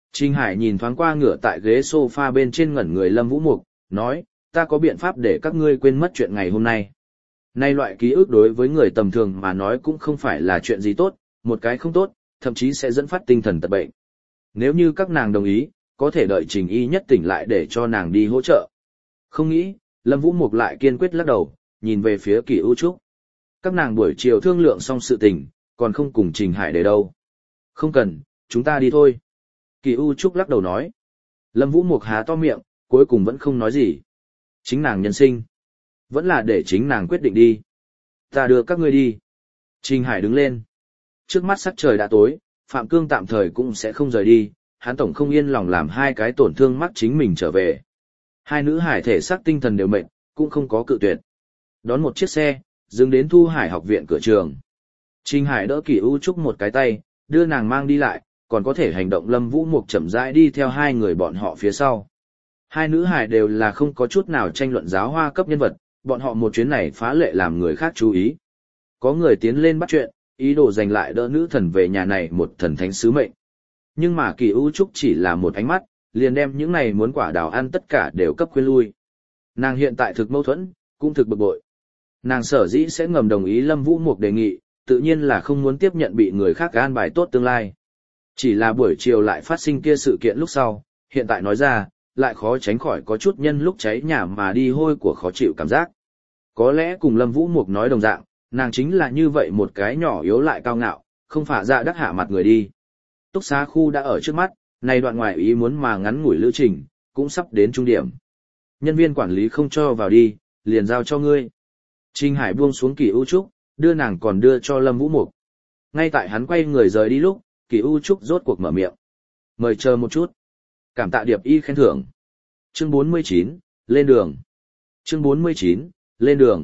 Trình Hải nhìn thoáng qua ngửa tại ghế sofa bên trên ngẩn người Lâm Vũ Mục, nói, ta có biện pháp để các ngươi quên mất chuyện ngày hôm nay. Nay loại ký ức đối với người tầm thường mà nói cũng không phải là chuyện gì tốt, một cái không tốt, thậm chí sẽ dẫn phát tinh thần tật bệnh. Nếu như các nàng đồng ý, có thể đợi Trình Y nhất tỉnh lại để cho nàng đi hỗ trợ. Không nghĩ, Lâm Vũ Mục lại kiên quyết lắc đầu, nhìn về phía Kỳ U Trúc. Các nàng buổi chiều thương lượng xong sự tình, còn không cùng Trình Hải để đâu. Không cần, chúng ta đi thôi. Kỳ U Trúc lắc đầu nói. Lâm Vũ Mục há to miệng, cuối cùng vẫn không nói gì. Chính nàng nhân sinh. Vẫn là để chính nàng quyết định đi. Ta đưa các ngươi đi. Trình Hải đứng lên. Trước mắt sắc trời đã tối, Phạm Cương tạm thời cũng sẽ không rời đi, hắn tổng không yên lòng làm hai cái tổn thương mắt chính mình trở về. Hai nữ hải thể xác tinh thần đều mệt, cũng không có cự tuyệt. Đón một chiếc xe, dừng đến Thu Hải học viện cửa trường. Trình Hải đỡ Kỳ U Trúc một cái tay, đưa nàng mang đi lại, còn có thể hành động Lâm Vũ Mục chậm rãi đi theo hai người bọn họ phía sau. Hai nữ hải đều là không có chút nào tranh luận giáo hoa cấp nhân vật, bọn họ một chuyến này phá lệ làm người khác chú ý. Có người tiến lên bắt chuyện, ý đồ giành lại đỡ nữ thần về nhà này một thần thánh sứ mệnh. Nhưng mà Kỳ U Trúc chỉ là một ánh mắt, liền đem những này muốn quả đào ăn tất cả đều cấp khuyên lui. Nàng hiện tại thực mâu thuẫn, cũng thực bực bội. Nàng sở dĩ sẽ ngầm đồng ý Lâm Vũ Mục đề nghị, tự nhiên là không muốn tiếp nhận bị người khác an bài tốt tương lai. Chỉ là buổi chiều lại phát sinh kia sự kiện lúc sau, hiện tại nói ra, lại khó tránh khỏi có chút nhân lúc cháy nhà mà đi hôi của khó chịu cảm giác. Có lẽ cùng Lâm Vũ Mục nói đồng dạng, nàng chính là như vậy một cái nhỏ yếu lại cao ngạo, không phả dạ đắc hạ mặt người đi. Túc xá khu đã ở trước mắt, này đoạn ngoài ý muốn mà ngắn ngủi lữ trình, cũng sắp đến trung điểm. Nhân viên quản lý không cho vào đi, liền giao cho ngươi. Trình Hải buông xuống Kỳ U Trúc, đưa nàng còn đưa cho Lâm Vũ Mục. Ngay tại hắn quay người rời đi lúc, Kỳ U Trúc rốt cuộc mở miệng. Mời chờ một chút. Cảm tạ Điệp Y khen thưởng. Chương bốn mươi chín, lên đường. Chương bốn mươi chín, lên đường.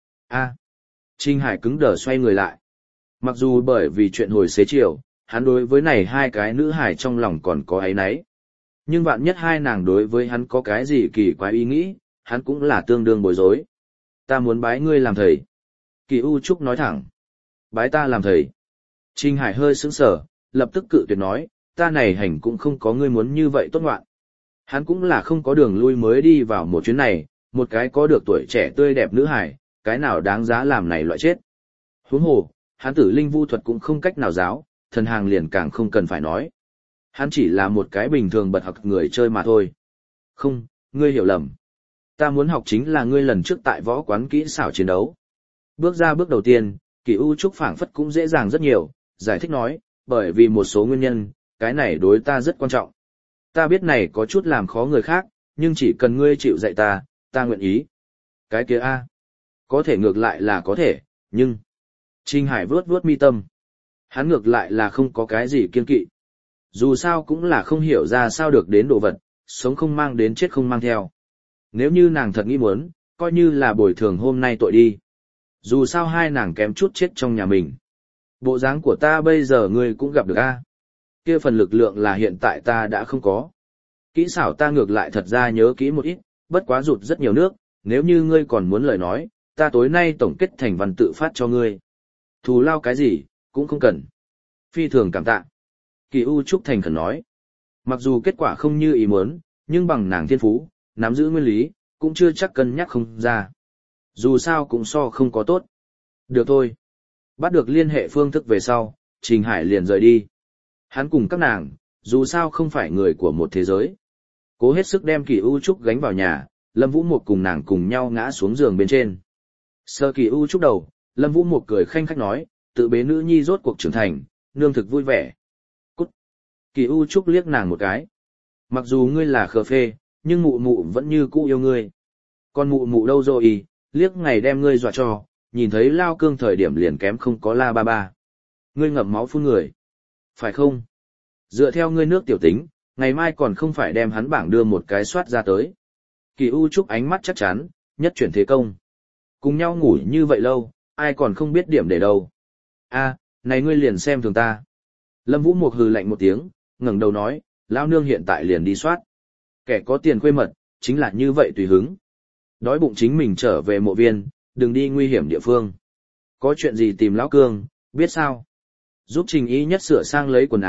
A. Trình Hải cứng đờ xoay người lại. Mặc dù bởi vì chuyện hồi xế chiều, hắn đối với này hai cái nữ hải trong lòng còn có áy náy. Nhưng vạn nhất hai nàng đối với hắn có cái gì kỳ quái ý nghĩ, hắn cũng là tương đương bối rối. Ta muốn bái ngươi làm thầy. Kỳ U Trúc nói thẳng. Bái ta làm thầy. Trình Hải hơi sững sờ, lập tức cự tuyệt nói, ta này hành cũng không có ngươi muốn như vậy tốt ngoạn. Hắn cũng là không có đường lui mới đi vào một chuyến này, một cái có được tuổi trẻ tươi đẹp nữ hải, cái nào đáng giá làm này loại chết. Huống hồ, hắn tử linh vu thuật cũng không cách nào giáo, thần hàng liền càng không cần phải nói. Hắn chỉ là một cái bình thường bật học người chơi mà thôi. Không, ngươi hiểu lầm. Ta muốn học chính là ngươi lần trước tại võ quán kỹ xảo chiến đấu. Bước ra bước đầu tiên, Kỳ U Trúc phảng phất cũng dễ dàng rất nhiều, giải thích nói, bởi vì một số nguyên nhân, cái này đối ta rất quan trọng. Ta biết này có chút làm khó người khác, nhưng chỉ cần ngươi chịu dạy ta, ta nguyện ý. Cái kia a, có thể ngược lại là có thể, nhưng... Trình Hải vuốt vuốt mi tâm. Hắn ngược lại là không có cái gì kiên kỵ. Dù sao cũng là không hiểu ra sao được đến đồ vật, sống không mang đến chết không mang theo. Nếu như nàng thật nghĩ muốn, coi như là bồi thường hôm nay tội đi. Dù sao hai nàng kém chút chết trong nhà mình. Bộ dáng của ta bây giờ ngươi cũng gặp được a. Kia phần lực lượng là hiện tại ta đã không có. Kỹ xảo ta ngược lại thật ra nhớ kỹ một ít, bất quá rụt rất nhiều nước, nếu như ngươi còn muốn lời nói, ta tối nay tổng kết thành văn tự phát cho ngươi. Thù lao cái gì, cũng không cần. Phi thường cảm tạ. Kỳ U Trúc thành khẩn nói. Mặc dù kết quả không như ý muốn, nhưng bằng nàng thiên phú, nắm giữ nguyên lý, cũng chưa chắc cân nhắc không ra. Dù sao cũng so không có tốt. Được thôi. Bắt được liên hệ phương thức về sau, Trình Hải liền rời đi. Hắn cùng các nàng, dù sao không phải người của một thế giới. Cố hết sức đem Kỳ U Trúc gánh vào nhà, Lâm Vũ Mục cùng nàng cùng nhau ngã xuống giường bên trên. Sơ Kỳ U Trúc đầu, Lâm Vũ Mục cười khanh khách nói, tự bế nữ nhi rốt cuộc trưởng thành, nương thực vui vẻ. Cút. Kỳ U Trúc liếc nàng một cái. Mặc dù ngươi là khờ phê, nhưng mụ mụ vẫn như cũ yêu ngươi. Còn mụ mụ đâu rồi, liếc ngày đem ngươi dọa cho, nhìn thấy lao cương thời điểm liền kém không có la ba ba. Ngươi ngậm máu phun người. Phải không? Dựa theo ngươi nước tiểu tính, ngày mai còn không phải đem hắn bảng đưa một cái soát ra tới. Kỳ U Trúc ánh mắt chắc chắn, nhất chuyển thế công. Cùng nhau ngủ như vậy lâu, ai còn không biết điểm để đâu. A, này ngươi liền xem thường ta. Lâm Vũ Mục hừ lạnh một tiếng, ngẩng đầu nói, lão nương hiện tại liền đi soát. Kẻ có tiền khuê mật, chính là như vậy tùy hứng. Đói bụng chính mình trở về mộ viên, đừng đi nguy hiểm địa phương. Có chuyện gì tìm lão cương, biết sao? Giúp Trình Y nhất sửa sang lấy quần áo,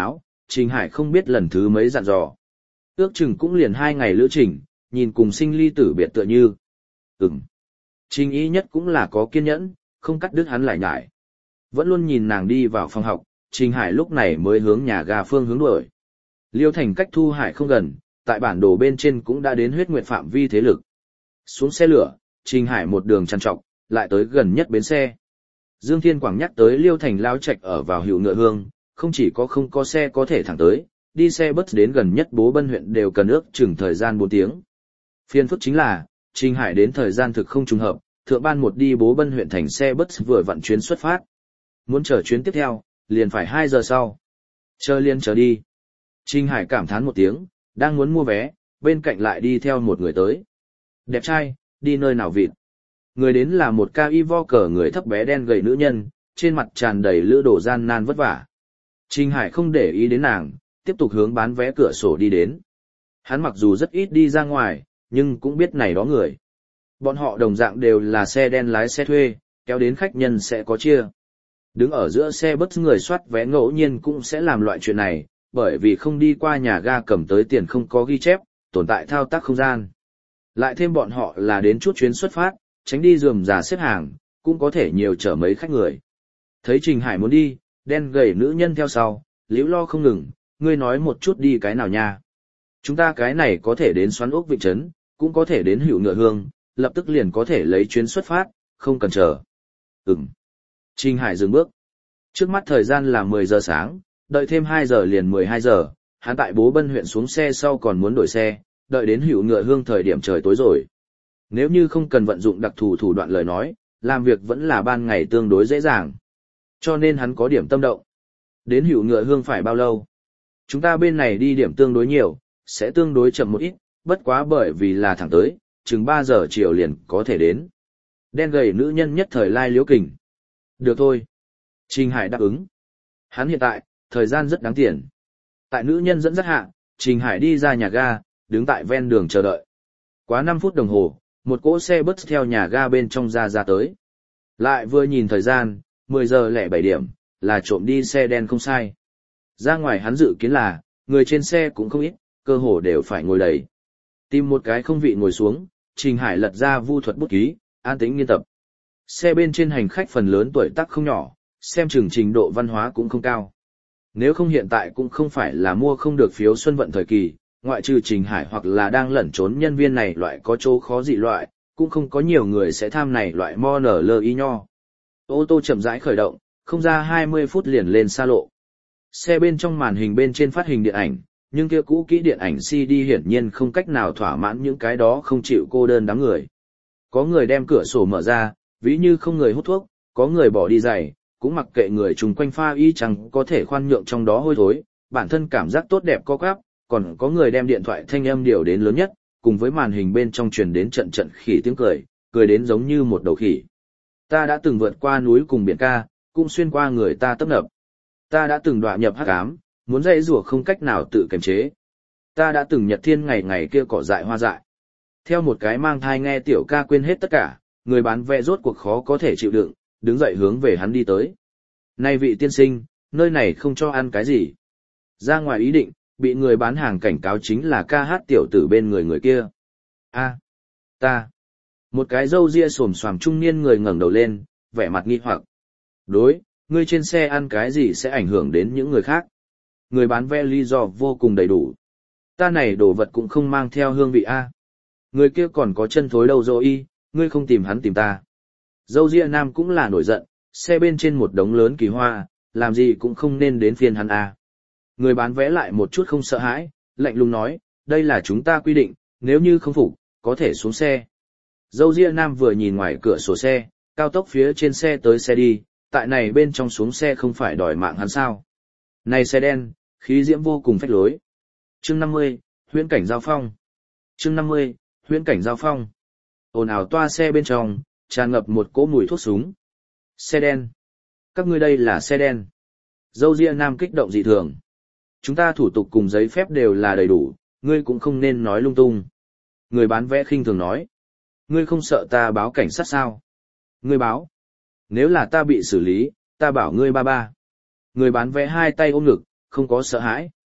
Trình Hải không biết lần thứ mấy dặn dò. Ước chừng cũng liền hai ngày lữ trình, nhìn cùng sinh ly tử biệt tựa như. Ừm. Trình ý nhất cũng là có kiên nhẫn, không cắt đứt hắn lại nhải. Vẫn luôn nhìn nàng đi vào phòng học, Trình Hải lúc này mới hướng nhà ga phương hướng đuổi. Liêu Thành cách Thu Hải không gần, tại bản đồ bên trên cũng đã đến huyết nguyệt phạm vi thế lực. Xuống xe lửa, Trình Hải một đường trằn trọc, lại tới gần nhất bến xe. Dương Thiên Quảng nhắc tới Liêu Thành lao trạch ở vào Hữu Ngựa Hương, không chỉ có không có xe có thể thẳng tới, đi xe bus đến gần nhất Bố Bân huyện đều cần ước chừng thời gian bốn tiếng. Phiên phức chính là, Trình Hải đến thời gian thực không trùng hợp, thượng ban một đi Bố Bân huyện thành xe bus vừa vặn chuyến xuất phát. Muốn chờ chuyến tiếp theo, liền phải hai giờ sau. Chờ liền chờ đi. Trình Hải cảm thán một tiếng, đang muốn mua vé, bên cạnh lại đi theo một người tới. Đẹp trai, đi nơi nào vịt. Người đến là một ca y vo cờ người thấp bé đen gầy nữ nhân, trên mặt tràn đầy lữ đổ gian nan vất vả. Trình Hải không để ý đến nàng, tiếp tục hướng bán vé cửa sổ đi đến. Hắn mặc dù rất ít đi ra ngoài, nhưng cũng biết này đó người. Bọn họ đồng dạng đều là xe đen lái xe thuê, kéo đến khách nhân sẽ có chia. Đứng ở giữa xe bus người soát vé ngẫu nhiên cũng sẽ làm loại chuyện này, bởi vì không đi qua nhà ga cầm tới tiền không có ghi chép, tồn tại thao tác không gian. Lại thêm bọn họ là đến chút chuyến xuất phát, tránh đi rườm rà xếp hàng, cũng có thể nhiều chở mấy khách người. Thấy Trình Hải muốn đi, đen gầy nữ nhân theo sau, liễu lo không ngừng, ngươi nói một chút đi cái nào nha. Chúng ta cái này có thể đến Xoắn Ốc Vịnh Trấn, cũng có thể đến Hữu Ngựa Hương, lập tức liền có thể lấy chuyến xuất phát, không cần chờ. Ừm. Trình Hải dừng bước. Trước mắt thời gian là mười giờ sáng, đợi thêm hai giờ liền mười hai giờ, hắn tại Bố Bân huyện xuống xe sau còn muốn đổi xe, đợi đến Hữu Ngựa Hương thời điểm trời tối rồi. Nếu như không cần vận dụng đặc thù thủ đoạn lời nói, làm việc vẫn là ban ngày tương đối dễ dàng. Cho nên hắn có điểm tâm động. Đến Hữu Ngựa Hương phải bao lâu? Chúng ta bên này đi điểm tương đối nhiều, sẽ tương đối chậm một ít, bất quá bởi vì là thẳng tới, chừng ba giờ chiều liền có thể đến. Đen gầy nữ nhân nhất thời lai liếu kình. Được thôi. Trình Hải đáp ứng. Hắn hiện tại, thời gian rất đáng tiền. Tại nữ nhân dẫn dắt hạ, Trình Hải đi ra nhà ga, đứng tại ven đường chờ đợi. Quá năm phút đồng hồ, một cỗ xe bus theo nhà ga bên trong ra ra tới. Lại vừa nhìn thời gian, mười giờ lẻ bảy điểm, là trộm đi xe đen không sai. Ra ngoài hắn dự kiến là, người trên xe cũng không ít, cơ hồ đều phải ngồi đầy. Tìm một cái không vị ngồi xuống, Trình Hải lật ra vu thuật bút ký, an tĩnh nghiên tập. Xe bên trên hành khách phần lớn tuổi tác không nhỏ, xem chừng trình độ văn hóa cũng không cao. Nếu không hiện tại cũng không phải là mua không được phiếu xuân vận thời kỳ, ngoại trừ Trình Hải hoặc là đang lẩn trốn nhân viên này loại có chỗ khó dị loại, cũng không có nhiều người sẽ tham này loại mo nở lơ y nho. Ô tô chậm rãi khởi động, không ra hai mươi phút liền lên xa lộ. Xe bên trong màn hình bên trên phát hình điện ảnh, nhưng kia cũ kỹ điện ảnh xê đê hiển nhiên không cách nào thỏa mãn những cái đó không chịu cô đơn đám người. Có người đem cửa sổ mở ra, ví như không người hút thuốc, có người bỏ đi giày, cũng mặc kệ người chung quanh pha y chẳng có thể khoan nhượng trong đó hôi thối, bản thân cảm giác tốt đẹp co quắp, còn có người đem điện thoại thanh âm điều đến lớn nhất, cùng với màn hình bên trong truyền đến trận trận khỉ tiếng cười, cười đến giống như một đầu khỉ. Ta đã từng vượt qua núi cùng biển ca, cũng xuyên qua người ta tấp nập. Ta đã từng đọa nhập hắc ám, muốn dãy rủa không cách nào tự kiềm chế. Ta đã từng nhật thiên ngày ngày kia cỏ dại hoa dại. Theo một cái mang thai nghe tiểu ca quên hết tất cả, người bán vé rốt cuộc khó có thể chịu đựng, đứng dậy hướng về hắn đi tới. Này vị tiên sinh, nơi này không cho ăn cái gì. Ra ngoài ý định, bị người bán hàng cảnh cáo chính là ca hát tiểu tử bên người người kia. A, ta. Một cái râu ria xồm xoàm trung niên người ngẩng đầu lên, vẻ mặt nghi hoặc. Đối, ngươi trên xe ăn cái gì sẽ ảnh hưởng đến những người khác. Người bán vé lý do vô cùng đầy đủ. Ta này đồ vật cũng không mang theo hương vị A. Người kia còn có chân thối đâu rồi y, ngươi không tìm hắn tìm ta. Dâu ria nam cũng là nổi giận, xe bên trên một đống lớn kỳ hoa, làm gì cũng không nên đến phiên hắn A. Người bán vé lại một chút không sợ hãi, lạnh lùng nói, đây là chúng ta quy định, nếu như không phục, có thể xuống xe. Dâu ria nam vừa nhìn ngoài cửa sổ xe, cao tốc phía trên xe tới xe đi, tại này bên trong xuống xe không phải đòi mạng hắn sao. Này xe đen, khí diễm vô cùng phách lối. Chương năm mươi, huyễn cảnh giao phong. Chương năm mươi, huyễn cảnh giao phong. Ồn ào toa xe bên trong, tràn ngập một cỗ mùi thuốc súng. Xe đen. Các ngươi đây là xe đen. Dâu ria nam kích động dị thường. Chúng ta thủ tục cùng giấy phép đều là đầy đủ, ngươi cũng không nên nói lung tung. Người bán vé khinh thường nói. Ngươi không sợ ta báo cảnh sát sao? Ngươi báo. Nếu là ta bị xử lý, ta bảo ngươi ba ba. Người bán vé hai tay ôm ngực, không có sợ hãi.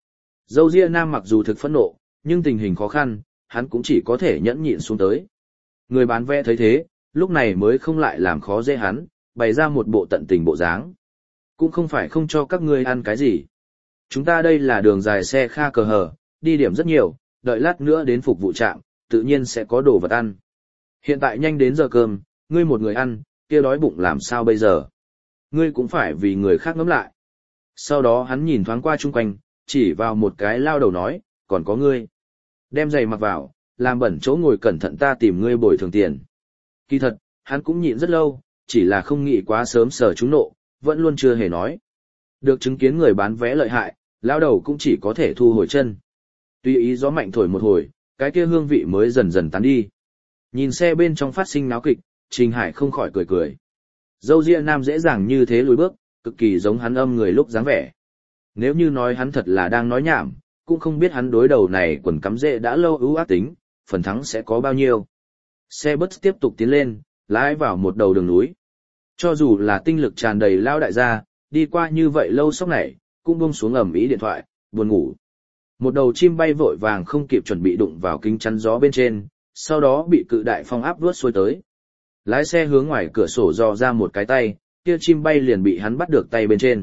Dâu ria nam mặc dù thực phẫn nộ, nhưng tình hình khó khăn, hắn cũng chỉ có thể nhẫn nhịn xuống tới. Người bán vé thấy thế, lúc này mới không lại làm khó dễ hắn, bày ra một bộ tận tình bộ dáng. Cũng không phải không cho các ngươi ăn cái gì. Chúng ta đây là đường dài xe kha cờ hờ, đi điểm rất nhiều, đợi lát nữa đến phục vụ trạm, tự nhiên sẽ có đồ vật ăn. Hiện tại nhanh đến giờ cơm, ngươi một người ăn, kia đói bụng làm sao bây giờ? Ngươi cũng phải vì người khác ngẫm lại. Sau đó hắn nhìn thoáng qua chung quanh, chỉ vào một cái lao đầu nói, còn có ngươi. Đem giày mặc vào, làm bẩn chỗ ngồi cẩn thận ta tìm ngươi bồi thường tiền. Kỳ thật, hắn cũng nhịn rất lâu, chỉ là không nghĩ quá sớm sờ trúng nộ, vẫn luôn chưa hề nói. Được chứng kiến người bán vé lợi hại, lao đầu cũng chỉ có thể thu hồi chân. Tuy ý gió mạnh thổi một hồi, cái kia hương vị mới dần dần tán đi. Nhìn xe bên trong phát sinh náo kịch, Trình Hải không khỏi cười cười. Dâu ria nam dễ dàng như thế lùi bước, cực kỳ giống hắn âm người lúc dáng vẻ. Nếu như nói hắn thật là đang nói nhảm, cũng không biết hắn đối đầu này quần cắm rễ đã lâu ưu ác tính, phần thắng sẽ có bao nhiêu. Xe bus tiếp tục tiến lên, lái vào một đầu đường núi. Cho dù là tinh lực tràn đầy lao đại gia, đi qua như vậy lâu sốc này, cũng buông xuống ầm ĩ điện thoại, buồn ngủ. Một đầu chim bay vội vàng không kịp chuẩn bị đụng vào kính chắn gió bên trên, sau đó bị cự đại phong áp vuốt xuôi tới. Lái xe hướng ngoài cửa sổ dò ra một cái tay, kia chim bay liền bị hắn bắt được tay bên trên.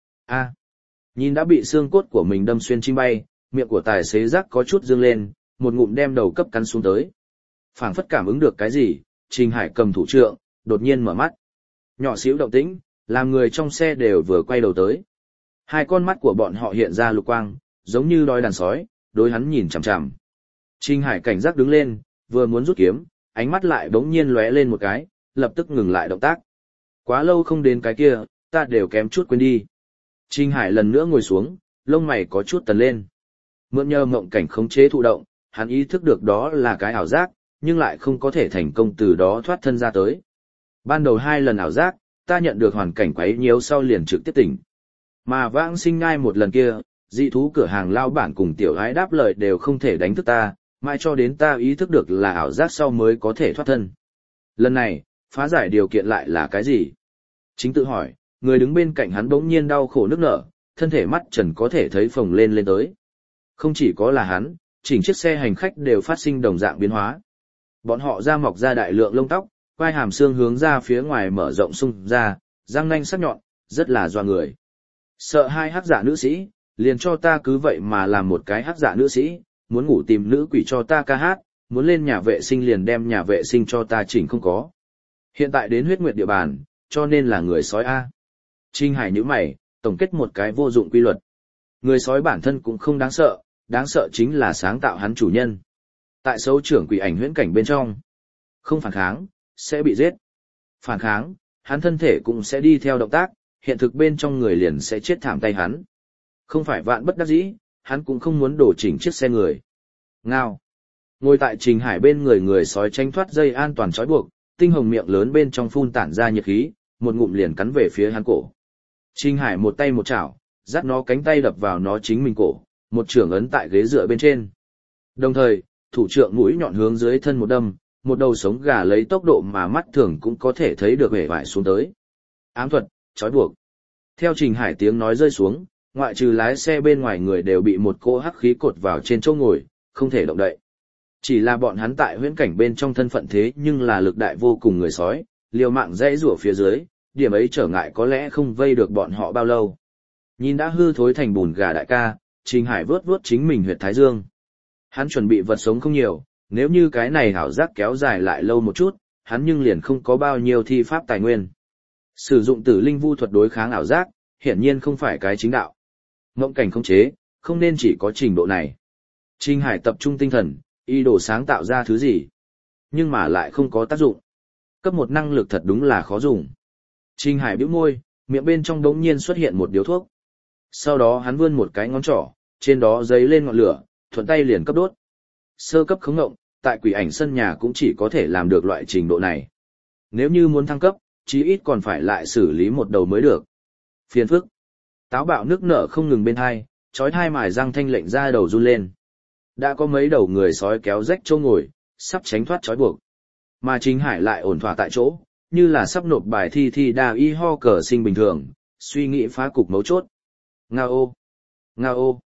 A, nhìn đã bị xương cốt của mình đâm xuyên chim bay, miệng của tài xế rắc có chút dương lên, một ngụm đem đầu cấp cắn xuống tới. Phảng phất cảm ứng được cái gì, Trình Hải cầm thủ trượng, đột nhiên mở mắt. Nhỏ xíu động tĩnh, làm người trong xe đều vừa quay đầu tới. Hai con mắt của bọn họ hiện ra lục quang, giống như đói đàn sói, đối hắn nhìn chằm chằm. Trình Hải cảnh giác đứng lên, vừa muốn rút kiếm, ánh mắt lại bỗng nhiên lóe lên một cái, lập tức ngừng lại động tác. Quá lâu không đến cái kia, ta đều kém chút quên đi. Trình Hải lần nữa ngồi xuống, lông mày có chút tần lên. Mượn nhờ mộng cảnh khống chế thụ động, hắn ý thức được đó là cái ảo giác, nhưng lại không có thể thành công từ đó thoát thân ra tới. Ban đầu hai lần ảo giác, ta nhận được hoàn cảnh quấy nhiễu sau liền trực tiếp tỉnh. Mà vãng sinh ngai một lần kia, dị thú cửa hàng lao bản cùng tiểu gái đáp lời đều không thể đánh thức ta, mãi cho đến ta ý thức được là ảo giác sau mới có thể thoát thân. Lần này, phá giải điều kiện lại là cái gì? Chính tự hỏi, người đứng bên cạnh hắn bỗng nhiên đau khổ nức nở, thân thể mắt trần có thể thấy phồng lên lên tới. Không chỉ có là hắn, chỉnh chiếc xe hành khách đều phát sinh đồng dạng biến hóa. Bọn họ da mọc ra đại lượng lông tóc, quai hàm xương hướng ra phía ngoài mở rộng sung ra, răng nanh sắc nhọn, rất là doa người. Sợ hai hắc giả nữ sĩ, liền cho ta cứ vậy mà làm một cái hắc giả nữ sĩ, muốn ngủ tìm nữ quỷ cho ta ca hát, muốn lên nhà vệ sinh liền đem nhà vệ sinh cho ta chỉnh không có. Hiện tại đến huyết nguyệt địa bàn, cho nên là người sói A. Trình Hải nhíu mày, tổng kết một cái vô dụng quy luật. Người sói bản thân cũng không đáng sợ, đáng sợ chính là sáng tạo hắn chủ nhân. Tại xấu trưởng quỷ ảnh huyễn cảnh bên trong, không phản kháng, sẽ bị giết. Phản kháng, hắn thân thể cũng sẽ đi theo động tác, hiện thực bên trong người liền sẽ chết thảm tay hắn. Không phải vạn bất đắc dĩ, hắn cũng không muốn đổ chỉnh chiếc xe người. Ngao. Ngồi tại Trình Hải bên người người sói tranh thoát dây an toàn trói buộc, tinh hồng miệng lớn bên trong phun tản ra nhiệt khí, một ngụm liền cắn về phía hắn cổ. Trình Hải một tay một chảo, dắt nó cánh tay đập vào nó chính mình cổ, một trưởng ấn tại ghế dựa bên trên. Đồng thời, thủ trưởng mũi nhọn hướng dưới thân một đâm, một đầu sống gà lấy tốc độ mà mắt thường cũng có thể thấy được hể vải xuống tới. Ám thuật, trói buộc. Theo Trình Hải tiếng nói rơi xuống, ngoại trừ lái xe bên ngoài người đều bị một cỗ hắc khí cột vào trên chỗ ngồi, không thể động đậy. Chỉ là bọn hắn tại huyễn cảnh bên trong thân phận thế nhưng là lực đại vô cùng người sói, liều mạng dãy rủa phía dưới, điểm ấy trở ngại có lẽ không vây được bọn họ bao lâu. Nhìn đã hư thối thành bùn gà đại ca, Trình Hải vớt vớt chính mình huyệt thái dương. Hắn chuẩn bị vật sống không nhiều, nếu như cái này hảo giác kéo dài lại lâu một chút, hắn nhưng liền không có bao nhiêu thi pháp tài nguyên. Sử dụng tử linh vu thuật đối kháng ảo giác, hiển nhiên không phải cái chính đạo. Mộng cảnh khống chế, không nên chỉ có trình độ này. Trình Hải tập trung tinh thần, ý đồ sáng tạo ra thứ gì, nhưng mà lại không có tác dụng. Cấp một năng lực thật đúng là khó dùng. Trình Hải bĩu môi, miệng bên trong đống nhiên xuất hiện một điếu thuốc. Sau đó hắn vươn một cái ngón trỏ, trên đó giấy lên ngọn lửa, thuận tay liền cấp đốt. Sơ cấp khống ngộng, tại quỷ ảnh sân nhà cũng chỉ có thể làm được loại trình độ này. Nếu như muốn thăng cấp, chí ít còn phải lại xử lý một đầu mới được. Phiền phức. Táo bạo nước nở không ngừng bên hai, chói thai mài răng thanh lệnh ra đầu run lên. Đã có mấy đầu người sói kéo rách châu ngồi, sắp tránh thoát trói buộc. Mà Trình Hải lại ổn thỏa tại chỗ, như là sắp nộp bài thi thi đa y ho cờ sinh bình thường, suy nghĩ phá cục mấu chốt. Nga ô! Nga ô!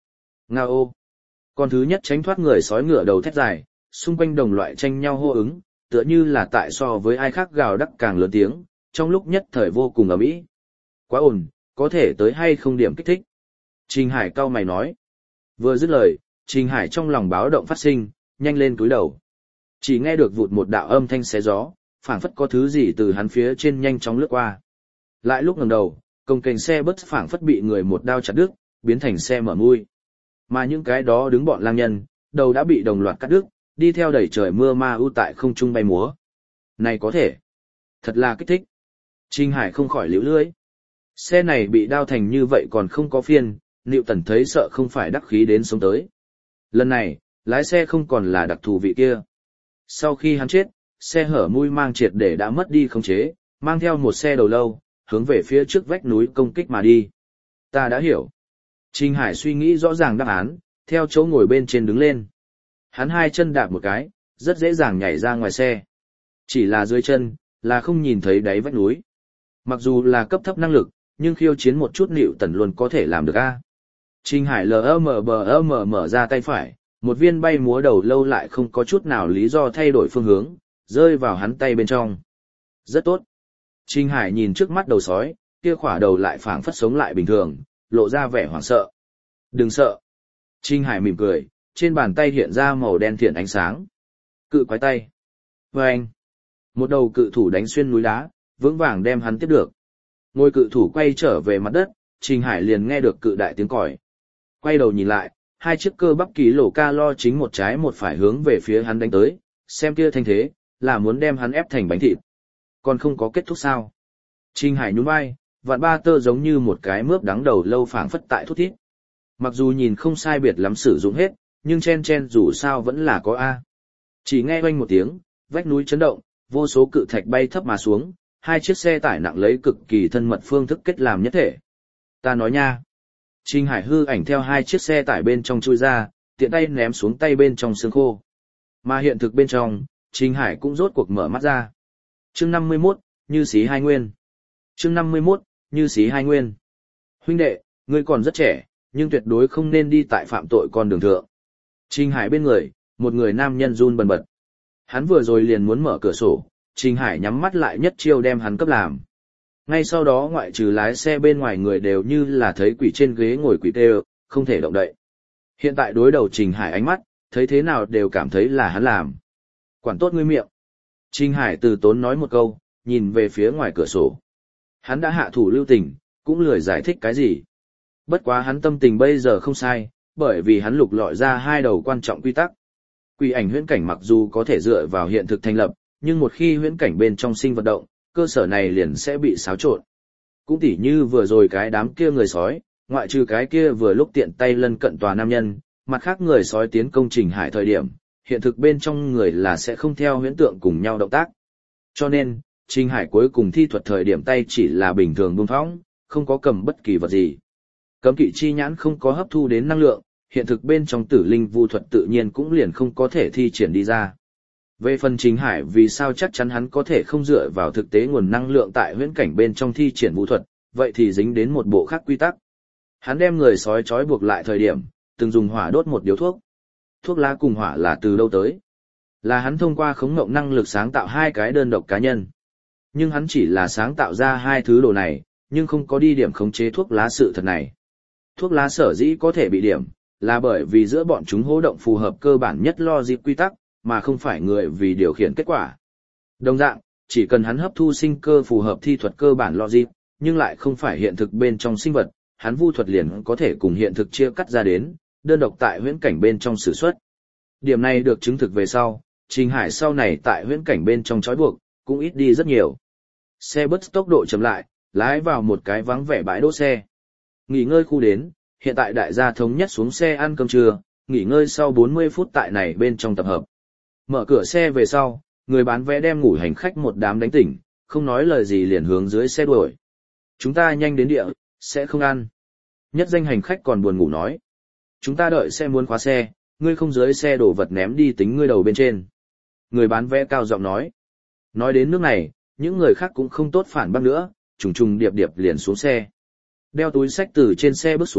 Nga ô. Con thứ nhất tránh thoát người sói ngựa đầu thét dài, xung quanh đồng loại tranh nhau hô ứng, tựa như là tại so với ai khác gào đắc càng lớn tiếng, trong lúc nhất thời vô cùng ầm ĩ. Quá ồn, có thể tới hay không điểm kích thích. Trình Hải cau mày nói. Vừa dứt lời, Trình Hải trong lòng báo động phát sinh, nhanh lên cúi đầu. Chỉ nghe được vụt một đạo âm thanh xé gió, phảng phất có thứ gì từ hắn phía trên nhanh chóng lướt qua. Lại lúc ngẩng đầu, công kênh xe bus phảng phất bị người một đao chặt đứt, biến thành xe mở mui. Mà những cái đó đứng bọn lang nhân, đầu đã bị đồng loạt cắt đứt, đi theo đẩy trời mưa ma u tại không trung bay múa. Này có thể, thật là kích thích. Trình Hải không khỏi liễu lưỡi. Xe này bị đao thành như vậy còn không có phiên, Nịu Tần thấy sợ không phải đắc khí đến sống tới. Lần này, lái xe không còn là đặc thù vị kia. Sau khi hắn chết, xe hở mui mang triệt để đã mất đi khống chế, mang theo một xe đầu lâu, hướng về phía trước vách núi công kích mà đi. Ta đã hiểu. Trình Hải suy nghĩ rõ ràng đáp án, theo chỗ ngồi bên trên đứng lên. Hắn hai chân đạp một cái, rất dễ dàng nhảy ra ngoài xe. Chỉ là dưới chân, là không nhìn thấy đáy vách núi. Mặc dù là cấp thấp năng lực, nhưng khiêu chiến một chút Nịu Tần luôn có thể làm được a. Trình Hải lờ mờ bờ mờ mở ra tay phải, một viên bay múa đầu lâu lại không có chút nào lý do thay đổi phương hướng, rơi vào hắn tay bên trong. Rất tốt. Trình Hải nhìn trước mắt đầu sói, kia khỏa đầu lại phảng phất sống lại bình thường, lộ ra vẻ hoảng sợ. Đừng sợ. Trình Hải mỉm cười, trên bàn tay hiện ra màu đen thiện ánh sáng. Cự quái tay. Và anh. Một đầu cự thủ đánh xuyên núi đá, vững vàng đem hắn tiếp được. Ngôi cự thủ quay trở về mặt đất, Trình Hải liền nghe được cự đại tiếng còi. Quay đầu nhìn lại, hai chiếc cơ bắp ký lổ ca lo chính một trái một phải hướng về phía hắn đánh tới, xem kia thanh thế, là muốn đem hắn ép thành bánh thịt. Còn không có kết thúc sao? Trình Hải nhún vai, vạn ba tơ giống như một cái mướp đắng đầu lâu phảng phất tại thút thít. Mặc dù nhìn không sai biệt lắm sử dụng hết, nhưng chen chen dù sao vẫn là có A. Chỉ nghe oanh một tiếng, vách núi chấn động, vô số cự thạch bay thấp mà xuống, hai chiếc xe tải nặng lấy cực kỳ thân mật phương thức kết làm nhất thể. Ta nói nha. Trình Hải hư ảnh theo hai chiếc xe tải bên trong chui ra, tiện tay ném xuống tay bên trong xương khô. Mà hiện thực bên trong, Trình Hải cũng rốt cuộc mở mắt ra. Chương năm mươi mốt, Như Xí Hai Nguyên. Chương năm mươi mốt, Như Xí Hai Nguyên. Huynh đệ, ngươi còn rất trẻ, nhưng tuyệt đối không nên đi tại phạm tội con đường thượng. Trình Hải bên người, một người nam nhân run bần bật. Hắn vừa rồi liền muốn mở cửa sổ, Trình Hải nhắm mắt lại nhất chiêu đem hắn cấp làm. Ngay sau đó ngoại trừ lái xe bên ngoài người đều như là thấy quỷ trên ghế ngồi quỷ tê, không thể động đậy. Hiện tại đối đầu Trình Hải ánh mắt, thấy thế nào đều cảm thấy là hắn làm. Quản tốt ngươi miệng. Trình Hải từ tốn nói một câu, nhìn về phía ngoài cửa sổ. Hắn đã hạ thủ lưu tình, cũng lười giải thích cái gì. Bất quá hắn tâm tình bây giờ không sai, bởi vì hắn lục lọi ra hai đầu quan trọng quy tắc. Quỷ ảnh huyễn cảnh mặc dù có thể dựa vào hiện thực thành lập, nhưng một khi huyễn cảnh bên trong sinh vật động, cơ sở này liền sẽ bị xáo trộn. Cũng tỉ như vừa rồi cái đám kia người sói, ngoại trừ cái kia vừa lúc tiện tay lân cận tòa nam nhân, mặt khác người sói tiến công Trình Hải thời điểm, hiện thực bên trong người là sẽ không theo huyễn tượng cùng nhau động tác. Cho nên, Trình Hải cuối cùng thi thuật thời điểm tay chỉ là bình thường buông thõng, không có cầm bất kỳ vật gì. Cấm kỵ chi nhãn không có hấp thu đến năng lượng, hiện thực bên trong tử linh vu thuật tự nhiên cũng liền không có thể thi triển đi ra. Về phần Trình Hải vì sao chắc chắn hắn có thể không dựa vào thực tế nguồn năng lượng tại huyễn cảnh bên trong thi triển vũ thuật, vậy thì dính đến một bộ khác quy tắc. Hắn đem người sói trói buộc lại thời điểm, từng dùng hỏa đốt một điếu thuốc. Thuốc lá cùng hỏa là từ đâu tới? Là hắn thông qua khống ngộng năng lực sáng tạo hai cái đơn độc cá nhân. Nhưng hắn chỉ là sáng tạo ra hai thứ đồ này, nhưng không có đi điểm khống chế thuốc lá sự thật này. Thuốc lá sở dĩ có thể bị điểm, là bởi vì giữa bọn chúng hô động phù hợp cơ bản nhất logic quy tắc, mà không phải người vì điều khiển kết quả. Đồng dạng, chỉ cần hắn hấp thu sinh cơ phù hợp thi thuật cơ bản logic, nhưng lại không phải hiện thực bên trong sinh vật, hắn vu thuật liền có thể cùng hiện thực chia cắt ra đến, đơn độc tại huyễn cảnh bên trong sử xuất. Điểm này được chứng thực về sau, Trình Hải sau này tại huyễn cảnh bên trong trói buộc, cũng ít đi rất nhiều. Xe bus tốc độ chậm lại, lái vào một cái vắng vẻ bãi đỗ xe. Nghỉ ngơi khu đến, hiện tại đại gia thống nhất xuống xe ăn cơm trưa, nghỉ ngơi sau bốn mươi phút tại này bên trong tập hợp. Mở cửa xe về sau, người bán vé đem ngủ hành khách một đám đánh tỉnh, không nói lời gì liền hướng dưới xe đuổi. Chúng ta nhanh đến địa, sẽ không ăn. Nhất danh hành khách còn buồn ngủ nói. Chúng ta đợi xe muốn khóa xe, ngươi không dưới xe đổ vật ném đi tính ngươi đầu bên trên. Người bán vé cao giọng nói. Nói đến nước này, những người khác cũng không tốt phản bác nữa, trùng trùng điệp điệp liền xuống xe. Đeo túi xách từ trên xe bước xuống,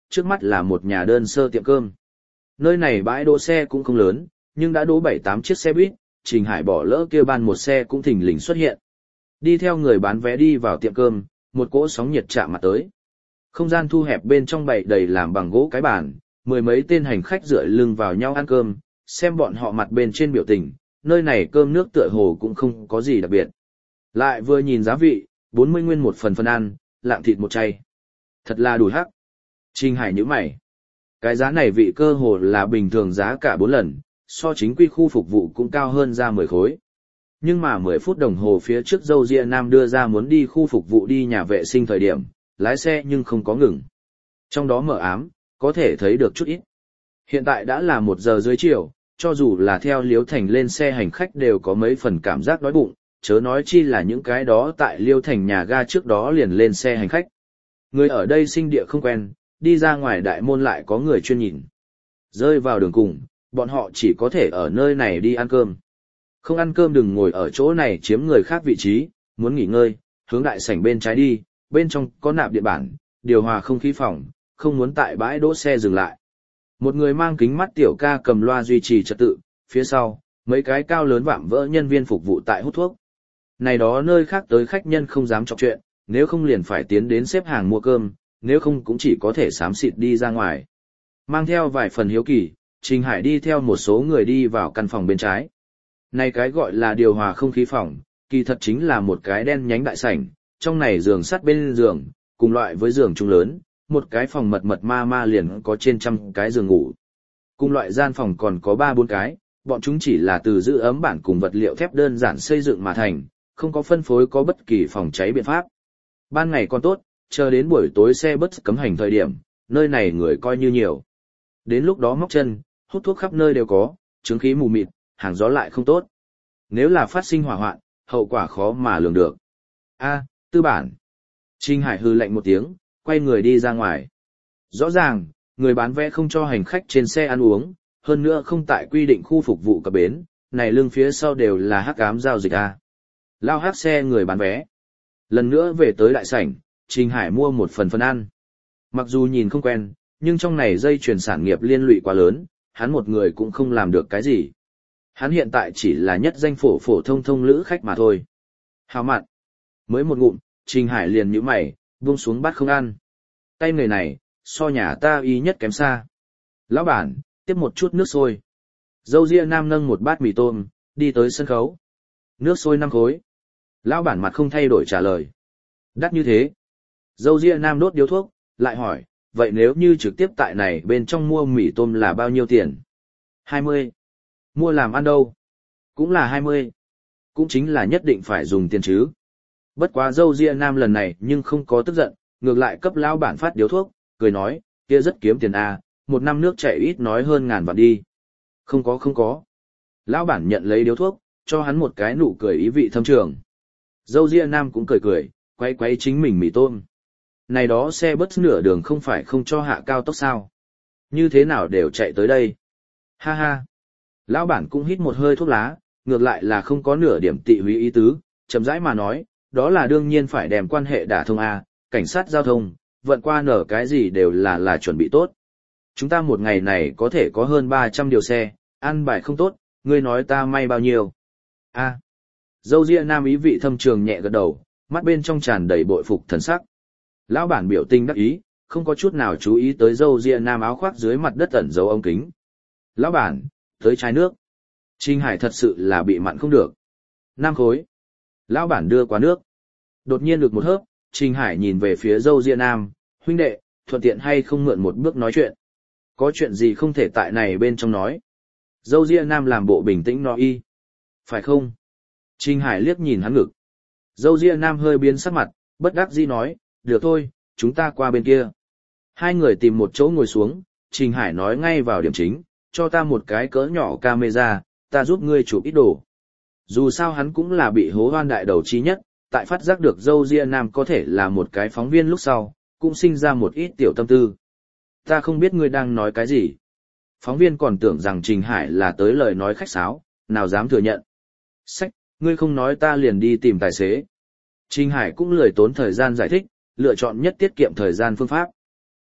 trước mắt là một nhà đơn sơ tiệm cơm. Nơi này bãi đỗ xe cũng không lớn, nhưng đã đỗ bảy tám chiếc xe buýt, Trình Hải bỏ lỡ kêu ban một xe cũng thình lình xuất hiện. Đi theo người bán vé đi vào tiệm cơm, một cỗ sóng nhiệt chạm mặt tới. Không gian thu hẹp bên trong bày đầy làm bằng gỗ cái bàn, mười mấy tên hành khách dựa lưng vào nhau ăn cơm, xem bọn họ mặt bên trên biểu tình, nơi này cơm nước tựa hồ cũng không có gì đặc biệt. Lại vừa nhìn giá vị, bốn mươi nguyên một phần phần ăn, lạng thịt một chay. Thật là đủ hắc. Trình Hải nhíu mày. Cái giá này vị cơ hồ là bình thường giá cả bốn lần, so chính quy khu phục vụ cũng cao hơn ra mười khối. Nhưng mà mười phút đồng hồ phía trước Dâu Ria Nam đưa ra muốn đi khu phục vụ đi nhà vệ sinh thời điểm, lái xe nhưng không có ngừng. Trong đó mở ám, có thể thấy được chút ít. Hiện tại đã là một giờ dưới chiều, cho dù là theo Liêu Thành lên xe hành khách đều có mấy phần cảm giác đói bụng, chớ nói chi là những cái đó tại Liêu Thành nhà ga trước đó liền lên xe hành khách. Người ở đây sinh địa không quen, đi ra ngoài đại môn lại có người chuyên nhìn. Rơi vào đường cùng, bọn họ chỉ có thể ở nơi này đi ăn cơm. Không ăn cơm đừng ngồi ở chỗ này chiếm người khác vị trí, muốn nghỉ ngơi, hướng đại sảnh bên trái đi, bên trong có nạp điện bản, điều hòa không khí phòng, không muốn tại bãi đỗ xe dừng lại. Một người mang kính mắt tiểu ca cầm loa duy trì trật tự, phía sau, mấy cái cao lớn vạm vỡ nhân viên phục vụ tại hút thuốc. Này đó nơi khác tới khách nhân không dám chọc chuyện, nếu không liền phải tiến đến xếp hàng mua cơm, nếu không cũng chỉ có thể xám xịt đi ra ngoài. Mang theo vài phần hiếu kỳ, Trình Hải đi theo một số người đi vào căn phòng bên trái. Này cái gọi là điều hòa không khí phòng, kỳ thật chính là một cái đen nhánh đại sảnh, trong này giường sắt bên giường, cùng loại với giường trung lớn, một cái phòng mật mật ma ma liền có trên trăm cái giường ngủ. Cùng loại gian phòng còn có ba bốn cái, bọn chúng chỉ là từ giữ ấm bản cùng vật liệu thép đơn giản xây dựng mà thành, không có phân phối có bất kỳ phòng cháy biện pháp. Ban ngày còn tốt, chờ đến buổi tối xe bus cấm hành thời điểm, nơi này người coi như nhiều. Đến lúc đó móc chân, hút thuốc khắp nơi đều có, chứng khí mù mịt, hàng gió lại không tốt. Nếu là phát sinh hỏa hoạn, hậu quả khó mà lường được. A, tư bản. Trình Hải hừ lạnh một tiếng, quay người đi ra ngoài. Rõ ràng, người bán vé không cho hành khách trên xe ăn uống, hơn nữa không tại quy định khu phục vụ cập bến, này lưng phía sau đều là hắc ám giao dịch A. Lao hắc xe người bán vé. Lần nữa về tới đại sảnh, Trình Hải mua một phần phần ăn. Mặc dù nhìn không quen, nhưng trong này dây chuyền sản nghiệp liên lụy quá lớn, hắn một người cũng không làm được cái gì. Hắn hiện tại chỉ là nhất danh phổ phổ thông thông lữ khách mà thôi. Hào mặn. Mới một ngụm, Trình Hải liền nhíu mày, buông xuống bát không ăn. Tay người này, so nhà ta y nhất kém xa. Lão bản, tiếp một chút nước sôi. Dâu ria nam nâng một bát mì tôm, đi tới sân khấu. Nước sôi năm khối. Lão bản mặt không thay đổi trả lời. Đắt như thế. Dâu ria nam đốt điếu thuốc, lại hỏi, vậy nếu như trực tiếp tại này bên trong mua mì tôm là bao nhiêu tiền? hai mươi. Mua làm ăn đâu? Cũng là hai mươi. Cũng chính là nhất định phải dùng tiền chứ. Bất quá dâu ria nam lần này nhưng không có tức giận, ngược lại cấp lão bản phát điếu thuốc, cười nói, kia rất kiếm tiền à, một năm nước chảy ít nói hơn ngàn vạn đi. Không có không có. Lão bản nhận lấy điếu thuốc, cho hắn một cái nụ cười ý vị thâm trường. Dâu ria nam cũng cười cười, quay quay chính mình mì tôm. Này đó xe bus nửa đường không phải không cho hạ cao tốc sao? Như thế nào đều chạy tới đây? Ha ha. Lão bản cũng hít một hơi thuốc lá, ngược lại là không có nửa điểm tị húy ý tứ, chậm rãi mà nói, đó là đương nhiên phải đem quan hệ đả thông A, cảnh sát giao thông, vận qua nở cái gì đều là là chuẩn bị tốt. Chúng ta một ngày này có thể có hơn ba trăm điều xe, ăn bài không tốt, ngươi nói ta may bao nhiêu. A. Dâu ria nam ý vị thâm trường nhẹ gật đầu, mắt bên trong tràn đầy bội phục thần sắc. Lão bản biểu tình đắc ý, không có chút nào chú ý tới dâu ria nam áo khoác dưới mặt đất ẩn dấu ống kính. Lão bản, tới chai nước. Trình Hải thật sự là bị mặn không được. Năm khối. Lão bản đưa qua nước. Đột nhiên được một hớp, Trình Hải nhìn về phía dâu ria nam, huynh đệ, thuận tiện hay không mượn một bước nói chuyện. Có chuyện gì không thể tại này bên trong nói. Dâu ria nam làm bộ bình tĩnh nói y. Phải không? Trình Hải liếc nhìn hắn ngực. Dâu ria nam hơi biến sắc mặt, bất đắc dĩ nói, được thôi, chúng ta qua bên kia. Hai người tìm một chỗ ngồi xuống, Trình Hải nói ngay vào điểm chính, cho ta một cái cỡ nhỏ camera, ta giúp ngươi chụp ít đồ. Dù sao hắn cũng là bị hố hoan đại đầu chí nhất, tại phát giác được dâu ria nam có thể là một cái phóng viên lúc sau, cũng sinh ra một ít tiểu tâm tư. Ta không biết ngươi đang nói cái gì. Phóng viên còn tưởng rằng Trình Hải là tới lời nói khách sáo, nào dám thừa nhận. Sách, ngươi không nói ta liền đi tìm tài xế. Trình Hải cũng lười tốn thời gian giải thích, lựa chọn nhất tiết kiệm thời gian phương pháp.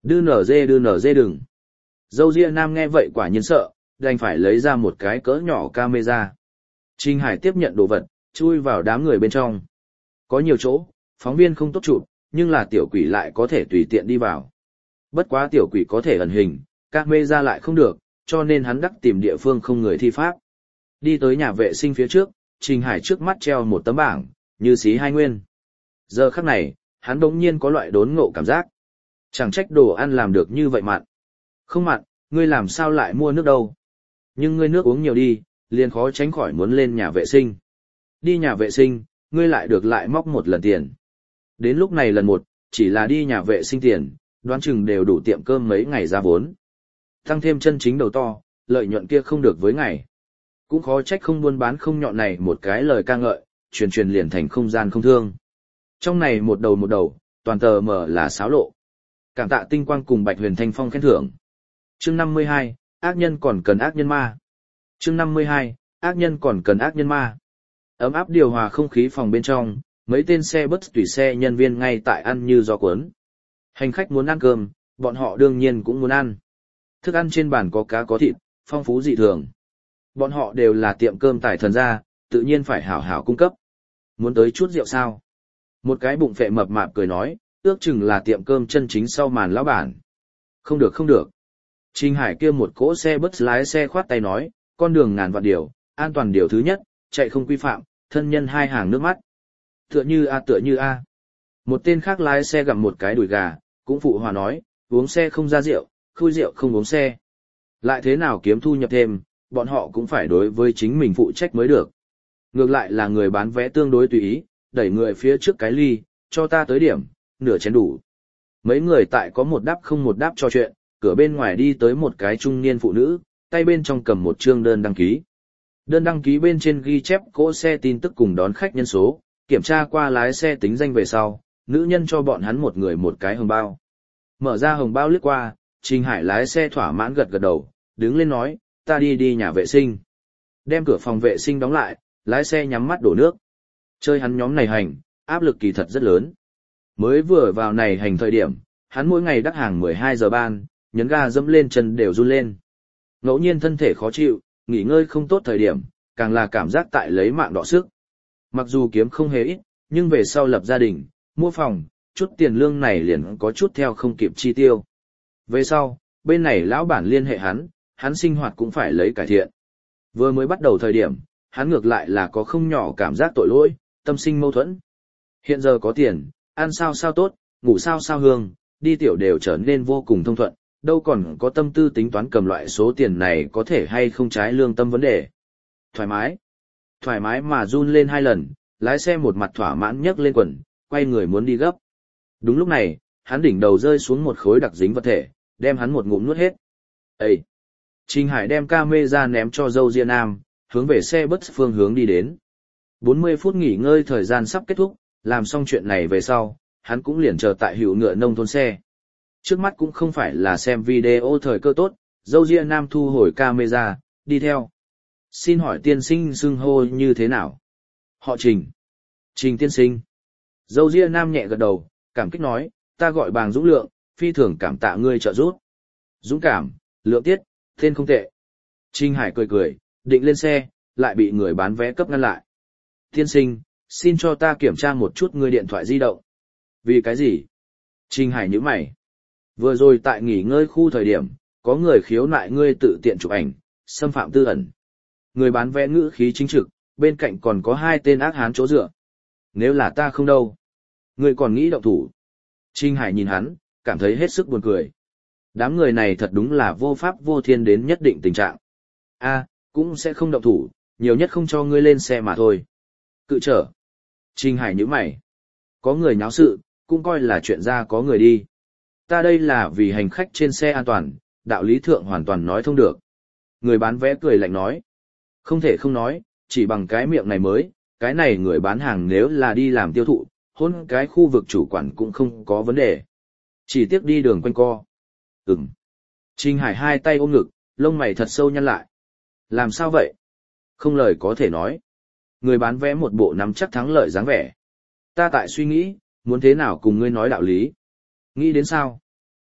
Đưa nở dê đưa nở dê đừng. Dâu ria nam nghe vậy quả nhiên sợ, đành phải lấy ra một cái cỡ nhỏ camera. Trình Hải tiếp nhận đồ vật, chui vào đám người bên trong. Có nhiều chỗ, phóng viên không tốt chụp, nhưng là tiểu quỷ lại có thể tùy tiện đi vào. Bất quá tiểu quỷ có thể ẩn hình, camera lại không được, cho nên hắn đắc tìm địa phương không người thi pháp. Đi tới nhà vệ sinh phía trước, Trình Hải trước mắt treo một tấm bảng, như xí hai nguyên. Giờ khắc này, hắn đống nhiên có loại đốn ngộ cảm giác. Chẳng trách đồ ăn làm được như vậy mặn. Không mặn, ngươi làm sao lại mua nước đâu. Nhưng ngươi nước uống nhiều đi, liền khó tránh khỏi muốn lên nhà vệ sinh. Đi nhà vệ sinh, ngươi lại được lại móc một lần tiền. Đến lúc này lần một, chỉ là đi nhà vệ sinh tiền, đoán chừng đều đủ tiệm cơm mấy ngày ra vốn. Tăng thêm chân chính đầu to, lợi nhuận kia không được với ngày. Cũng khó trách không buôn bán không nhọn này một cái lời ca ngợi, truyền truyền liền thành không gian không thương. Trong này một đầu một đầu, toàn tờ mở là xáo lộ. Cảm tạ Tinh Quang cùng Bạch Huyền Thanh Phong khen thưởng. Chương năm mươi hai, ác nhân còn cần ác nhân ma. Chương năm mươi hai, ác nhân còn cần ác nhân ma. Ấm áp điều hòa không khí phòng bên trong, mấy tên xe bus tùy xe nhân viên ngay tại ăn như gió cuốn. Hành khách muốn ăn cơm, bọn họ đương nhiên cũng muốn ăn. Thức ăn trên bàn có cá có thịt, phong phú dị thường. Bọn họ đều là tiệm cơm tài thần gia, tự nhiên phải hảo hảo cung cấp. Muốn tới chút rượu sao? Một cái bụng phệ mập mạp cười nói, ước chừng là tiệm cơm chân chính sau màn lão bản. Không được không được. Trình Hải kia một cỗ xe bus lái xe khoát tay nói, con đường ngàn vạn điều, an toàn điều thứ nhất, chạy không quy phạm, thân nhân hai hàng nước mắt. Tựa như a tựa như a. Một tên khác lái xe gặm một cái đùi gà, cũng phụ hòa nói, uống xe không ra rượu, khui rượu không uống xe. Lại thế nào kiếm thu nhập thêm, bọn họ cũng phải đối với chính mình phụ trách mới được. Ngược lại là người bán vé tương đối tùy ý, đẩy người phía trước cái ly, cho ta tới điểm, nửa chén đủ. Mấy người tại có một đáp không một đáp trò chuyện, cửa bên ngoài đi tới một cái trung niên phụ nữ, tay bên trong cầm một chương đơn đăng ký. Đơn đăng ký bên trên ghi chép cỗ xe tin tức cùng đón khách nhân số, kiểm tra qua lái xe tính danh về sau, nữ nhân cho bọn hắn một người một cái hồng bao. Mở ra hồng bao lướt qua, Trình Hải lái xe thỏa mãn gật gật đầu, đứng lên nói, ta đi đi nhà vệ sinh. Đem cửa phòng vệ sinh đóng lại, lái xe nhắm mắt đổ nước. Chơi hắn nhóm này hành, áp lực kỳ thật rất lớn. Mới vừa vào này hành thời điểm, hắn mỗi ngày đắc hàng mười hai giờ ban, nhấn ga dẫm lên chân đều run lên. Ngẫu nhiên thân thể khó chịu, nghỉ ngơi không tốt thời điểm, càng là cảm giác tại lấy mạng đọ sức. Mặc dù kiếm không hề ít, nhưng về sau lập gia đình, mua phòng, chút tiền lương này liền có chút theo không kịp chi tiêu. Về sau, bên này lão bản liên hệ hắn, hắn sinh hoạt cũng phải lấy cải thiện. Vừa mới bắt đầu thời điểm, hắn ngược lại là có không nhỏ cảm giác tội lỗi, tâm sinh mâu thuẫn. Hiện giờ có tiền, ăn sao sao tốt, ngủ sao sao hương, đi tiểu đều trở nên vô cùng thông thuận, đâu còn có tâm tư tính toán cầm loại số tiền này có thể hay không trái lương tâm vấn đề. Thoải mái. Thoải mái mà run lên hai lần, lái xe một mặt thỏa mãn nhấc lên quần, quay người muốn đi gấp. Đúng lúc này, hắn đỉnh đầu rơi xuống một khối đặc dính vật thể, đem hắn một ngụm nuốt hết. Ê! Trình Hải đem camera ném cho dâu ria nam, hướng về xe bus phương hướng đi đến. bốn mươi phút nghỉ ngơi thời gian sắp kết thúc, làm xong chuyện này về sau, hắn cũng liền chờ tại hữu ngựa nông thôn xe. Trước mắt cũng không phải là xem video thời cơ tốt, dâu ria nam thu hồi camera, đi theo. Xin hỏi tiên sinh xưng hô như thế nào? Họ Trình. Trình tiên sinh. Dâu ria nam nhẹ gật đầu, cảm kích nói, ta gọi Bàng Dũng Lượng, phi thường cảm tạ ngươi trợ giúp. Dũng cảm, Lượng tiết, tên không tệ. Trình Hải cười cười, định lên xe, lại bị người bán vé cấp ngăn lại. Tiên sinh, xin cho ta kiểm tra một chút ngươi điện thoại di động. Vì cái gì? Trình Hải nhíu mày. Vừa rồi tại nghỉ ngơi khu thời điểm, có người khiếu nại ngươi tự tiện chụp ảnh, xâm phạm tư ẩn. Người bán vé ngữ khí chính trực, bên cạnh còn có hai tên ác hán chỗ dựa. Nếu là ta không đâu. Ngươi còn nghĩ động thủ. Trình Hải nhìn hắn, cảm thấy hết sức buồn cười. Đám người này thật đúng là vô pháp vô thiên đến nhất định tình trạng. A, cũng sẽ không động thủ, nhiều nhất không cho ngươi lên xe mà thôi. Cự trở. Trình Hải nhíu mày. Có người nháo sự, cũng coi là chuyện ra có người đi. Ta đây là vì hành khách trên xe an toàn, đạo lý thượng hoàn toàn nói thông được. Người bán vé cười lạnh nói. Không thể không nói, chỉ bằng cái miệng này mới, cái này người bán hàng nếu là đi làm tiêu thụ, hôn cái khu vực chủ quản cũng không có vấn đề. Chỉ tiếc đi đường quanh co. Ừm. Trình Hải hai tay ôm ngực, lông mày thật sâu nhăn lại. Làm sao vậy? Không lời có thể nói. Người bán vé một bộ nắm chắc thắng lợi dáng vẻ. Ta tại suy nghĩ, muốn thế nào cùng ngươi nói đạo lý. Nghĩ đến sao?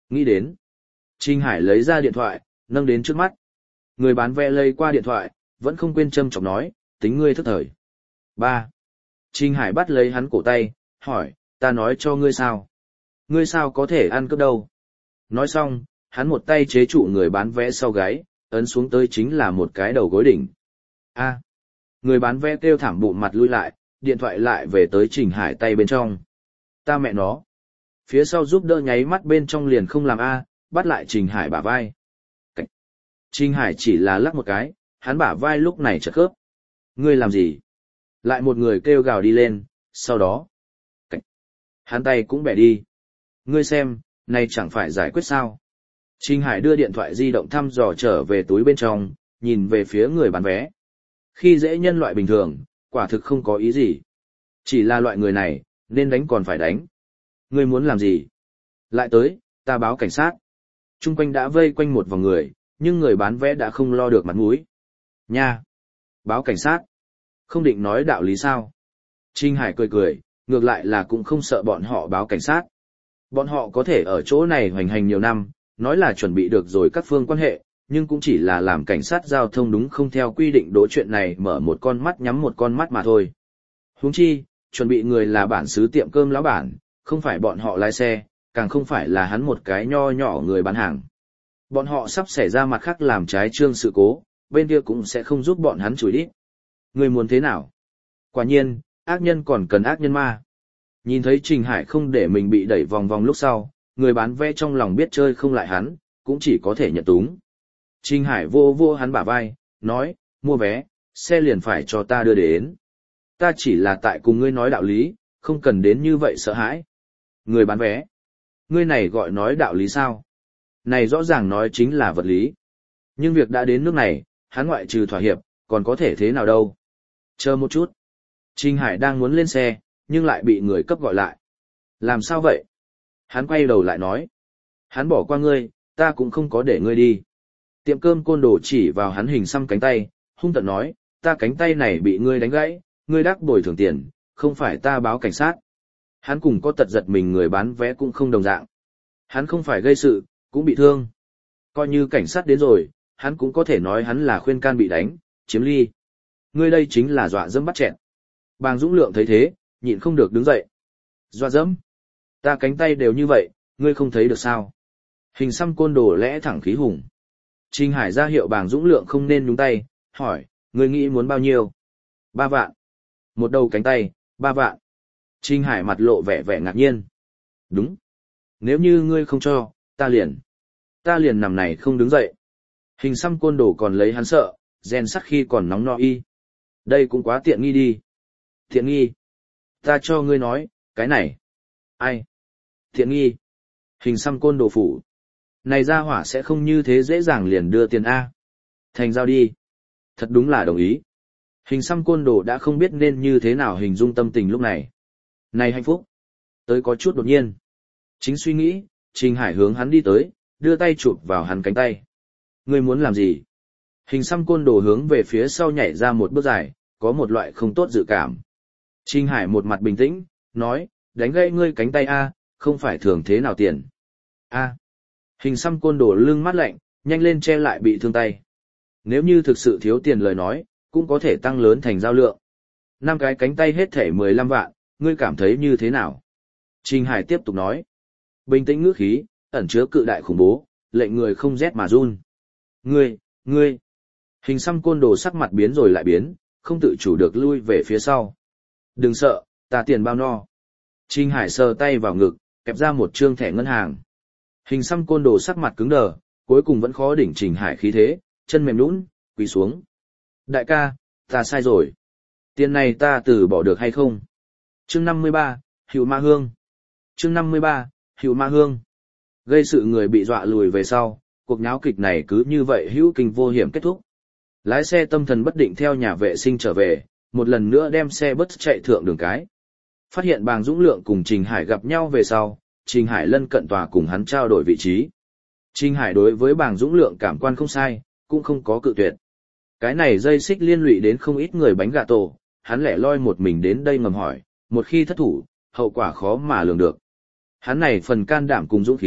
Nghĩ đến. Trình Hải lấy ra điện thoại, nâng đến trước mắt. Người bán vé lấy qua điện thoại, vẫn không quên châm chọc nói, tính ngươi thức thời. Ba. Trình Hải bắt lấy hắn cổ tay, hỏi, ta nói cho ngươi sao? Ngươi sao có thể ăn cướp đâu? Nói xong, hắn một tay chế trụ người bán vé sau gáy, ấn xuống tới chính là một cái đầu gối đỉnh. A. Người bán vé kêu thảm bụng mặt lui lại, điện thoại lại về tới Trình Hải tay bên trong. Ta mẹ nó. Phía sau giúp đỡ nháy mắt bên trong liền không làm A, bắt lại Trình Hải bả vai. Cảnh. Trình Hải chỉ là lắc một cái, hắn bả vai lúc này chợt khớp. Ngươi làm gì? Lại một người kêu gào đi lên, sau đó. Cảnh. Hắn tay cũng bẻ đi. Ngươi xem, này chẳng phải giải quyết sao? Trình Hải đưa điện thoại di động thăm dò trở về túi bên trong, nhìn về phía người bán vé. Khi dễ nhân loại bình thường, quả thực không có ý gì. Chỉ là loại người này, nên đánh còn phải đánh. Ngươi muốn làm gì? Lại tới, ta báo cảnh sát. Trung quanh đã vây quanh một vòng người, nhưng người bán vé đã không lo được mặt mũi. Nha! Báo cảnh sát? Không định nói đạo lý sao? Trình Hải cười cười, ngược lại là cũng không sợ bọn họ báo cảnh sát. Bọn họ có thể ở chỗ này hoành hành nhiều năm, nói là chuẩn bị được rồi các phương quan hệ, nhưng cũng chỉ là làm cảnh sát giao thông đúng không theo quy định đố chuyện này mở một con mắt nhắm một con mắt mà thôi. Huống chi, chuẩn bị người là bản xứ tiệm cơm lão bản, không phải bọn họ lái xe, càng không phải là hắn một cái nho nhỏ người bán hàng. Bọn họ sắp xảy ra mặt khác làm trái trương sự cố, bên kia cũng sẽ không giúp bọn hắn chửi đít. Người muốn thế nào? Quả nhiên, ác nhân còn cần ác nhân ma. Nhìn thấy Trình Hải không để mình bị đẩy vòng vòng lúc sau, người bán vé trong lòng biết chơi không lại hắn, cũng chỉ có thể nhận túng. Trình Hải vô vô hắn bả vai, nói, mua vé, xe liền phải cho ta đưa đến. Ta chỉ là tại cùng ngươi nói đạo lý, không cần đến như vậy sợ hãi. Người bán vé. Ngươi này gọi nói đạo lý sao? Này rõ ràng nói chính là vật lý. Nhưng việc đã đến nước này, hắn ngoại trừ thỏa hiệp, còn có thể thế nào đâu. Chờ một chút. Trình Hải đang muốn lên xe, nhưng lại bị người cấp gọi lại. Làm sao vậy? Hắn quay đầu lại nói. Hắn bỏ qua ngươi, ta cũng không có để ngươi đi. Tiệm cơm côn đồ chỉ vào hắn hình xăm cánh tay, hung tợn nói, ta cánh tay này bị ngươi đánh gãy, ngươi đắc bồi thường tiền, không phải ta báo cảnh sát. Hắn cùng có tật giật mình người bán vé cũng không đồng dạng. Hắn không phải gây sự, cũng bị thương. Coi như cảnh sát đến rồi, hắn cũng có thể nói hắn là khuyên can bị đánh, chiếm ly. Ngươi đây chính là dọa dẫm bắt chẹn. Bàng Dũng Lượng thấy thế, nhịn không được đứng dậy. Dọa dẫm? Ta cánh tay đều như vậy, ngươi không thấy được sao? Hình xăm côn đồ lẽ thẳng khí hùng. Trình Hải ra hiệu Bàng Dũng Lượng không nên nhúng tay, hỏi, ngươi nghĩ muốn bao nhiêu? Ba vạn. Một đầu cánh tay, ba vạn. Trình Hải mặt lộ vẻ vẻ ngạc nhiên. Đúng. Nếu như ngươi không cho, ta liền. Ta liền nằm này không đứng dậy. Hình xăm côn đồ còn lấy hắn sợ, rèn sắt khi còn nóng no y. Đây cũng quá tiện nghi đi. Tiện nghi. Ta cho ngươi nói, cái này. Ai? Tiện nghi. Hình xăm côn đồ phủ. Này ra hỏa sẽ không như thế dễ dàng liền đưa tiền A. Thành giao đi. Thật đúng là đồng ý. Hình xăm côn đồ đã không biết nên như thế nào hình dung tâm tình lúc này. Này hạnh phúc. Tới có chút đột nhiên. Chính suy nghĩ, Trình Hải hướng hắn đi tới, đưa tay chụp vào hắn cánh tay. Ngươi muốn làm gì? Hình xăm côn đồ hướng về phía sau nhảy ra một bước dài, có một loại không tốt dự cảm. Trình Hải một mặt bình tĩnh, nói, đánh gãy ngươi cánh tay A, không phải thường thế nào tiền. A. Hình xăm côn đồ lưng mắt lạnh, nhanh lên che lại bị thương tay. Nếu như thực sự thiếu tiền lời nói, cũng có thể tăng lớn thành giao lượng. Năm cái cánh tay hết thể mười lăm vạn, ngươi cảm thấy như thế nào? Trình Hải tiếp tục nói. Bình tĩnh ngữ khí, ẩn chứa cự đại khủng bố, lệnh người không rét mà run. Ngươi, ngươi. Hình xăm côn đồ sắc mặt biến rồi lại biến, không tự chủ được lui về phía sau. Đừng sợ, ta tiền bao no. Trình Hải sờ tay vào ngực, kẹp ra một trương thẻ ngân hàng. Hình xăm côn đồ sắc mặt cứng đờ, cuối cùng vẫn khó đỉnh Trình Hải khí thế, chân mềm nhũn, quỳ xuống. Đại ca, ta sai rồi. Tiền này ta từ bỏ được hay không? Chương năm mươi ba, Hựu Ma Hương. Chương năm mươi ba, Hựu Ma Hương. Gây sự người bị dọa lùi về sau, cuộc nháo kịch này cứ như vậy hữu kinh vô hiểm kết thúc. Lái xe tâm thần bất định theo nhà vệ sinh trở về, một lần nữa đem xe bus chạy thượng đường cái. Phát hiện Bàng Dũng Lượng cùng Trình Hải gặp nhau về sau, Trình Hải lân cận tòa cùng hắn trao đổi vị trí. Trình Hải đối với Bàng Dũng Lượng cảm quan không sai, cũng không có cự tuyệt. Cái này dây xích liên lụy đến không ít người bánh gà tổ, hắn lẻ loi một mình đến đây ngầm hỏi, một khi thất thủ, hậu quả khó mà lường được. Hắn này phần can đảm cùng dũng khí,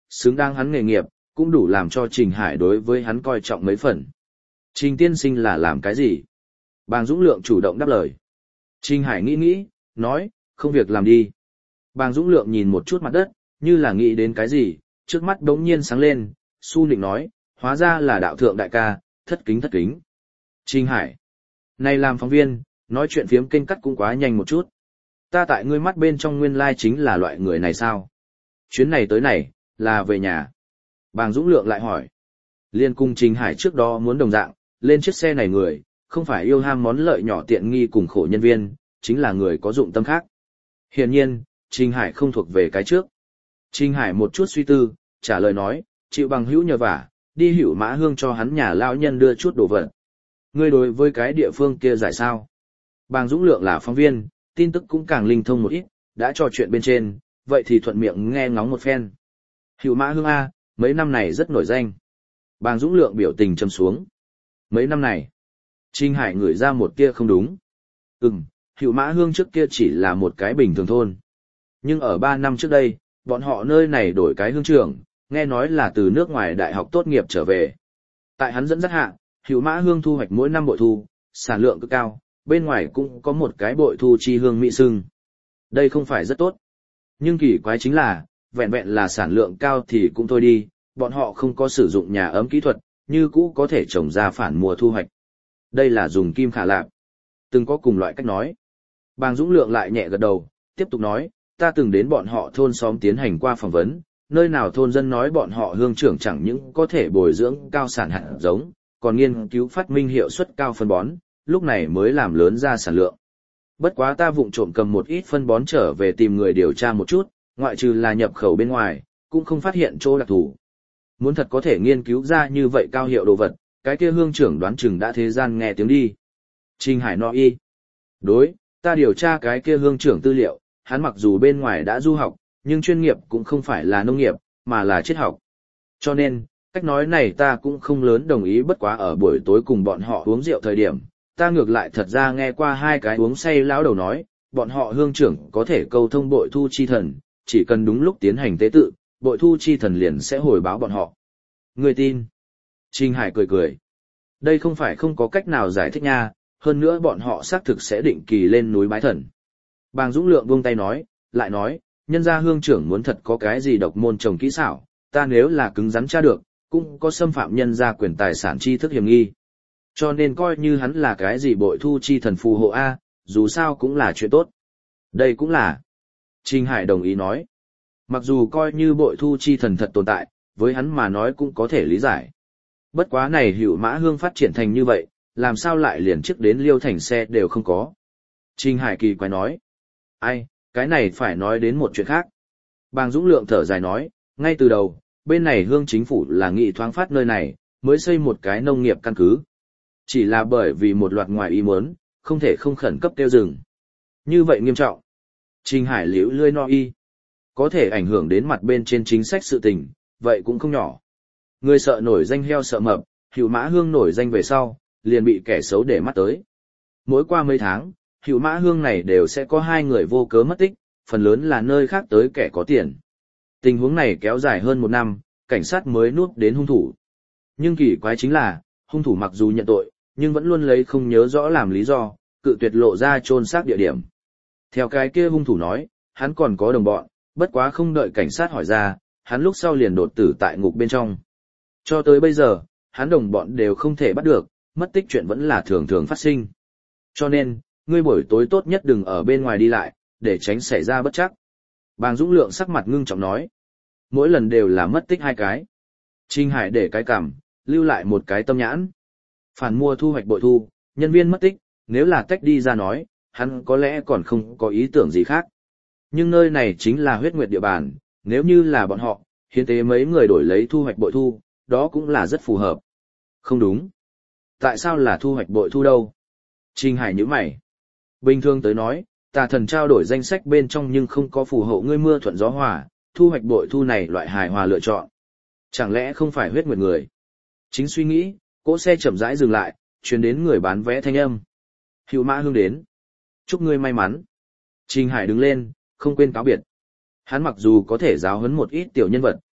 Xứng đáng hắn nghề nghiệp, cũng đủ làm cho Trình Hải đối với hắn coi trọng mấy phần. Trình tiên sinh là làm cái gì? Bàng Dũng Lượng chủ động đáp lời. Trình Hải nghĩ nghĩ, nói, không việc làm đi. Bàng Dũng Lượng nhìn một chút mặt đất, như là nghĩ đến cái gì, trước mắt đống nhiên sáng lên, su nịnh nói, hóa ra là đạo thượng đại ca, thất kính thất kính. Trình Hải, này làm phóng viên, nói chuyện phiếm kênh cắt cũng quá nhanh một chút. Ta tại ngươi mắt bên trong nguyên lai chính là loại người này sao? Chuyến này tới này, là về nhà. Bàng Dũng Lượng lại hỏi. Liên cung Trình Hải trước đó muốn đồng dạng, lên chiếc xe này người, không phải yêu ham món lợi nhỏ tiện nghi cùng khổ nhân viên, chính là người có dụng tâm khác. Hiển nhiên, Trình Hải không thuộc về cái trước. Trình Hải một chút suy tư, trả lời nói, chịu bằng hữu nhờ vả, đi Hữu Mã Hương cho hắn nhà lão nhân đưa chút đồ vật. Ngươi đối với cái địa phương kia giải sao? Bàng Dũng Lượng là phóng viên, tin tức cũng càng linh thông một ít, đã trò chuyện bên trên, vậy thì thuận miệng nghe ngóng một phen. Hữu Mã Hương A, mấy năm này rất nổi danh. Bàng Dũng Lượng biểu tình trầm xuống. Mấy năm này, Trình Hải ngửi ra một tia không đúng. Ừm, Hữu Mã Hương trước kia chỉ là một cái bình thường thôn. Nhưng ở ba năm trước đây, bọn họ nơi này đổi cái hương trưởng, nghe nói là từ nước ngoài đại học tốt nghiệp trở về. Tại hắn dẫn dắt hạ, Hữu Mã Hương thu hoạch mỗi năm bội thu, sản lượng cực cao, bên ngoài cũng có một cái bội thu chi hương mỹ sưng. Đây không phải rất tốt. Nhưng kỳ quái chính là, vẹn vẹn là sản lượng cao thì cũng thôi đi, bọn họ không có sử dụng nhà ấm kỹ thuật, như cũ có thể trồng ra phản mùa thu hoạch. Đây là dùng kim khả lạp. Từng có cùng loại cách nói. Bàng Dũng Lượng lại nhẹ gật đầu, tiếp tục nói, ta từng đến bọn họ thôn xóm tiến hành qua phỏng vấn, nơi nào thôn dân nói bọn họ hương trưởng chẳng những có thể bồi dưỡng cao sản hạt giống, còn nghiên cứu phát minh hiệu suất cao phân bón, lúc này mới làm lớn ra sản lượng. Bất quá ta vụng trộm cầm một ít phân bón trở về tìm người điều tra một chút, ngoại trừ là nhập khẩu bên ngoài, cũng không phát hiện chỗ đặc thù. Muốn thật có thể nghiên cứu ra như vậy cao hiệu đồ vật, cái kia hương trưởng đoán chừng đã thế gian nghe tiếng đi. Trình Hải no y. Đối, ta điều tra cái kia hương trưởng tư liệu, hắn mặc dù bên ngoài đã du học, nhưng chuyên nghiệp cũng không phải là nông nghiệp, mà là triết học. Cho nên, cách nói này ta cũng không lớn đồng ý, bất quá ở buổi tối cùng bọn họ uống rượu thời điểm, ta ngược lại thật ra nghe qua hai cái uống say lão đầu nói, bọn họ hương trưởng có thể câu thông bội thu chi thần, chỉ cần đúng lúc tiến hành tế tự, bội thu chi thần liền sẽ hồi báo bọn họ. Người tin? Trình Hải cười cười. Đây không phải không có cách nào giải thích nha, hơn nữa bọn họ xác thực sẽ định kỳ lên núi bái thần. Bàng Dũng Lượng buông tay nói, lại nói, nhân gia hương trưởng muốn thật có cái gì độc môn trồng kỹ xảo, ta nếu là cứng rắn tra được, cũng có xâm phạm nhân gia quyền tài sản chi thức hiểm nghi. Cho nên coi như hắn là cái gì bội thu chi thần phù hộ A, dù sao cũng là chuyện tốt. Đây cũng là. Trình Hải đồng ý nói. Mặc dù coi như bội thu chi thần thật tồn tại, với hắn mà nói cũng có thể lý giải. Bất quá này Hữu Mã Hương phát triển thành như vậy, làm sao lại liền trước đến Liêu Thành xe đều không có. Trình Hải kỳ quái nói. Ai, cái này phải nói đến một chuyện khác. Bàng Dũng Lượng thở dài nói, ngay từ đầu, bên này hương chính phủ là nghị thoáng phát nơi này, mới xây một cái nông nghiệp căn cứ. Chỉ là bởi vì một loạt ngoài ý muốn, không thể không khẩn cấp tiêu dừng. Như vậy nghiêm trọng. Trình Hải liễu lươi no y. Có thể ảnh hưởng đến mặt bên trên chính sách sự tình, vậy cũng không nhỏ. Người sợ nổi danh heo sợ mập, Hữu Mã Hương nổi danh về sau, liền bị kẻ xấu để mắt tới. Mỗi qua mấy tháng, Hữu Mã Hương này đều sẽ có hai người vô cớ mất tích, phần lớn là nơi khác tới kẻ có tiền. Tình huống này kéo dài hơn một năm, cảnh sát mới nuốt đến hung thủ. Nhưng kỳ quái chính là, hung thủ mặc dù nhận tội, nhưng vẫn luôn lấy không nhớ rõ làm lý do, cự tuyệt lộ ra chôn xác địa điểm. Theo cái kia hung thủ nói, hắn còn có đồng bọn, bất quá không đợi cảnh sát hỏi ra, hắn lúc sau liền đột tử tại ngục bên trong. Cho tới bây giờ, hắn đồng bọn đều không thể bắt được, mất tích chuyện vẫn là thường thường phát sinh. Cho nên, ngươi buổi tối tốt nhất đừng ở bên ngoài đi lại, để tránh xảy ra bất trắc. Bàng Dũng Lượng sắc mặt ngưng trọng nói. Mỗi lần đều là mất tích hai cái. Trình Hải để cái cằm, lưu lại một cái tâm nhãn. Phản mua thu hoạch bội thu, nhân viên mất tích, nếu là tách đi ra nói, hắn có lẽ còn không có ý tưởng gì khác. Nhưng nơi này chính là huyết nguyệt địa bàn, nếu như là bọn họ, hiến tế mấy người đổi lấy thu hoạch bội thu, đó cũng là rất phù hợp. Không đúng. Tại sao là thu hoạch bội thu đâu? Trình Hải nhíu mày. Bình thường tới nói, tà thần trao đổi danh sách bên trong nhưng không có phù hộ ngươi mưa thuận gió hòa, thu hoạch bội thu này loại hài hòa lựa chọn. Chẳng lẽ không phải huyết nguyệt người? Chính suy nghĩ, cỗ xe chậm rãi dừng lại, truyền đến người bán vé thanh âm. Hữu Mã Hương đến. Chúc ngươi may mắn. Trình Hải đứng lên, không quên cáo biệt. Hắn mặc dù có thể giáo huấn một ít tiểu nhân vật,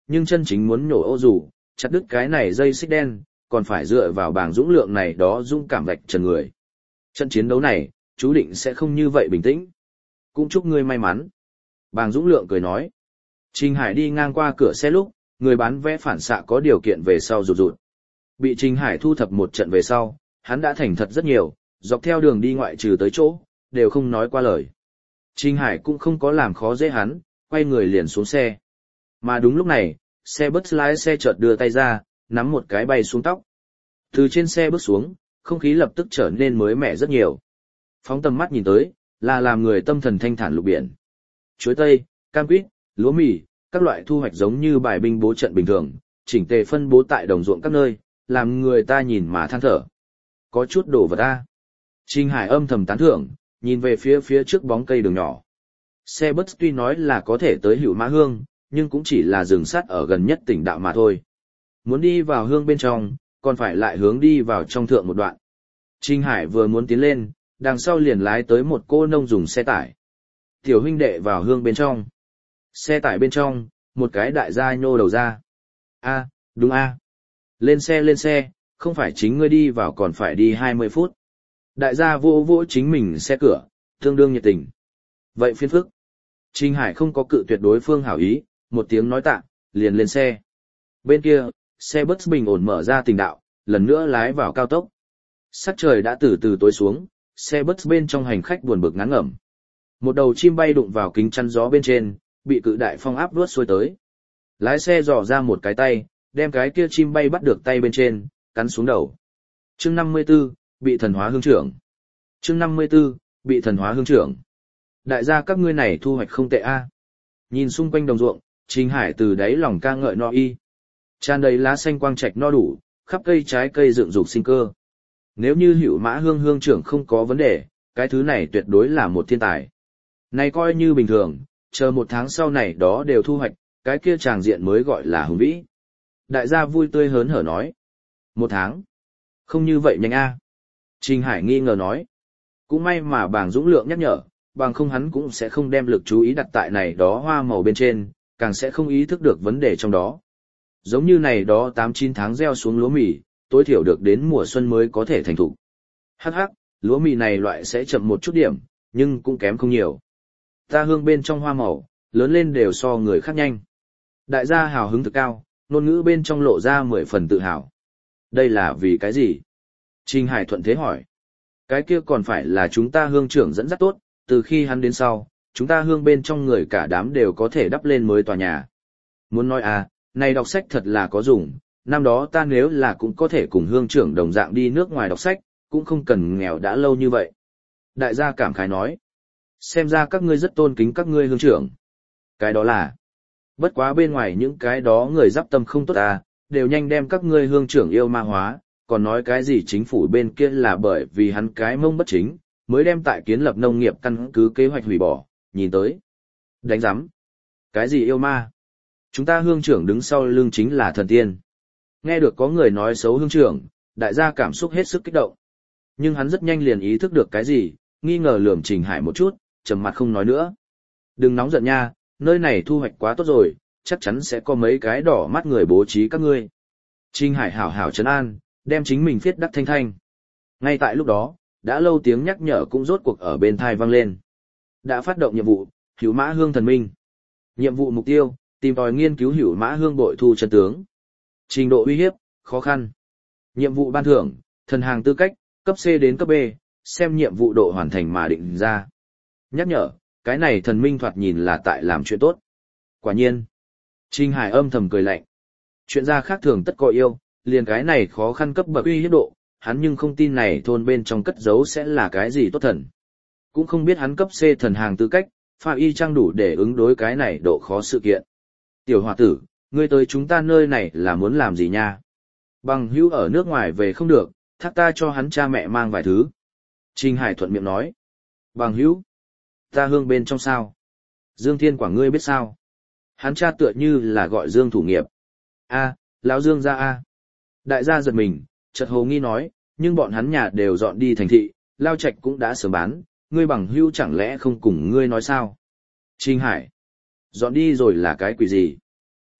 nhưng chân chính muốn nhổ ô dù, chặt đứt cái này dây xích đen, còn phải dựa vào Bàng Dũng Lượng này đó dũng cảm vạch trần người. Trận chiến đấu này, chú định sẽ không như vậy bình tĩnh. Cũng chúc ngươi may mắn. Bàng Dũng Lượng cười nói. Trình Hải đi ngang qua cửa xe lúc, người bán vé phản xạ có điều kiện về sau rụt rụt. Bị Trình Hải thu thập một trận về sau, hắn đã thành thật rất nhiều, dọc theo đường đi ngoại trừ tới chỗ, đều không nói qua lời. Trình Hải cũng không có làm khó dễ hắn, quay người liền xuống xe. Mà đúng lúc này, xe bus lái xe chợt đưa tay ra, nắm một cái bay xuống tóc. Từ trên xe bước xuống, không khí lập tức trở nên mới mẻ rất nhiều. Phóng tầm mắt nhìn tới, là làm người tâm thần thanh thản lục biển. Chuối tây, cam quýt, lúa mì, các loại thu hoạch giống như bài binh bố trận bình thường, chỉnh tề phân bố tại đồng ruộng các nơi, làm người ta nhìn mà than thở. Có chút đồ vật ta. Trình Hải âm thầm tán thưởng, nhìn về phía phía trước bóng cây đường nhỏ. Xe bus tuy nói là có thể tới Hữu Mã Hương, nhưng cũng chỉ là dừng sát ở gần nhất tỉnh đạo mà thôi. Muốn đi vào hương bên trong, còn phải lại hướng đi vào trong thượng một đoạn. Trình Hải vừa muốn tiến lên, đằng sau liền lái tới một cô nông dùng xe tải. Tiểu huynh đệ vào hương bên trong. Xe tải bên trong, một cái đại gia nhô đầu ra. A, đúng a. Lên xe lên xe, không phải chính ngươi đi vào còn phải đi hai mươi phút. Đại gia vô vô chính mình xe cửa, tương đương nhiệt tình. Vậy phiền phức. Trình Hải không có cự tuyệt đối phương hảo ý, một tiếng nói tạ, liền lên xe. Bên kia, xe bus bình ổn mở ra tỉnh đạo, lần nữa lái vào cao tốc. Sắc trời đã từ từ tối xuống, xe bus bên trong hành khách buồn bực ngán ngẩm. Một đầu chim bay đụng vào kính chắn gió bên trên, bị cự đại phong áp vuốt xuôi tới. Lái xe dò ra một cái tay, đem cái kia chim bay bắt được tay bên trên, cắn xuống đầu. Chương năm mươi 54, bị thần hóa hương trưởng. Chương năm mươi 54, bị thần hóa hương trưởng. Đại gia các ngươi này thu hoạch không tệ a. Nhìn xung quanh đồng ruộng, Trình Hải từ đáy lòng ca ngợi no y. Tràn đầy lá xanh quang trạch no đủ, khắp cây trái cây dựng dục sinh cơ. Nếu như Hữu Mã Hương hương trưởng không có vấn đề, cái thứ này tuyệt đối là một thiên tài. Này coi như bình thường, chờ một tháng sau này đó đều thu hoạch, cái kia tràng diện mới gọi là hùng vĩ. Đại gia vui tươi hớn hở nói. Một tháng? Không như vậy nhanh a. Trình Hải nghi ngờ nói. Cũng may mà Bàng Dũng Lượng nhắc nhở, bằng không hắn cũng sẽ không đem lực chú ý đặt tại này đó hoa màu bên trên, càng sẽ không ý thức được vấn đề trong đó. Giống như này đó tám chín tháng gieo xuống lúa mì, tối thiểu được đến mùa xuân mới có thể thành thục. Hắc hắc, lúa mì này loại sẽ chậm một chút điểm, nhưng cũng kém không nhiều. Ta hương bên trong hoa màu, lớn lên đều so người khác nhanh. Đại gia hào hứng thực cao, ngôn ngữ bên trong lộ ra mười phần tự hào. Đây là vì cái gì? Trình Hải thuận thế hỏi. Cái kia còn phải là chúng ta hương trưởng dẫn dắt tốt, từ khi hắn đến sau, chúng ta hương bên trong người cả đám đều có thể đắp lên mới tòa nhà. Muốn nói à, này đọc sách thật là có dùng, năm đó ta nếu là cũng có thể cùng hương trưởng đồng dạng đi nước ngoài đọc sách, cũng không cần nghèo đã lâu như vậy. Đại gia cảm khái nói. Xem ra các ngươi rất tôn kính các ngươi hương trưởng. Cái đó là, bất quá bên ngoài những cái đó người giáp tâm không tốt à, đều nhanh đem các ngươi hương trưởng yêu ma hóa, còn nói cái gì chính phủ bên kia là bởi vì hắn cái mông bất chính, mới đem tại kiến lập nông nghiệp căn cứ kế hoạch hủy bỏ, nhìn tới. Đánh giám. Cái gì yêu ma? Chúng ta hương trưởng đứng sau lưng chính là thần tiên. Nghe được có người nói xấu hương trưởng, đại gia cảm xúc hết sức kích động. Nhưng hắn rất nhanh liền ý thức được cái gì, nghi ngờ lườm Trình Hải một chút, trầm mặt không nói nữa. Đừng nóng giận nha, nơi này thu hoạch quá tốt rồi, chắc chắn sẽ có mấy cái đỏ mắt người bố trí các ngươi. Trình Hải hảo hảo trấn an, đem chính mình viết đắc thanh thanh. Ngay tại lúc đó, đã lâu tiếng nhắc nhở cũng rốt cuộc ở bên thai vang lên. Đã phát động nhiệm vụ, Hữu Mã Hương thần minh. Nhiệm vụ mục tiêu, tìm tòi nghiên cứu Hữu Mã Hương bội thu chân tướng. Trình độ uy hiếp, khó khăn. Nhiệm vụ ban thưởng, thần hàng tư cách, cấp C đến cấp B, xem nhiệm vụ độ hoàn thành mà định ra. Nhắc nhở, cái này thần minh thoạt nhìn là tại làm chuyện tốt. Quả nhiên. Trình Hải âm thầm cười lạnh. Chuyện ra khác thường tất có yêu, liền cái này khó khăn cấp bậc uy hiếp độ, hắn nhưng không tin này thôn bên trong cất giấu sẽ là cái gì tốt thần. Cũng không biết hắn cấp C thần hàng tư cách, pha y trang đủ để ứng đối cái này độ khó sự kiện. Tiểu hòa tử, ngươi tới chúng ta nơi này là muốn làm gì nha? Bằng hữu ở nước ngoài về không được, thác ta cho hắn cha mẹ mang vài thứ. Trình Hải thuận miệng nói. Bằng hữu? Ta hương bên trong sao? Dương Thiên Quảng ngươi biết sao? Hắn cha tựa như là gọi Dương thủ nghiệp. A, lão Dương gia a. Đại gia giật mình, chợt hồ nghi nói, nhưng bọn hắn nhà đều dọn đi thành thị, lao trạch cũng đã sớm bán, ngươi bằng hữu chẳng lẽ không cùng ngươi nói sao? Trình Hải. Dọn đi rồi là cái quỷ gì?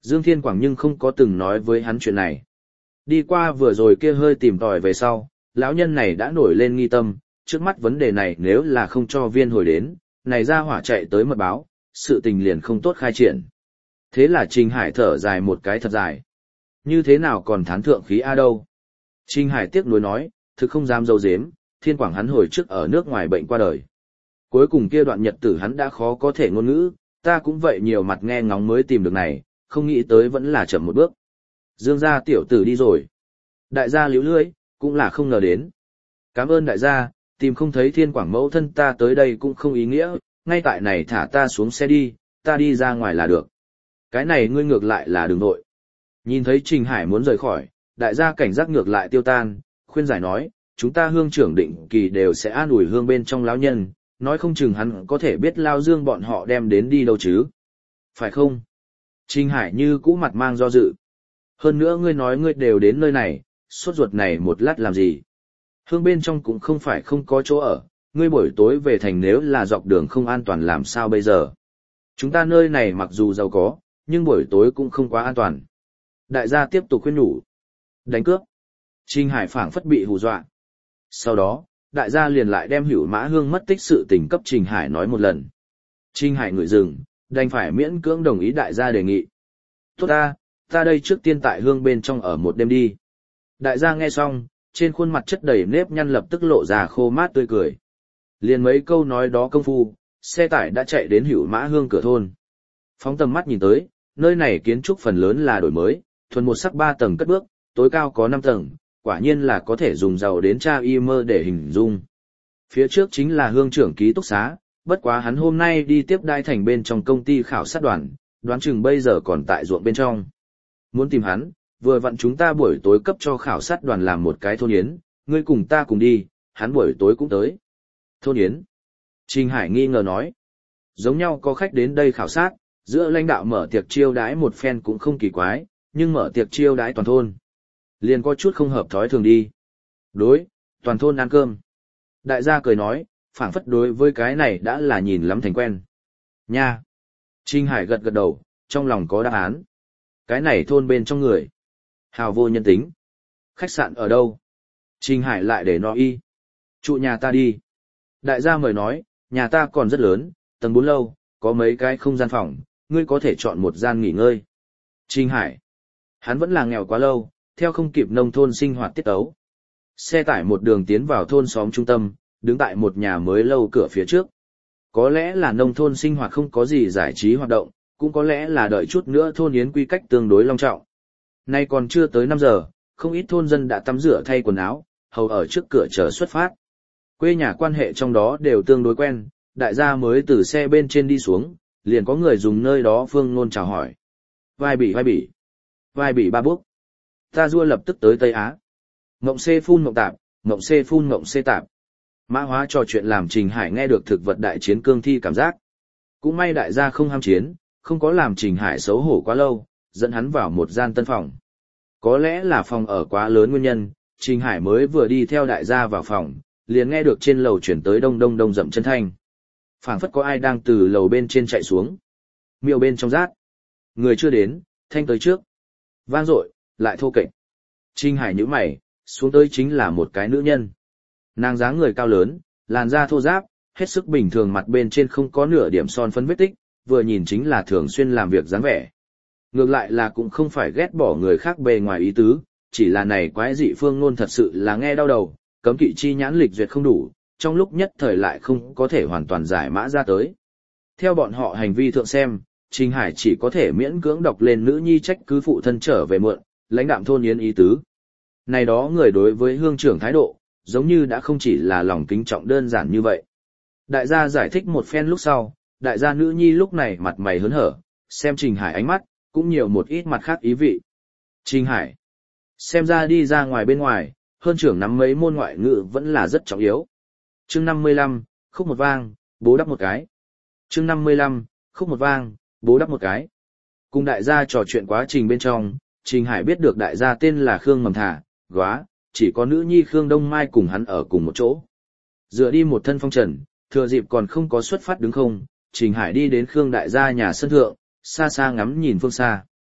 Dương Thiên Quảng nhưng không có từng nói với hắn chuyện này. Đi qua vừa rồi kia hơi tìm tòi về sau, lão nhân này đã nổi lên nghi tâm, trước mắt vấn đề này nếu là không cho viên hồi đến, này ra hỏa chạy tới mật báo, sự tình liền không tốt khai triển. Thế là Trình Hải thở dài một cái thật dài. Như thế nào còn thán thượng khí A đâu? Trình Hải tiếc nuối nói, thực không dám dâu dếm, Thiên Quảng hắn hồi trước ở nước ngoài bệnh qua đời. Cuối cùng kia đoạn nhật tử hắn đã khó có thể ngôn ngữ, ta cũng vậy nhiều mặt nghe ngóng mới tìm được này, không nghĩ tới vẫn là chậm một bước. Dương gia tiểu tử đi rồi. Đại gia liễu lưỡi, cũng là không ngờ đến. Cảm ơn đại gia, tìm không thấy Thiên Quảng mẫu thân ta tới đây cũng không ý nghĩa, ngay tại này thả ta xuống xe đi, ta đi ra ngoài là được. Cái này ngươi ngược lại là đừng nội. Nhìn thấy Trình Hải muốn rời khỏi, đại gia cảnh giác ngược lại tiêu tan, khuyên giải nói, chúng ta hương trưởng định kỳ đều sẽ an ủi hương bên trong lão nhân, nói không chừng hắn có thể biết lao dương bọn họ đem đến đi đâu chứ. Phải không? Trình Hải như cũ mặt mang do dự. Hơn nữa ngươi nói ngươi đều đến nơi này, sốt ruột này một lát làm gì? Hương bên trong cũng không phải không có chỗ ở, ngươi buổi tối về thành nếu là dọc đường không an toàn làm sao bây giờ? Chúng ta nơi này mặc dù giàu có, nhưng buổi tối cũng không quá an toàn. Đại gia tiếp tục khuyên nhủ. Đánh cướp. Trình Hải phảng phất bị hù dọa. Sau đó, đại gia liền lại đem Hữu Mã Hương mất tích sự tình cấp Trình Hải nói một lần. Trình Hải ngửi dừng, đành phải miễn cưỡng đồng ý đại gia đề nghị. Tốt ta, ta đây trước tiên tại hương bên trong ở một đêm đi. Đại gia nghe xong, trên khuôn mặt chất đầy nếp nhăn lập tức lộ ra khô mát tươi cười. Liền mấy câu nói đó công phu, xe tải đã chạy đến Hữu Mã Hương cửa thôn. Phóng tầm mắt nhìn tới, nơi này kiến trúc phần lớn là đổi mới, thuần một sắc ba tầng cất bước, tối cao có năm tầng, quả nhiên là có thể dùng giàu đến tra y mơ để hình dung. Phía trước chính là hương trưởng ký túc xá, bất quá hắn hôm nay đi tiếp đai thành bên trong công ty khảo sát đoàn, đoán chừng bây giờ còn tại ruộng bên trong. Muốn tìm hắn, vừa vặn chúng ta buổi tối cấp cho khảo sát đoàn làm một cái thôn yến, ngươi cùng ta cùng đi, hắn buổi tối cũng tới. Thôn yến. Trình Hải nghi ngờ nói. Giống nhau có khách đến đây khảo sát, giữa lãnh đạo mở tiệc chiêu đãi một phen cũng không kỳ quái, nhưng mở tiệc chiêu đãi toàn thôn. Liền có chút không hợp thói thường đi. Đối, toàn thôn ăn cơm. Đại gia cười nói, phảng phất đối với cái này đã là nhìn lắm thành quen. Nha. Trình Hải gật gật đầu, trong lòng có đáp án. Cái này thôn bên trong người. Hào vô nhân tính. Khách sạn ở đâu? Trình Hải lại để nó y. Trụ nhà ta đi. Đại gia mời nói, nhà ta còn rất lớn, tầng bốn lâu, có mấy cái không gian phòng, ngươi có thể chọn một gian nghỉ ngơi. Trình Hải. Hắn vẫn là nghèo quá lâu, theo không kịp nông thôn sinh hoạt tiết tấu. Xe tải một đường tiến vào thôn xóm trung tâm, đứng tại một nhà mới lâu cửa phía trước. Có lẽ là nông thôn sinh hoạt không có gì giải trí hoạt động, cũng có lẽ là đợi chút nữa thôn yến quy cách tương đối long trọng. Nay còn chưa tới năm giờ, không ít thôn dân đã tắm rửa thay quần áo, hầu ở trước cửa chờ xuất phát. Quê nhà quan hệ trong đó đều tương đối quen, đại gia mới từ xe bên trên đi xuống, liền có người dùng nơi đó phương ngôn chào hỏi. Vai bị vai bị. Vai bị ba bước. Ta dua lập tức tới Tây Á. Ngộng xê phun ngộng tạp, ngộng xê phun ngộng xê tạp. Mã Hóa trò chuyện làm Trình Hải nghe được thực vật đại chiến cương thi cảm giác. Cũng may đại gia không ham chiến, không có làm Trình Hải xấu hổ quá lâu, dẫn hắn vào một gian tân phòng. Có lẽ là phòng ở quá lớn nguyên nhân, Trình Hải mới vừa đi theo đại gia vào phòng, liền nghe được trên lầu chuyển tới đông đông đông dậm chân thanh. Phảng phất có ai đang từ lầu bên trên chạy xuống. Miêu bên trong rát. Người chưa đến, thanh tới trước. Vang dội, lại thô kệch. Trình Hải nhíu mày, xuống tới chính là một cái nữ nhân. Nàng dáng người cao lớn, làn da thô ráp, hết sức bình thường, mặt bên trên không có nửa điểm son phấn vết tích, vừa nhìn chính là thường xuyên làm việc dáng vẻ. Ngược lại là cũng không phải ghét bỏ người khác bề ngoài ý tứ, chỉ là này quái dị phương ngôn thật sự là nghe đau đầu, cấm kỵ chi nhãn lịch duyệt không đủ, trong lúc nhất thời lại không có thể hoàn toàn giải mã ra tới. Theo bọn họ hành vi thượng xem, Trình Hải chỉ có thể miễn cưỡng đọc lên nữ nhi trách cứ phụ thân trở về muộn, lãnh đạm thôn yến ý tứ. Này đó người đối với hương trưởng thái độ, giống như đã không chỉ là lòng kính trọng đơn giản như vậy. Đại gia giải thích một phen lúc sau, đại gia nữ nhi lúc này mặt mày hớn hở, xem Trình Hải ánh mắt, cũng nhiều một ít mặt khác ý vị. Trình Hải, xem ra đi ra ngoài bên ngoài, hơn trưởng nắm mấy môn ngoại ngữ vẫn là rất trọng yếu. Chương năm mươi lăm, khúc một vang, bố đắp một cái. Chương năm mươi lăm, khúc một vang, bố đắp một cái. Cùng đại gia trò chuyện quá trình bên trong, Trình Hải biết được đại gia tên là Khương Mầm Thả, góa, chỉ có nữ nhi Khương Đông Mai cùng hắn ở cùng một chỗ. Dựa đi một thân phong trần, thừa dịp còn không có xuất phát đứng không, Trình Hải đi đến Khương đại gia nhà sân thượng, xa xa ngắm nhìn phương xa.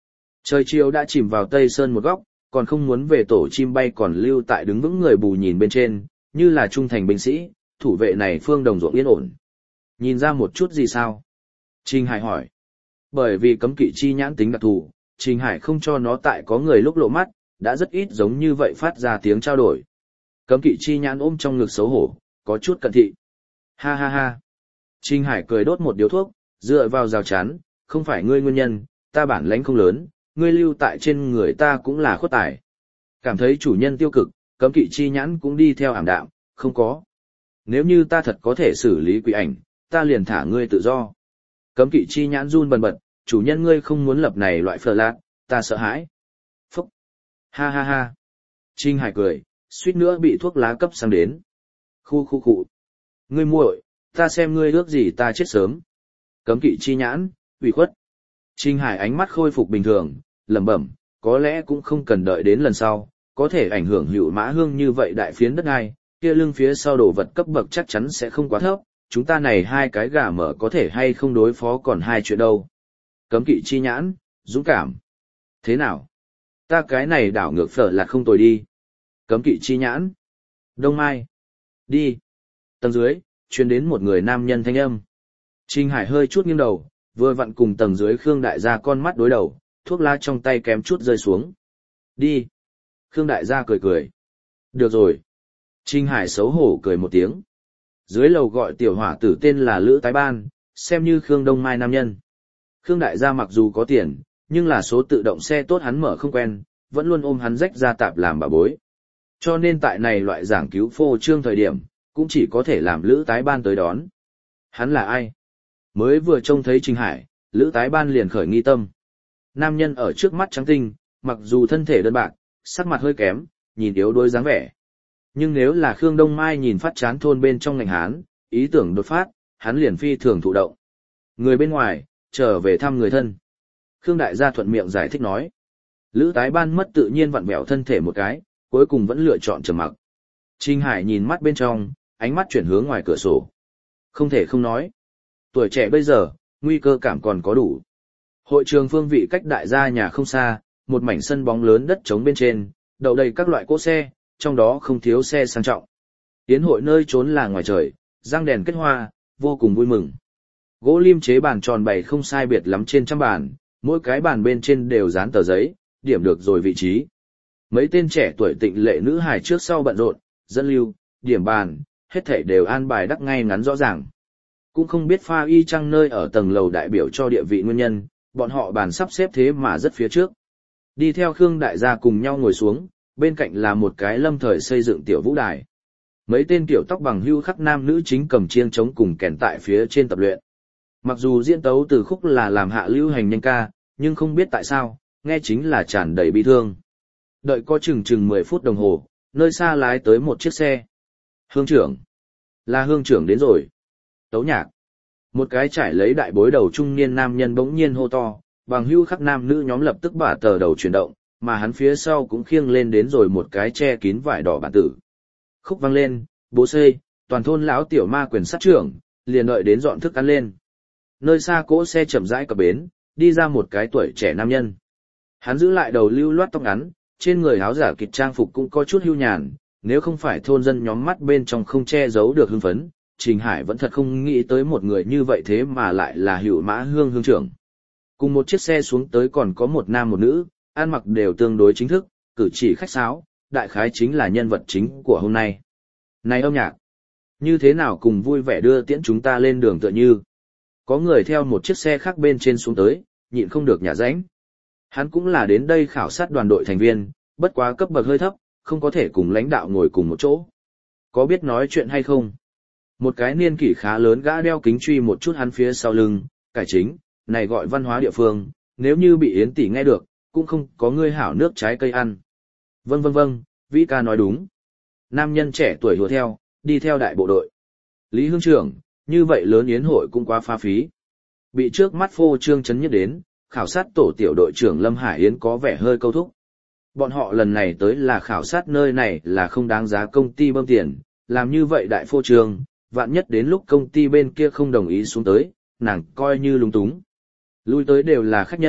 Trời chiều đã chìm vào Tây Sơn một góc, còn không muốn về tổ chim bay còn lưu tại đứng vững người bù nhìn bên trên, như là trung thành binh sĩ, thủ vệ này phương đồng ruộng yên ổn. Nhìn ra một chút gì sao? Trình Hải hỏi. Bởi vì cấm kỵ chi nhãn tính đặc thù, Trình Hải không cho nó tại có người lúc lộ mắt, đã rất ít giống như vậy phát ra tiếng trao đổi. Cấm kỵ chi nhãn ôm trong ngực xấu hổ, có chút cận thị. Ha ha ha. Trình Hải cười đốt một điếu thuốc, dựa vào rào chắn, không phải ngươi nguyên nhân, ta bản lãnh không lớn, ngươi lưu tại trên người ta cũng là khuất tài. Cảm thấy chủ nhân tiêu cực, cấm kỵ chi nhãn cũng đi theo ảm đạm, không có. Nếu như ta thật có thể xử lý quỷ ảnh, ta liền thả ngươi tự do. Cấm kỵ chi nhãn run bần bật, chủ nhân ngươi không muốn lập này loại phờ lạc, ta sợ hãi. Phúc. Ha ha ha. Trình Hải cười, suýt nữa bị thuốc lá cấp sang đến. Khu khu khu. Ngươi muội, ta xem ngươi ước gì ta chết sớm. Cấm kỵ chi nhãn, ủy khuất. Trình Hải ánh mắt khôi phục bình thường, lẩm bẩm, có lẽ cũng không cần đợi đến lần sau, có thể ảnh hưởng hữu mã hương như vậy đại phiến đất ai, kia lưng phía sau đồ vật cấp bậc chắc chắn sẽ không quá thấp, chúng ta này hai cái gà mở có thể hay không đối phó còn hai chuyện đâu. Cấm kỵ chi nhãn, dũng cảm. Thế nào? Ta cái này đảo ngược phở là không tồi đi. Cấm kỵ chi nhãn. Đông Mai. Đi. Tầng dưới, truyền đến một người nam nhân thanh âm. Trình Hải hơi chút nghiêng đầu, vừa vặn cùng tầng dưới Khương Đại gia con mắt đối đầu, thuốc lá trong tay kém chút rơi xuống. Đi. Khương Đại gia cười cười. Được rồi. Trình Hải xấu hổ cười một tiếng. Dưới lầu gọi tiểu hỏa tử tên là Lữ Tái Ban, xem như Khương Đông Mai nam nhân. Khương Đại gia mặc dù có tiền, nhưng là số tự động xe tốt hắn mở không quen, vẫn luôn ôm hắn rách ra tạp làm bà bối. Cho nên tại này loại giảng cứu phô trương thời điểm, cũng chỉ có thể làm Lữ Tái Ban tới đón. Hắn là ai? Mới vừa trông thấy Trình Hải, Lữ Tái Ban liền khởi nghi tâm. Nam nhân ở trước mắt trắng tinh, mặc dù thân thể đơn bạc, sắc mặt hơi kém, nhìn yếu đuối dáng vẻ. Nhưng nếu là Khương Đông Mai nhìn phát chán thôn bên trong ngành Hán, ý tưởng đột phát, hắn liền phi thường thụ động. Người bên ngoài, trở về thăm người thân. Khương Đại gia thuận miệng giải thích nói. Lữ Tái Ban mất tự nhiên vặn vẹo thân thể một cái, cuối cùng vẫn lựa chọn trầm mặc. Trình Hải nhìn mắt bên trong, ánh mắt chuyển hướng ngoài cửa sổ. Không thể không nói. Tuổi trẻ bây giờ, nguy cơ cảm còn có đủ. Hội trường phương vị cách đại gia nhà không xa, một mảnh sân bóng lớn đất trống bên trên, đậu đầy các loại cỗ xe, trong đó không thiếu xe sang trọng. Tiến hội nơi trốn là ngoài trời, răng đèn kết hoa, vô cùng vui mừng. Gỗ lim chế bàn tròn bày không sai biệt lắm trên trăm bàn, mỗi cái bàn bên trên đều dán tờ giấy, điểm được rồi vị trí. Mấy tên trẻ tuổi tịnh lệ nữ hài trước sau bận rộn, dẫn lưu, điểm bàn, hết thảy đều an bài đắc ngay ngắn rõ ràng. Cũng không biết pha y chăng nơi ở tầng lầu đại biểu cho địa vị nguyên nhân, bọn họ bàn sắp xếp thế mà rất phía trước. Đi theo Khương Đại gia cùng nhau ngồi xuống, bên cạnh là một cái lâm thời xây dựng tiểu vũ đài. Mấy tên tiểu tóc bằng hưu khắc nam nữ chính cầm chiêng trống cùng kèn tại phía trên tập luyện. Mặc dù diễn tấu từ khúc là làm hạ lưu hành nhanh ca, nhưng không biết tại sao, nghe chính là tràn đầy bi thương. Đợi có chừng chừng mười phút đồng hồ, nơi xa lái tới một chiếc xe. Hương trưởng. Là hương trưởng đến rồi. Tấu nhạc. Một cái trải lấy đại bối đầu trung niên nam nhân bỗng nhiên hô to, bằng hưu khắc nam nữ nhóm lập tức bả tờ đầu chuyển động, mà hắn phía sau cũng khiêng lên đến rồi một cái che kín vải đỏ bản tử. Khúc vang lên, bố xây, toàn thôn lão tiểu ma quyền sát trưởng, liền đợi đến dọn thức ăn lên. Nơi xa cỗ xe chậm rãi cập bến, đi ra một cái tuổi trẻ nam nhân. Hắn giữ lại đầu lưu loát tóc ngắn, trên người áo giả kịch trang phục cũng có chút hưu nhàn, nếu không phải thôn dân nhóm mắt bên trong không che giấu được hưng phấn, Trình Hải vẫn thật không nghĩ tới một người như vậy thế mà lại là Hữu Mã Hương hương trưởng. Cùng một chiếc xe xuống tới còn có một nam một nữ, ăn mặc đều tương đối chính thức, cử chỉ khách sáo, đại khái chính là nhân vật chính của hôm nay. Này âm nhạc, như thế nào cùng vui vẻ đưa tiễn chúng ta lên đường tựa như. Có người theo một chiếc xe khác bên trên xuống tới, nhịn không được nhả rãnh. Hắn cũng là đến đây khảo sát đoàn đội thành viên, bất quá cấp bậc hơi thấp, không có thể cùng lãnh đạo ngồi cùng một chỗ. Có biết nói chuyện hay không? Một cái niên kỷ khá lớn gã đeo kính truy một chút hắn phía sau lưng, cải chính, này gọi văn hóa địa phương, nếu như bị Yến tỷ nghe được, cũng không có ngươi hảo nước trái cây ăn. Vâng vâng vâng, Vĩ ca nói đúng. Nam nhân trẻ tuổi hùa theo, đi theo đại bộ đội. Lý Hương trưởng, như vậy lớn yến hội cũng quá pha phí. Bị trước mắt phô trương chấn nhất đến, khảo sát tổ tiểu đội trưởng Lâm Hải Yến có vẻ hơi câu thúc. Bọn họ lần này tới là khảo sát nơi này là không đáng giá công ty bơm tiền, làm như vậy đại phô trương, vạn nhất đến lúc công ty bên kia không đồng ý xuống tới, nàng coi như lúng túng. Lui tới đều là khách nhân,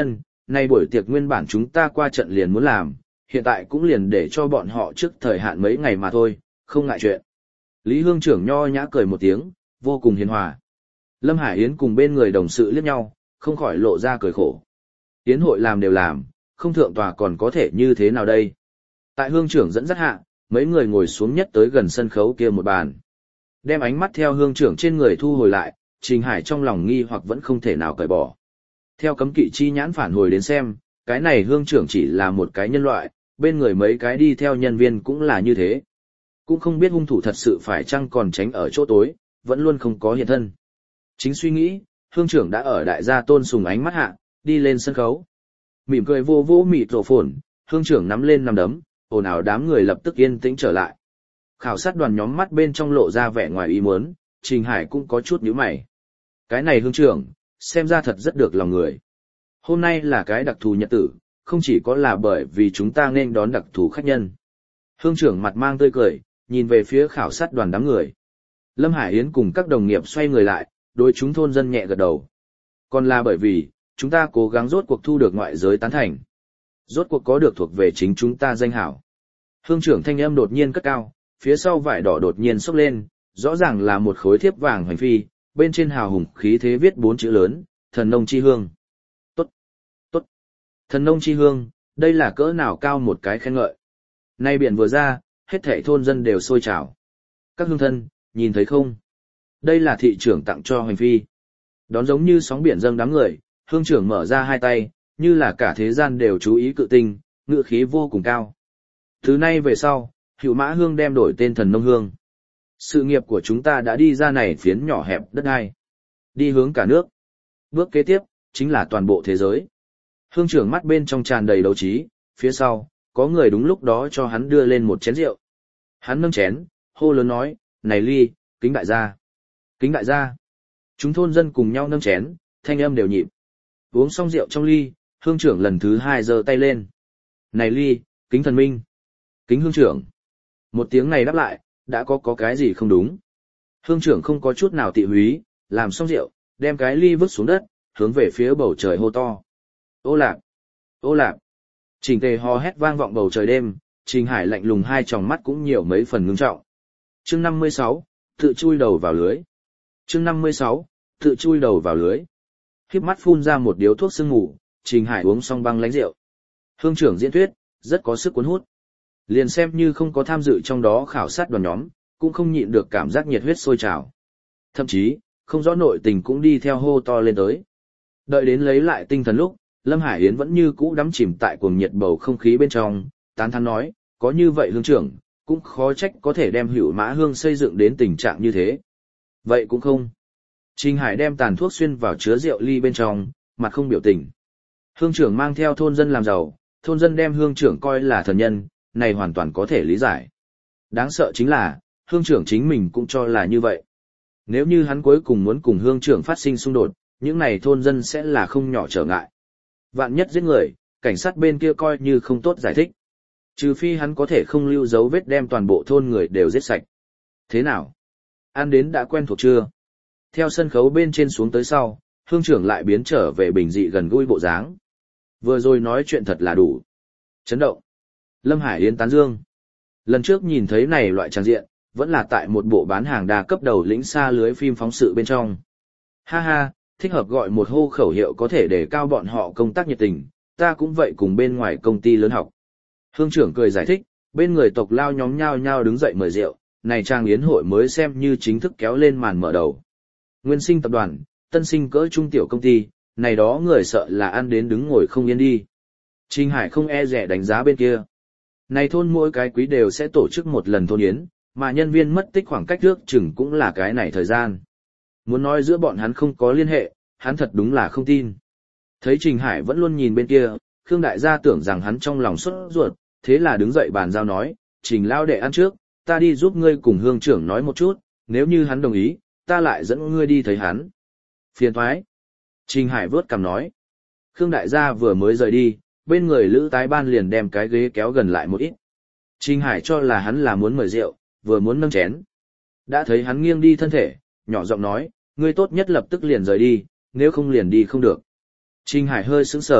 nay buổi tiệc nguyên bản chúng ta qua trận liền muốn làm, hiện tại cũng liền để cho bọn họ trước thời hạn mấy ngày mà thôi, không ngại chuyện. Lý Hương trưởng nho nhã cười một tiếng, vô cùng hiền hòa. Lâm Hải Yến cùng bên người đồng sự liếc nhau, không khỏi lộ ra cười khổ. Yến hội làm đều làm, không thượng tòa còn có thể như thế nào đây? Tại Hương trưởng dẫn dắt hạ, mấy người ngồi xuống nhất tới gần sân khấu kia một bàn. Đem ánh mắt theo Hương trưởng trên người thu hồi lại, Trình Hải trong lòng nghi hoặc vẫn không thể nào cởi bỏ. Theo cấm kỵ chi nhãn phản hồi đến xem, cái này Hương trưởng chỉ là một cái nhân loại, bên người mấy cái đi theo nhân viên cũng là như thế. Cũng không biết hung thủ thật sự phải chăng còn tránh ở chỗ tối, vẫn luôn không có hiện thân. Chính suy nghĩ, Hương trưởng đã ở đại gia Tôn Sùng ánh mắt hạ, đi lên sân khấu. Mỉm cười vô vô mịt rổ phồn, Hương trưởng nắm lên nắm đấm, ồn ào đám người lập tức yên tĩnh trở lại. Khảo sát đoàn nhóm mắt bên trong lộ ra vẻ ngoài ý muốn, Trình Hải cũng có chút nhíu mày. Cái này Hương trưởng, xem ra thật rất được lòng người. Hôm nay là cái đặc thù nhật tử, không chỉ có là bởi vì chúng ta nên đón đặc thù khách nhân. Hương trưởng mặt mang tươi cười, nhìn về phía khảo sát đoàn đám người. Lâm Hải Yến cùng các đồng nghiệp xoay người lại, đối chúng thôn dân nhẹ gật đầu. Còn là bởi vì, chúng ta cố gắng rốt cuộc thu được ngoại giới tán thành. Rốt cuộc có được thuộc về chính chúng ta danh hảo. Hương trưởng thanh âm đột nhiên cất cao, phía sau vải đỏ đột nhiên xốc lên, rõ ràng là một khối thiếp vàng hoành phi, bên trên hào hùng khí thế viết bốn chữ lớn, thần nông chi hương. Tốt, tốt. Thần nông chi hương, đây là cỡ nào cao một cái khen ngợi. Nay biển vừa ra, hết thảy thôn dân đều sôi trào. Các hương thân, nhìn thấy không? Đây là thị trưởng tặng cho hoành phi. Đón giống như sóng biển dâng đám người, hương trưởng mở ra hai tay, như là cả thế gian đều chú ý cự tinh, ngựa khí vô cùng cao. Từ nay về sau, Hữu Mã Hương đem đổi tên thần nông hương. Sự nghiệp của chúng ta đã đi ra này phiến nhỏ hẹp đất ai. Đi hướng cả nước. Bước kế tiếp, chính là toàn bộ thế giới. Hương trưởng mắt bên trong tràn đầy đấu trí, phía sau, có người đúng lúc đó cho hắn đưa lên một chén rượu. Hắn nâng chén, hô lớn nói, này ly, kính đại gia. Kính đại gia. Chúng thôn dân cùng nhau nâng chén, thanh âm đều nhịp. Uống xong rượu trong ly, hương trưởng lần thứ hai giơ tay lên. Này ly, kính thần minh. Kính hương trưởng. Một tiếng này đáp lại, đã có có cái gì không đúng. Hương trưởng không có chút nào tị húy, làm xong rượu, đem cái ly vứt xuống đất, hướng về phía bầu trời hô to. Ô lạp! Ô lạp! Trình tề hò hét vang vọng bầu trời đêm, Trình Hải lạnh lùng hai tròng mắt cũng nhiều mấy phần ngưng trọng. Chương năm mươi sáu, tự chui đầu vào lưới. Chương năm mươi sáu, tự chui đầu vào lưới. Khiếp mắt phun ra một điếu thuốc sương mù, Trình Hải uống xong băng lánh rượu. Hương trưởng diễn thuyết, rất có sức cuốn hút. Liền xem như không có tham dự trong đó khảo sát đoàn nhóm, cũng không nhịn được cảm giác nhiệt huyết sôi trào. Thậm chí, không rõ nội tình cũng đi theo hô to lên tới. Đợi đến lấy lại tinh thần lúc, Lâm Hải Yến vẫn như cũ đắm chìm tại cuồng nhiệt bầu không khí bên trong, tán thán nói, có như vậy hương trưởng, cũng khó trách có thể đem Hữu Mã Hương xây dựng đến tình trạng như thế. Vậy cũng không. Trình Hải đem tàn thuốc xuyên vào chứa rượu ly bên trong, mặt không biểu tình. Hương trưởng mang theo thôn dân làm giàu, thôn dân đem hương trưởng coi là thần nhân, này hoàn toàn có thể lý giải. Đáng sợ chính là, hương trưởng chính mình cũng cho là như vậy. Nếu như hắn cuối cùng muốn cùng hương trưởng phát sinh xung đột, những này thôn dân sẽ là không nhỏ trở ngại. Vạn nhất giết người, cảnh sát bên kia coi như không tốt giải thích. Trừ phi hắn có thể không lưu dấu vết đem toàn bộ thôn người đều giết sạch. Thế nào? Ăn đến đã quen thuộc chưa? Theo sân khấu bên trên xuống tới sau, hương trưởng lại biến trở về bình dị gần gũi bộ dáng. Vừa rồi nói chuyện thật là đủ. Chấn động. Lâm Hải Yến tán dương. Lần trước nhìn thấy này loại trang diện, vẫn là tại một bộ bán hàng đa cấp đầu lĩnh xa lưới phim phóng sự bên trong. Ha ha, thích hợp gọi một hô khẩu hiệu có thể để cao bọn họ công tác nhiệt tình, ta cũng vậy cùng bên ngoài công ty lớn học. Hương trưởng cười giải thích, bên người tộc lao nhóm nhao nhao đứng dậy mời rượu, này trang yến hội mới xem như chính thức kéo lên màn mở đầu. Nguyên Sinh tập đoàn, Tân Sinh cỡ trung tiểu công ty, này đó người sợ là ăn đến đứng ngồi không yên đi. Trình Hải không e dè đánh giá bên kia. Này thôn mỗi cái quý đều sẽ tổ chức một lần thôn yến, mà nhân viên mất tích khoảng cách trước chừng cũng là cái này thời gian. Muốn nói giữa bọn hắn không có liên hệ, hắn thật đúng là không tin. Thấy Trình Hải vẫn luôn nhìn bên kia, Khương đại gia tưởng rằng hắn trong lòng sốt ruột, thế là đứng dậy bàn giao nói, Trình lao đệ ăn trước, ta đi giúp ngươi cùng hương trưởng nói một chút, nếu như hắn đồng ý, ta lại dẫn ngươi đi thấy hắn. Phiền thoái. Trình Hải vớt cằm nói. Khương đại gia vừa mới rời đi, bên người Lữ Tái Ban liền đem cái ghế kéo gần lại một ít. Trình Hải cho là hắn là muốn mời rượu, vừa muốn nâng chén. Đã thấy hắn nghiêng đi thân thể, nhỏ giọng nói, ngươi tốt nhất lập tức liền rời đi, nếu không liền đi không được. Trình Hải hơi sững sờ,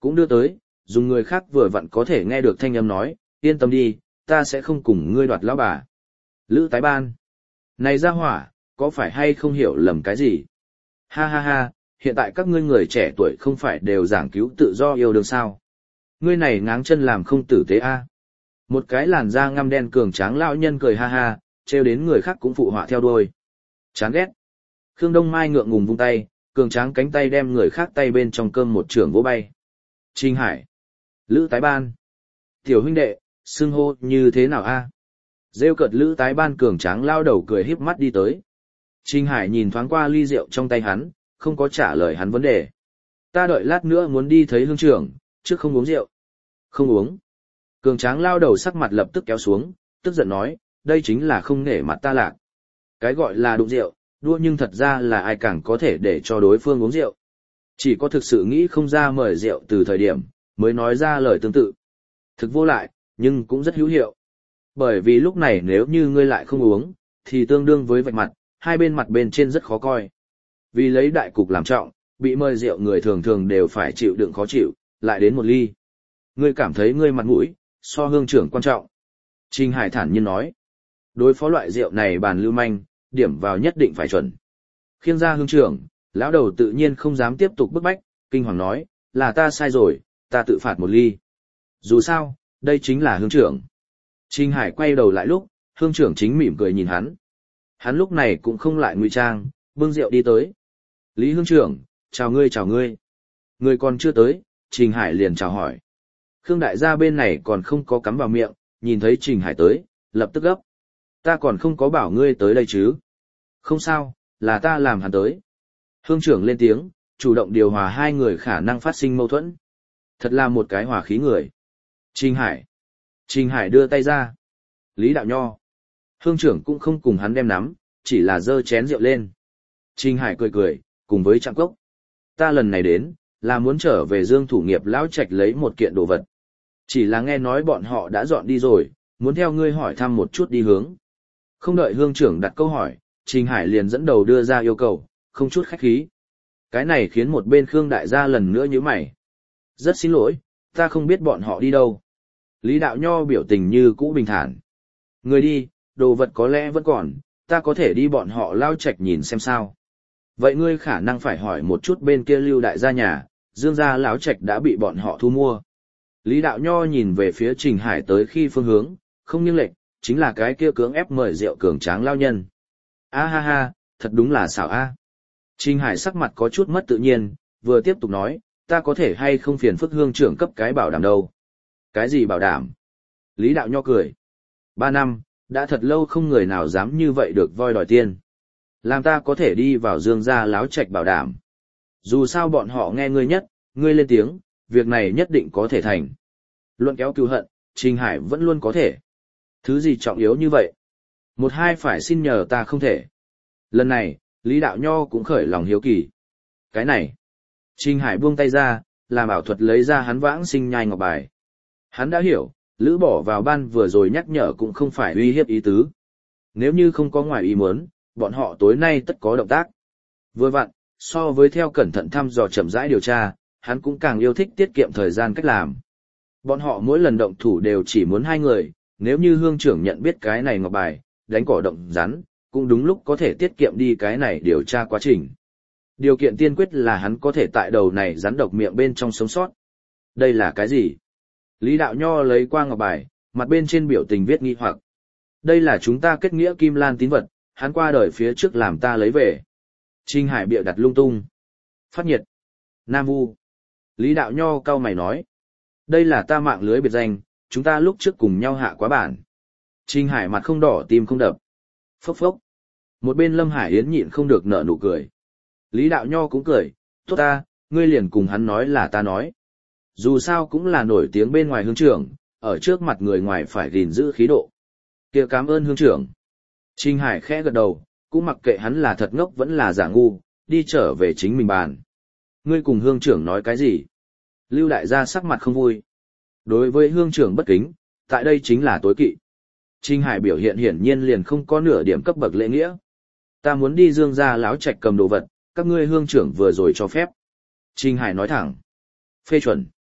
cũng đưa tới, dùng người khác vừa vặn có thể nghe được thanh âm nói, yên tâm đi, ta sẽ không cùng ngươi đoạt lão bà. Lữ tái ban. Này ra hỏa, có phải hay không hiểu lầm cái gì? Ha ha ha, hiện tại các ngươi người trẻ tuổi không phải đều giảng cứu tự do yêu đương sao? Ngươi này ngáng chân làm không tử tế a. Một cái làn da ngăm đen cường tráng lão nhân cười ha ha, trêu đến người khác cũng phụ họa theo đuôi. Chán ghét. Khương Đông Mai ngượng ngùng vung tay, cường tráng cánh tay đem người khác tay bên trong cơm một trường vỗ bay. Trình Hải. Lữ tái ban. Tiểu huynh đệ, xưng hô như thế nào a? Rêu cợt Lữ tái ban cường tráng lao đầu cười híp mắt đi tới. Trình Hải nhìn thoáng qua ly rượu trong tay hắn, không có trả lời hắn vấn đề. Ta đợi lát nữa muốn đi thấy hương trưởng, trước không uống rượu. Không uống. Cường tráng lao đầu sắc mặt lập tức kéo xuống, tức giận nói, đây chính là không nể mặt ta lạc. Cái gọi là đụng rượu, đua nhưng thật ra là ai càng có thể để cho đối phương uống rượu. Chỉ có thực sự nghĩ không ra mời rượu từ thời điểm, mới nói ra lời tương tự. Thực vô lại, nhưng cũng rất hữu hiệu. Bởi vì lúc này nếu như ngươi lại không uống, thì tương đương với vạch mặt, hai bên mặt bên trên rất khó coi. Vì lấy đại cục làm trọng, bị mời rượu người thường thường đều phải chịu đựng khó chịu, lại đến một ly. Ngươi cảm thấy ngươi mặt mũi, so hương trưởng quan trọng. Trình Hải thản nhiên nói. Đối phó loại rượu này bàn lưu manh, điểm vào nhất định phải chuẩn. Khiêng ra hương trưởng, lão đầu tự nhiên không dám tiếp tục bức bách, kinh hoàng nói, là ta sai rồi, ta tự phạt một ly. Dù sao, đây chính là hương trưởng. Trình Hải quay đầu lại lúc, hương trưởng chính mỉm cười nhìn hắn. Hắn lúc này cũng không lại ngụy trang, bưng rượu đi tới. Lý hương trưởng, chào ngươi chào ngươi. Người còn chưa tới, Trình Hải liền chào hỏi. Khương đại gia bên này còn không có cắm vào miệng, nhìn thấy Trình Hải tới, lập tức gấp. Ta còn không có bảo ngươi tới đây chứ. Không sao, là ta làm hắn tới. Hương trưởng lên tiếng, chủ động điều hòa hai người khả năng phát sinh mâu thuẫn. Thật là một cái hòa khí người. Trình Hải. Trình Hải đưa tay ra. Lý đạo nho. Hương trưởng cũng không cùng hắn đem nắm, chỉ là dơ chén rượu lên. Trình Hải cười cười, cùng với Trạm Cốc. Ta lần này đến, là muốn trở về Dương thủ nghiệp lão trạch lấy một kiện đồ vật. Chỉ là nghe nói bọn họ đã dọn đi rồi, muốn theo ngươi hỏi thăm một chút đi hướng. Không đợi hương trưởng đặt câu hỏi, Trình Hải liền dẫn đầu đưa ra yêu cầu, không chút khách khí. Cái này khiến một bên Khương đại gia lần nữa nhíu mày. Rất xin lỗi, ta không biết bọn họ đi đâu. Lý đạo nho biểu tình như cũ bình thản. Người đi, đồ vật có lẽ vẫn còn, ta có thể đi bọn họ lao trạch nhìn xem sao. Vậy ngươi khả năng phải hỏi một chút bên kia Lưu đại gia nhà, Dương gia lão trạch đã bị bọn họ thu mua. Lý đạo nho nhìn về phía Trình Hải tới khi phương hướng, không nghiêng lệch, chính là cái kia cưỡng ép mời rượu cường tráng lao nhân. A ha ha, thật đúng là xảo a. Trình Hải sắc mặt có chút mất tự nhiên, vừa tiếp tục nói, ta có thể hay không phiền phức hương trưởng cấp cái bảo đảm đâu. Cái gì bảo đảm? Lý đạo nho cười. Ba năm, đã thật lâu không người nào dám như vậy được voi đòi tiền. Làm ta có thể đi vào Dương gia láo trạch bảo đảm. Dù sao bọn họ nghe ngươi nhất, ngươi lên tiếng, việc này nhất định có thể thành. Luận kéo cừu hận, Trình Hải vẫn luôn có thể. Thứ gì trọng yếu như vậy? Một hai phải xin nhờ ta không thể. Lần này, Lý đạo nho cũng khởi lòng hiếu kỳ. Cái này. Trình Hải buông tay ra, làm ảo thuật lấy ra hắn vãng sinh nhai ngọc bài. Hắn đã hiểu, Lữ bỏ vào ban vừa rồi nhắc nhở cũng không phải uy hiếp ý tứ. Nếu như không có ngoài ý muốn, bọn họ tối nay tất có động tác. Vừa vặn, so với theo cẩn thận thăm dò chậm rãi điều tra, hắn cũng càng yêu thích tiết kiệm thời gian cách làm. Bọn họ mỗi lần động thủ đều chỉ muốn hai người, nếu như hương trưởng nhận biết cái này ngọc bài, đánh cỏ động rắn, cũng đúng lúc có thể tiết kiệm đi cái này điều tra quá trình. Điều kiện tiên quyết là hắn có thể tại đầu này rắn độc miệng bên trong sống sót. Đây là cái gì? Lý đạo nho lấy qua ngọc bài, mặt bên trên biểu tình viết nghi hoặc. Đây là chúng ta kết nghĩa kim lan tín vật, hắn qua đời phía trước làm ta lấy về. Trình Hải bịa đặt lung tung. Phát nhiệt. Nam Vu. Lý đạo nho cau mày nói. Đây là ta mạng lưới biệt danh, chúng ta lúc trước cùng nhau hạ quá bản. Trình Hải mặt không đỏ tim không đập. Phốc phốc. Một bên Lâm Hải Yến nhịn không được nở nụ cười. Lý đạo nho cũng cười, tốt ta, ngươi liền cùng hắn nói là ta nói. Dù sao cũng là nổi tiếng bên ngoài hương trưởng, ở trước mặt người ngoài phải gìn giữ khí độ. Kia cảm ơn hương trưởng. Trình Hải khẽ gật đầu, cũng mặc kệ hắn là thật ngốc vẫn là giả ngu, đi trở về chính mình bàn. Ngươi cùng hương trưởng nói cái gì? Lưu đại gia sắc mặt không vui. Đối với hương trưởng bất kính, tại đây chính là tối kỵ. Trình Hải biểu hiện hiển nhiên liền không có nửa điểm cấp bậc lễ nghĩa. Ta muốn đi Dương gia láo trạch cầm đồ vật, các ngươi hương trưởng vừa rồi cho phép. Trình Hải nói thẳng. Phê chuẩn.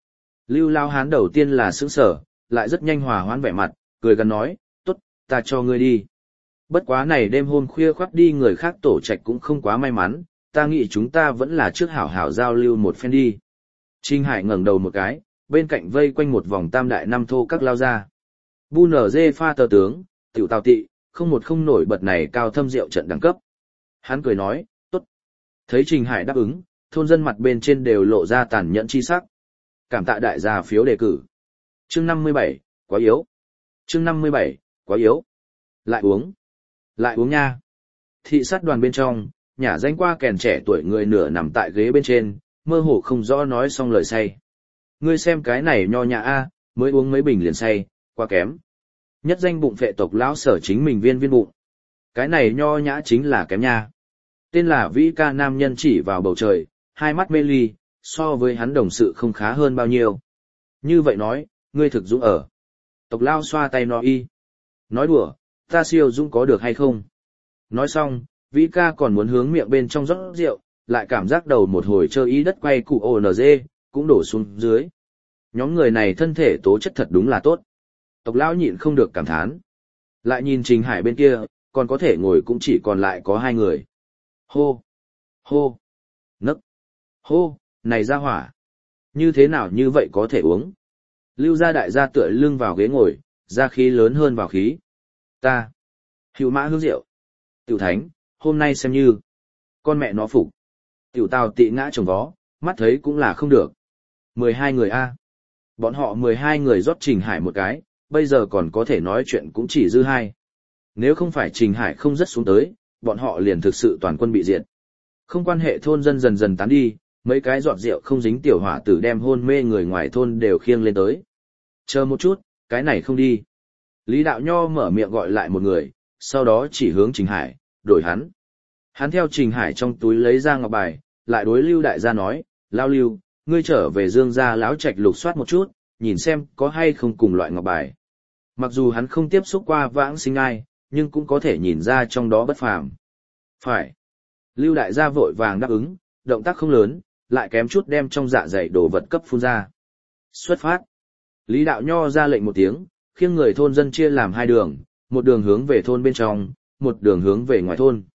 Lưu Lao Hán đầu tiên là sững sở, lại rất nhanh hòa hoãn vẻ mặt, cười gần nói, tốt, ta cho ngươi đi. Bất quá này đêm hôm khuya khoắt đi người khác tổ trạch cũng không quá may mắn, ta nghĩ chúng ta vẫn là trước hảo hảo giao lưu một phen đi. Trình Hải ngẩng đầu một cái, bên cạnh vây quanh một vòng tam đại năm thô các lao ra. Bu nở dê pha tờ tướng, tiểu tào tị, không một không nổi bật này cao thâm rượu trận đẳng cấp. Hắn cười nói, tốt. Thấy Trình Hải đáp ứng, thôn dân mặt bên trên đều lộ ra tàn nhẫn chi sắc. Cảm tạ đại gia phiếu đề cử. Chương năm mươi bảy, quá yếu. Chương năm mươi bảy, quá yếu. Lại uống. Lại uống nha. Thị sát đoàn bên trong, nhả danh qua kèn trẻ tuổi người nửa nằm tại ghế bên trên, mơ hồ không rõ nói xong lời say. Ngươi xem cái này nho nhã a, mới uống mấy bình liền say, quá kém. Nhất danh bụng phệ tộc lão sở chính mình viên viên bụng. Cái này nho nhã chính là kém nha. Tên là Vĩ Ca nam nhân chỉ vào bầu trời, hai mắt mê ly, so với hắn đồng sự không khá hơn bao nhiêu. Như vậy nói, ngươi thực dũng ở. Tộc lao xoa tay nó y. Nói đùa, ta siêu dũng có được hay không? Nói xong, Vĩ Ca còn muốn hướng miệng bên trong rót rượu, lại cảm giác đầu một hồi chơi ý đất quay cụ ồ nờ dê, cũng đổ xuống dưới. Nhóm người này thân thể tố chất thật đúng là tốt. Tộc lão nhịn không được cảm thán. Lại nhìn Trình Hải bên kia, còn có thể ngồi cũng chỉ còn lại có hai người. Hô! Hô! Nấc! Hô! Này ra hỏa! Như thế nào như vậy có thể uống? Lưu gia đại gia tựa lưng vào ghế ngồi, ra khí lớn hơn vào khí. Ta! Hữu mã hương rượu! Tiểu thánh, hôm nay xem như con mẹ nó phục. Tiểu tào tị ngã chồng vó, mắt thấy cũng là không được. mười hai người a. Bọn họ mười hai người rót Trình Hải một cái, bây giờ còn có thể nói chuyện cũng chỉ dư hai. Nếu không phải Trình Hải không rất xuống tới, bọn họ liền thực sự toàn quân bị diệt. Không quan hệ thôn dân dần dần tán đi, mấy cái giọt rượu không dính tiểu hỏa tử đem hôn mê người ngoài thôn đều khiêng lên tới. Chờ một chút, cái này không đi. Lý Đạo Nho mở miệng gọi lại một người, sau đó chỉ hướng Trình Hải, đổi hắn. Hắn theo Trình Hải trong túi lấy ra ngọc bài, lại đối Lưu đại gia nói, Lao Lưu, ngươi trở về Dương gia lão trạch lục soát một chút, nhìn xem có hay không cùng loại ngọc bài. Mặc dù hắn không tiếp xúc qua vãng sinh ai, nhưng cũng có thể nhìn ra trong đó bất phàm. Phải. Lưu đại gia vội vàng đáp ứng, động tác không lớn, lại kém chút đem trong dạ dày đồ vật cấp phun ra. Xuất phát. Lý Đạo Nho ra lệnh một tiếng, khiêng người thôn dân chia làm hai đường, một đường hướng về thôn bên trong, một đường hướng về ngoài thôn.